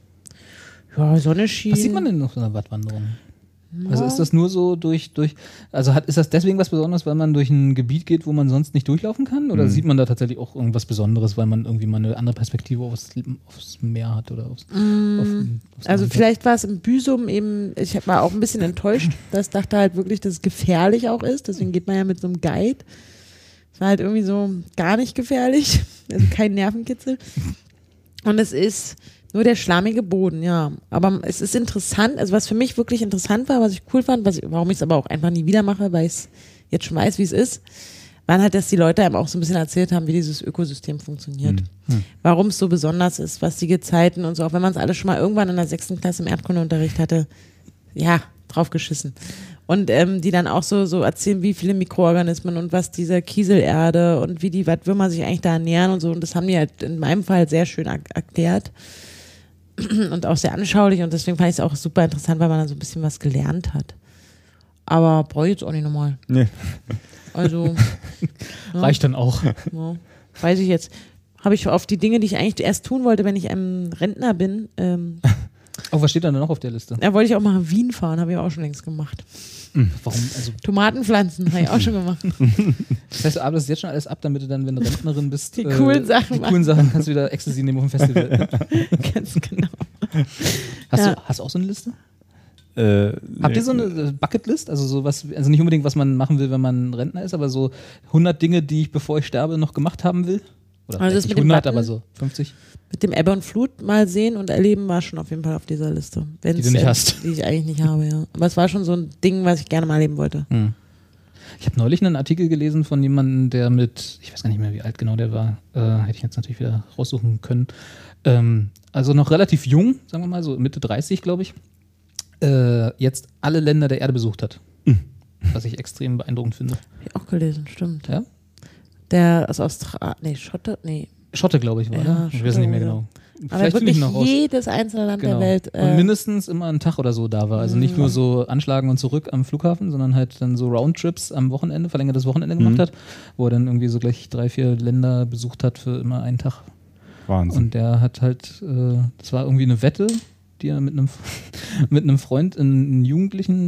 ja, Sonne schien. Was sieht man denn auf so einer Wattwanderung? Also ist das nur so durch, durch also hat, ist das deswegen was Besonderes, weil man durch ein Gebiet geht, wo man sonst nicht durchlaufen kann? Oder Mhm. sieht man da tatsächlich auch irgendwas Besonderes, weil man irgendwie mal eine andere Perspektive aufs, aufs Meer hat oder aufs, Mm, auf, aufs Also Land? vielleicht war es im Büsum eben, ich war auch ein bisschen enttäuscht, dass ich dachte halt wirklich, dass es gefährlich auch ist, deswegen geht man ja mit so einem Guide. Es war halt irgendwie so gar nicht gefährlich, also kein Nervenkitzel. Und es ist nur der schlammige Boden, ja. Aber es ist interessant, also was für mich wirklich interessant war, was ich cool fand, was ich, warum ich es aber auch einfach nie wieder mache, weil ich jetzt schon weiß, wie es ist, waren halt, dass die Leute einem auch so ein bisschen erzählt haben, wie dieses Ökosystem funktioniert. Hm. Warum es so besonders ist, was die Gezeiten und so, auch wenn man es alles schon mal irgendwann in der sechsten Klasse im Erdkundeunterricht hatte, ja, drauf geschissen. Und ähm, die dann auch so, so erzählen, wie viele Mikroorganismen und was diese Kieselerde und wie die Wattwürmer sich eigentlich da ernähren und so. Und das haben die halt in meinem Fall sehr schön er- erklärt und auch sehr anschaulich. Und deswegen fand ich es auch super interessant, weil man dann so ein bisschen was gelernt hat. Aber brauche ich jetzt auch nicht nochmal. Nee. Also, ja. Reicht dann auch. Ja, weiß ich jetzt. Habe ich auf die Dinge, die ich eigentlich erst tun wollte, wenn ich ein Rentner bin, ähm, Oh, was steht da denn noch auf der Liste? da wollte ich auch mal nach Wien fahren, habe ich auch schon längst gemacht. Warum? Also, Tomatenpflanzen habe ich auch schon gemacht. das heißt, du arbeitest jetzt schon alles ab, damit du dann, wenn du Rentnerin bist, Die coolen Sachen die machen. coolen Sachen kannst du wieder Ecstasy nehmen auf dem Festival. Ganz genau. Hast, Ja. du, hast du auch so eine Liste? Äh, Habt nee. ihr so eine Bucketlist? Also so was, also nicht unbedingt, was man machen will, wenn man Rentner ist, aber so hundert Dinge, die ich, bevor ich sterbe, noch gemacht haben will? Oder Also das vielleicht nicht mit dem hundert, Button? aber so fünfzig? Mit dem Ebbe und Flut mal sehen und erleben war schon auf jeden Fall auf dieser Liste. Wenn's, Die du nicht äh, hast. Die ich eigentlich nicht habe, ja. Aber es war schon so ein Ding, was ich gerne mal erleben wollte. Hm. Ich habe neulich einen Artikel gelesen von jemandem, der mit, ich weiß gar nicht mehr, wie alt genau der war, äh, hätte ich jetzt natürlich wieder raussuchen können. Ähm, also noch relativ jung, sagen wir mal, so Mitte dreißig, glaube ich, äh, jetzt alle Länder der Erde besucht hat. Was ich extrem beeindruckend finde. Hab ich auch gelesen, stimmt. Ja? Der aus Australien, nee, Schotter, nee. Schotte, glaube ich, war, Ja, oder? Ich Schotte, weiß nicht mehr ja. genau. Aber Vielleicht finde wirklich ich noch raus. jedes einzelne Land Genau. der Welt. Und Äh, mindestens immer einen Tag oder so da war. Also nicht nur so anschlagen und zurück am Flughafen, sondern halt dann so Roundtrips am Wochenende, verlängertes Wochenende gemacht Mhm. hat, wo er dann irgendwie so gleich drei, vier Länder besucht hat für immer einen Tag. Wahnsinn. Und der hat halt, äh, das war irgendwie eine Wette, die er mit einem mit einem Freund in einen Jugendlichen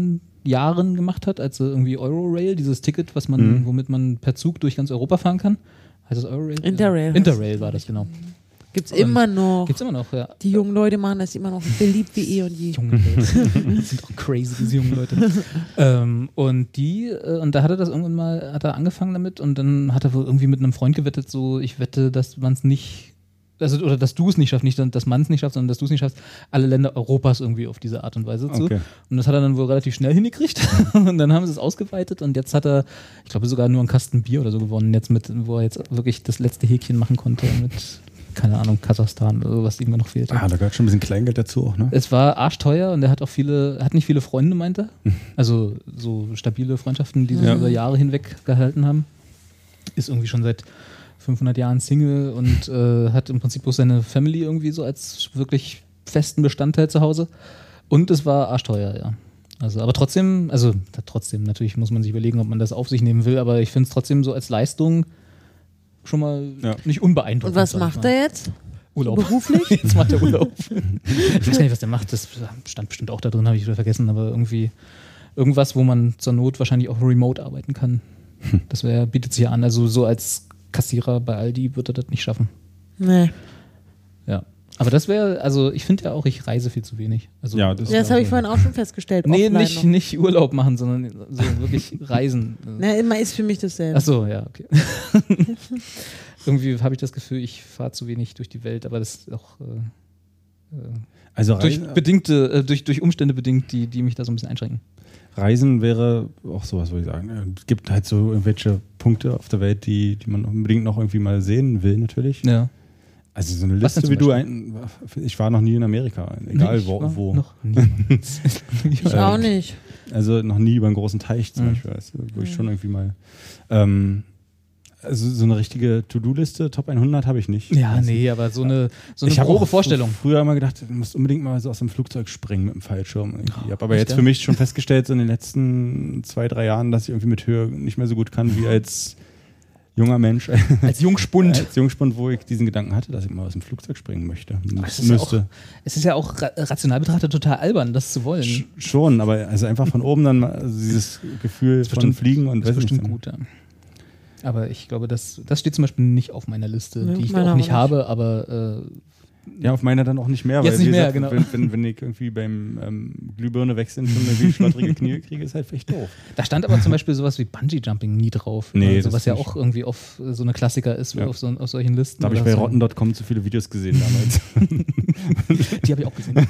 Jahren gemacht hat, als sie irgendwie Eurorail, dieses Ticket, was man, Mhm. womit man per Zug durch ganz Europa fahren kann. Heißt das Eurorail? Interrail. Interrail war das, genau. Gibt's Und immer noch. Gibt's immer noch, ja. Die jungen Leute machen das immer noch beliebt wie eh und je. Junge Leute. Das sind auch crazy, diese jungen Leute. ähm, und die, äh, und da hat er das irgendwann mal, hat er angefangen damit und dann hat er wohl irgendwie mit einem Freund gewettet, so, ich wette, dass man es nicht, also, oder dass du es nicht schaffst, nicht, dass man es nicht schafft, sondern dass du es nicht schaffst, alle Länder Europas irgendwie auf diese Art und Weise zu. Okay. Und das hat er dann wohl relativ schnell hingekriegt und dann haben sie es ausgeweitet und jetzt hat er, ich glaube sogar nur einen Kasten Bier oder so gewonnen, jetzt mit, wo er jetzt wirklich das letzte Häkchen machen konnte mit, keine Ahnung, Kasachstan oder so, was ihm noch fehlte. Ah, da gehört schon ein bisschen Kleingeld dazu auch, ne? Es war arschteuer und er hat auch viele, hat nicht viele Freunde, meint er. Also so stabile Freundschaften, die sich Ja. über Jahre hinweg gehalten haben. Ist irgendwie schon seit fünfhundert Jahren Single und äh, hat im Prinzip bloß seine Family irgendwie so als wirklich festen Bestandteil zu Hause. Und es war arschteuer, ja. Also, aber trotzdem, also da, trotzdem, natürlich muss man sich überlegen, ob man das auf sich nehmen will, aber ich finde es trotzdem so als Leistung schon mal Ja. nicht unbeeindruckend. Und was sag ich macht mal. er jetzt? Urlaub. Beruflich? Jetzt macht er Urlaub. Ich weiß gar nicht, was der macht. Das stand bestimmt auch da drin, habe ich wieder vergessen. Aber irgendwie irgendwas, wo man zur Not wahrscheinlich auch remote arbeiten kann. Das wär, bietet sich ja an. Also so als Kassierer bei Aldi wird er das nicht schaffen. Nee. Ja. Aber das wäre, also ich finde ja auch, ich reise viel zu wenig. Also, Ja, das- Ja, das habe ich vorhin auch schon festgestellt. Nee, offline nicht, noch. nicht Urlaub machen, sondern so wirklich reisen. Na, immer ist für mich dasselbe. Ach so, ja, okay. Irgendwie habe ich das Gefühl, ich fahre zu wenig durch die Welt, aber das ist auch äh, äh, Also durch Reisen, bedingte, äh, durch, durch Umstände bedingt, die, die mich da so ein bisschen einschränken. Reisen wäre auch sowas, würde ich sagen. Es gibt halt so irgendwelche Punkte auf der Welt, die, die man unbedingt noch irgendwie mal sehen will, natürlich. Ja. Also so eine Was denn Liste zum wie du, Beispiel? ein, ich war noch nie in Amerika, egal Ich wo. war wo. Noch niemals. Ich äh, auch nicht. Also noch nie über einen großen Teich zum Mhm. Beispiel, also, wo ich schon irgendwie mal. Ähm, also so eine richtige To-Do-Liste, Top hundert habe ich nicht. Ja, Also, nee, aber so eine, so eine ich habe grobe auch Vorstellung. früher immer gedacht, du musst unbedingt mal so aus dem Flugzeug springen mit dem Fallschirm. Irgendwie. Ich habe aber echt, jetzt ja? für mich schon festgestellt, so in den letzten zwei, drei Jahren, dass ich irgendwie mit Höhe nicht mehr so gut kann wie als junger Mensch. Als Jungspund. Als Jungspund, wo ich diesen Gedanken hatte, dass ich mal aus dem Flugzeug springen möchte. Es ist, ja auch, Müsste. es ist ja auch ra rational betrachtet total albern, das zu wollen. Sch- Schon, aber also einfach von oben dann mal also dieses Gefühl von bestimmt- Fliegen und Das ist weiß bestimmt nicht. gut, ja. Aber ich glaube, das, das steht zum Beispiel nicht auf meiner Liste, Nee, die ich meiner auch nicht auch nicht. habe, aber äh, Ja, auf meiner dann auch nicht mehr, Jetzt weil nicht wie mehr, gesagt, genau. wenn, wenn, wenn ich irgendwie beim ähm, Glühbirne wechseln schon irgendwie schlottrige Knie kriege, ist halt vielleicht doof. da stand aber zum Beispiel sowas wie Bungee-Jumping nie drauf. Nee, also, das was ja nicht. auch irgendwie auf so eine Klassiker ist, Ja. auf, so, auf solchen Listen. Da habe ich oder bei so. rotten Punkt com zu viele Videos gesehen damals. Die habe ich auch gesehen.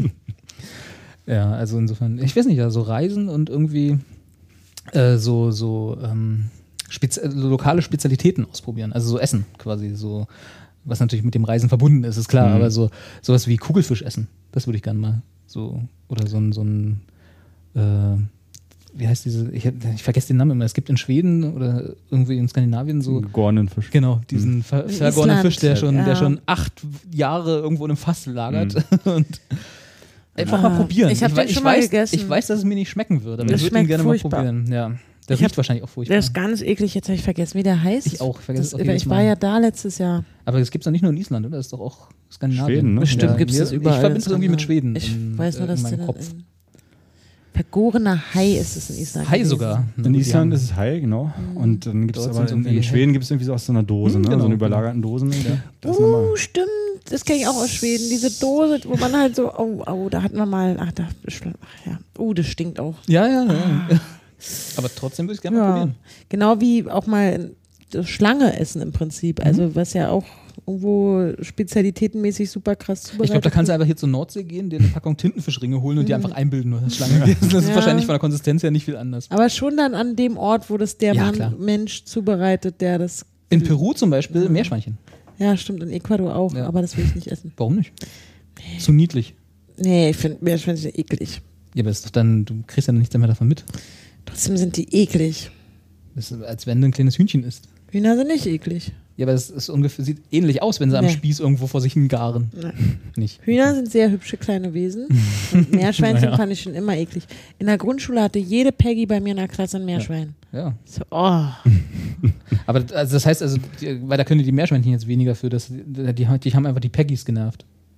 Ja, also insofern, ich weiß nicht, ja, so Reisen und irgendwie äh, so, so ähm, spezi lokale Spezialitäten ausprobieren, also so Essen quasi, so, was natürlich mit dem Reisen verbunden ist, ist klar, Mhm. aber so sowas wie Kugelfisch essen, das würde ich gerne mal so, oder so ein, so ein äh, wie heißt diese, ich, ich vergesse den Namen immer, es gibt in Schweden oder irgendwie in Skandinavien so Gegorenen Fisch. Genau, diesen ver In vergorenen Island, Fisch, der schon, ja. der schon acht Jahre irgendwo in einem Fass lagert. Und einfach Ah, mal probieren. ich hab wei- den schon mal weiß, gegessen. ich weiß, dass es mir nicht schmecken würde, aber Das ich würde ihn schmeckt gerne furchtbar. mal probieren. Ja. Der Ich riecht hab- wahrscheinlich auch furchtbar. Der ist ganz eklig, jetzt habe ich vergessen, wie der heißt. Ich auch, vergesse es das, auch jedes Ich war Mal. ja da letztes Jahr. Aber es gibt es doch nicht nur in Island, oder? Das ist doch auch Skandinavien. Schweden, ne? Bestimmt Ja, gibt's mir- das überall Ich verbinde es in irgendwie mit Skandinavien. Schweden. Ich in, weiß nur, äh, dass in meinem der Kopf. in- vergorener Hai ist es in Island. Hai gewesen. sogar. Na In gut, die Island haben- ist es Hai, genau. Und dann gibt es Dort aber sind in, irgendwie in Schweden gibt es irgendwie so aus so einer Dose, Hm, ne? genau, so eine überlagerten Dosen. Das nochmal. Uh, stimmt. Das kenne ich auch aus Schweden. Diese Dose, wo man halt so, oh, oh, da hatten wir mal, ach, da, ach ja, uh, das stinkt auch. Ja, ja, ja. Aber trotzdem würde ich gerne mal Ja, probieren. genau wie auch mal das Schlange essen im Prinzip. Also Mhm. was ja auch irgendwo spezialitätenmäßig super krass zubereitet Ich glaube, da kannst du wird. einfach hier zur Nordsee gehen, dir eine Packung Tintenfischringe holen und die Mhm. einfach einbilden, nur das Schlange gewesen. Das ist Ja. wahrscheinlich von der Konsistenz her nicht viel anders. Aber schon dann an dem Ort, wo das der Ja, Mann, klar. Mensch zubereitet, der das. In Peru zum Beispiel Meerschweinchen. Ja, stimmt, in Ecuador auch, Ja. aber das will ich nicht essen. Warum nicht? Zu niedlich. Nee, ich finde Meerschweinchen eklig. Ja, aber das ist doch dann, du kriegst ja nichts mehr davon mit. Trotzdem sind die eklig. Das ist, als wenn du ein kleines Hühnchen isst. Hühner sind nicht eklig. Ja, aber es ist ungefähr, sieht ähnlich aus, wenn sie am Nee. Spieß irgendwo vor sich hin garen. Nein. Nicht. Hühner sind sehr hübsche kleine Wesen. Und Meerschweinchen Naja. fand ich schon immer eklig. In der Grundschule hatte jede Peggy bei mir in der Klasse ein Meerschwein. Ja. So, oh. Aber also das heißt, also, die, weil da können die Meerschweinchen jetzt weniger für, das, die, die haben einfach die Peggys genervt.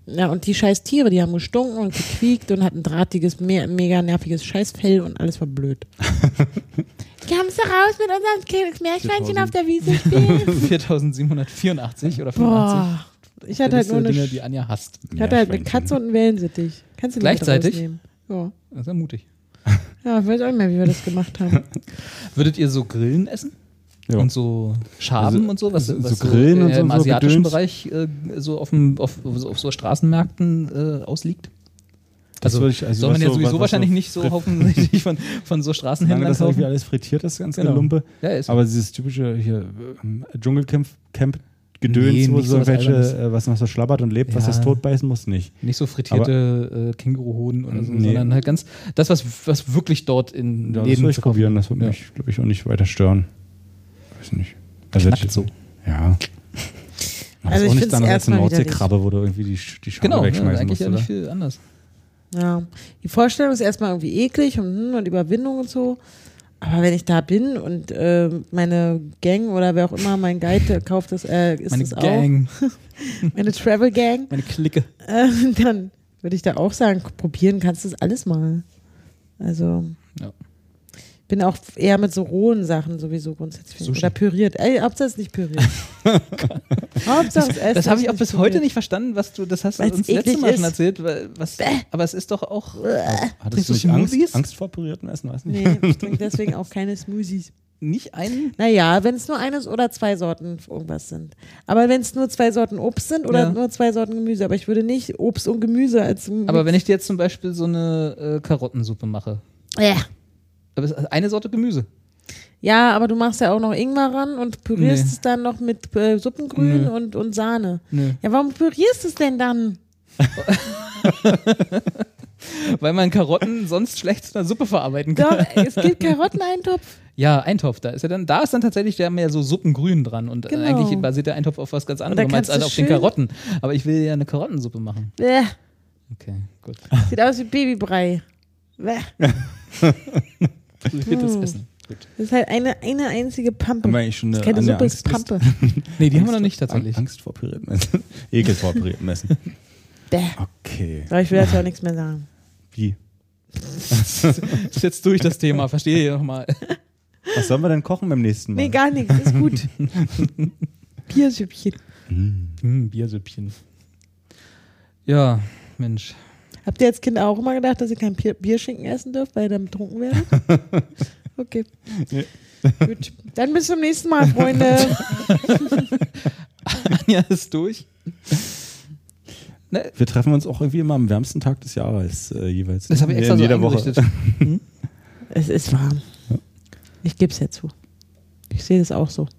Ja, und die scheiß Tiere, die haben gestunken und gequiekt und hatten drahtiges, me mega nerviges Scheißfell und alles war blöd. Kommst du raus mit unserem Meerschweinchen auf der Wiese spielen? viertausendsiebenhundertvierundachtzig oder fünfundachtzig. Boah, ich hatte halt nur eine, Dinge, die Anja hasst. ich hatte halt eine Katze und einen Wellensittich. Kannst du die Gleichzeitig? mit rausnehmen? Ja. Das ist ja mutig. Ja, ich weiß auch nicht mehr, wie wir das gemacht haben. Würdet ihr so Grillen essen? Ja. Und so Schaben Also, und so, was, so- was so Grillen und äh, so- im so asiatischen Gedöns? Bereich äh, so auf, dem, auf, so- auf so Straßenmärkten äh, ausliegt? Das Also, würde ich- also soll man was ja so- sowieso was- was wahrscheinlich so nicht so frit- hoffentlich von, von so Solange Straßenhändlern das irgendwie kaufen. alles frittiert ist, ganz Genau. Lumpe. Ja, ist Aber dieses typische hier ähm, Dschungelcamp Camp Gedöns, Nee, wo nicht so so was welche, Albernes. äh, was noch so schlabbert und lebt, was Ja. das totbeißen muss, nicht. Nicht so frittierte äh, Känguruhoden oder so, Nee. sondern halt ganz das, was, was wirklich dort in Ja, das Läden würde ich zu kaufen probieren, das würde Ja. mich, glaube ich, auch nicht weiter stören. Weiß nicht. Also Knackt so. Ja. Aber Also ist auch ich nichts find's anderes als eine erstmal Nordseekrabbe, wo du irgendwie die, die Schale Genau, ja, wegschmeißen eigentlich musst, ja oder? nicht viel anders. Ja, die Vorstellung ist erstmal irgendwie eklig und, hm, und Überwindung und so. Aber wenn ich da bin und äh, meine Gang oder wer auch immer mein Guide kauft das, äh, ist Meine das Gang, auch, meine Travel Gang, meine Clique. äh, dann würde ich da auch sagen, probieren kannst du das alles mal. Also Ja. bin auch eher mit so rohen Sachen sowieso grundsätzlich. Sushi. Oder püriert. Ey, Hauptsache es ist nicht püriert. Hauptsache es Das habe ich auch bis heute nicht verstanden, was du, das hast du Weil's uns letztes eklig Mal schon ist. erzählt, weil, was, aber es ist doch auch, Hattest Trinkst du du nicht Angst, Smoothies? Angst vor püriertem Essen? Weiß nicht. Nee, ich trinke deswegen auch keine Smoothies. nicht ein, Naja, wenn es nur eines oder zwei Sorten irgendwas sind. Aber wenn es nur zwei Sorten Obst sind oder Ja. nur zwei Sorten Gemüse. Aber ich würde nicht Obst und Gemüse als. aber wenn ich dir jetzt zum Beispiel so eine äh, Karottensuppe mache, Ja. aber es ist eine Sorte Gemüse. Ja, aber du machst ja auch noch Ingwer ran und pürierst Nee. es dann noch mit äh, Suppengrün Nö. und, und Sahne. Nö. Ja, warum pürierst du es denn dann? Weil man Karotten sonst schlecht zu einer Suppe verarbeiten kann. Doch, es gibt Karotteneintopf. Ja, Eintopf, da ist ja dann, da ist dann tatsächlich der mehr so Suppengrün dran und Genau. äh, eigentlich basiert der Eintopf auf was ganz da anderem als, kannst als du auf den schön- Karotten. Aber ich will ja eine Karottensuppe machen. Bäh, Okay, gut. sieht aus wie Babybrei. Bäh. Püriertes Hm. Essen. Gut. Das ist halt eine, eine einzige Pampe. Haben wir eigentlich schon Das eine, ist keine eine Suppe, ist Angstliste? Pampe. Nee, die haben wir noch Angst- nicht tatsächlich. Angst vor püriertem Essen. Ekel vor püriertem Essen. Bäh. Okay. Aber ich will jetzt auch nichts mehr sagen. Wie? Das ist jetzt durch das Thema, verstehe ich nochmal. Was sollen wir denn kochen beim nächsten Mal? Nee, gar nichts, ist gut. Biersüppchen. Hm, Biersüppchen. Ja, Mensch. Habt ihr als Kind auch immer gedacht, dass ihr kein Bier Bierschinken essen dürft, weil ihr dann betrunken werdet? Okay. Nee. Gut. Dann bis zum nächsten Mal, Freunde. Anja ist durch. Ne, Wir treffen uns auch irgendwie immer am wärmsten Tag des Jahres äh, jeweils. das habe ich Ja, extra in so jeder Woche. eingerichtet. Es ist warm. Ich gebe es ja zu. Ich sehe das auch so.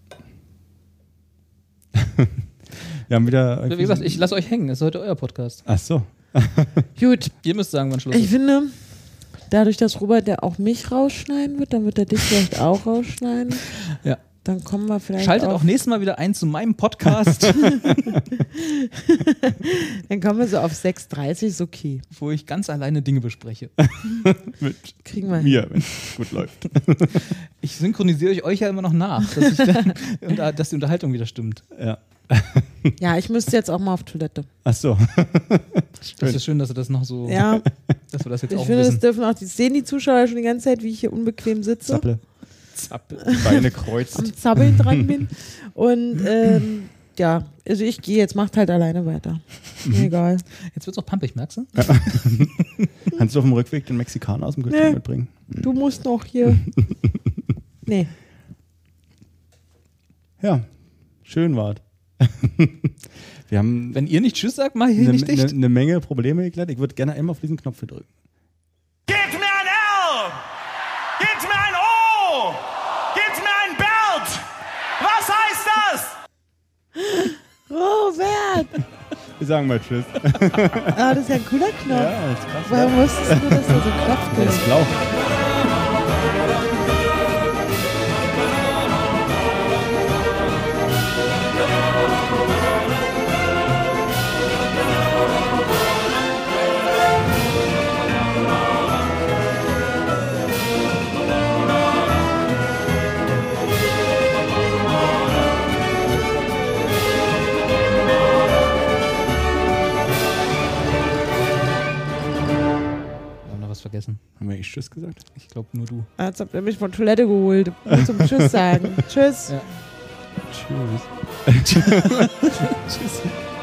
Wir haben wieder. Wie gesagt, ich lasse euch hängen, das ist heute euer Podcast. Ach so. Gut. Ihr müsst sagen, wann Schluss Ich ist. finde, dadurch, dass Robert ja auch mich rausschneiden wird, dann wird er dich vielleicht auch rausschneiden. Ja. Dann kommen wir vielleicht Schaltet auf, auch nächstes Mal wieder ein zu meinem Podcast, dann kommen wir so auf sechs Uhr dreißig, ist okay. wo ich ganz alleine Dinge bespreche. Mit Kriegen wir hin. mir, wenn es gut läuft. Ich synchronisiere euch ja immer noch nach, dass, ich dann, und, äh, dass die Unterhaltung wieder stimmt. Ja. Ja, ich müsste jetzt auch mal auf Toilette. Ach so. Das ist schön, dass ihr das noch so, Ja, dass wir das jetzt ich auch finde, das wissen. dürfen auch, die sehen die Zuschauer schon die ganze Zeit, wie ich hier unbequem sitze, Zapple. Zappel. Die Beine kreuzt. am Zappeln dran bin. Und ähm, ja, also ich gehe jetzt, macht halt alleine weiter. Mir egal. Jetzt wird's auch pampig, merkst du? Kannst du auf dem Rückweg den Mexikaner aus dem Kühlschrank Nee. mitbringen? Du musst noch hier. Nee. Ja, schön wart. Wir haben Wenn ihr nicht Tschüss sagt, mach ich hier eine, nicht dicht. eine, eine Menge Probleme geklärt. Ich würde gerne einmal auf diesen Knopf hier drücken. Gebt mir ein L! Gebt mir ein O! Gebt mir ein Belt! Was heißt das? Robert! Wir sagen mal Tschüss. Ah, das ist ja ein cooler Knopf. Ja, das ist krass. Woher wusstest du, dass da so ein Knopf Der ist? ist blau. ich Tschüss gesagt? Ich glaube nur du. Als habt ihr mich von Toilette geholt. Ich muss zum Tschüss sagen. Tschüss. Ja. Tschüss. Tschüss.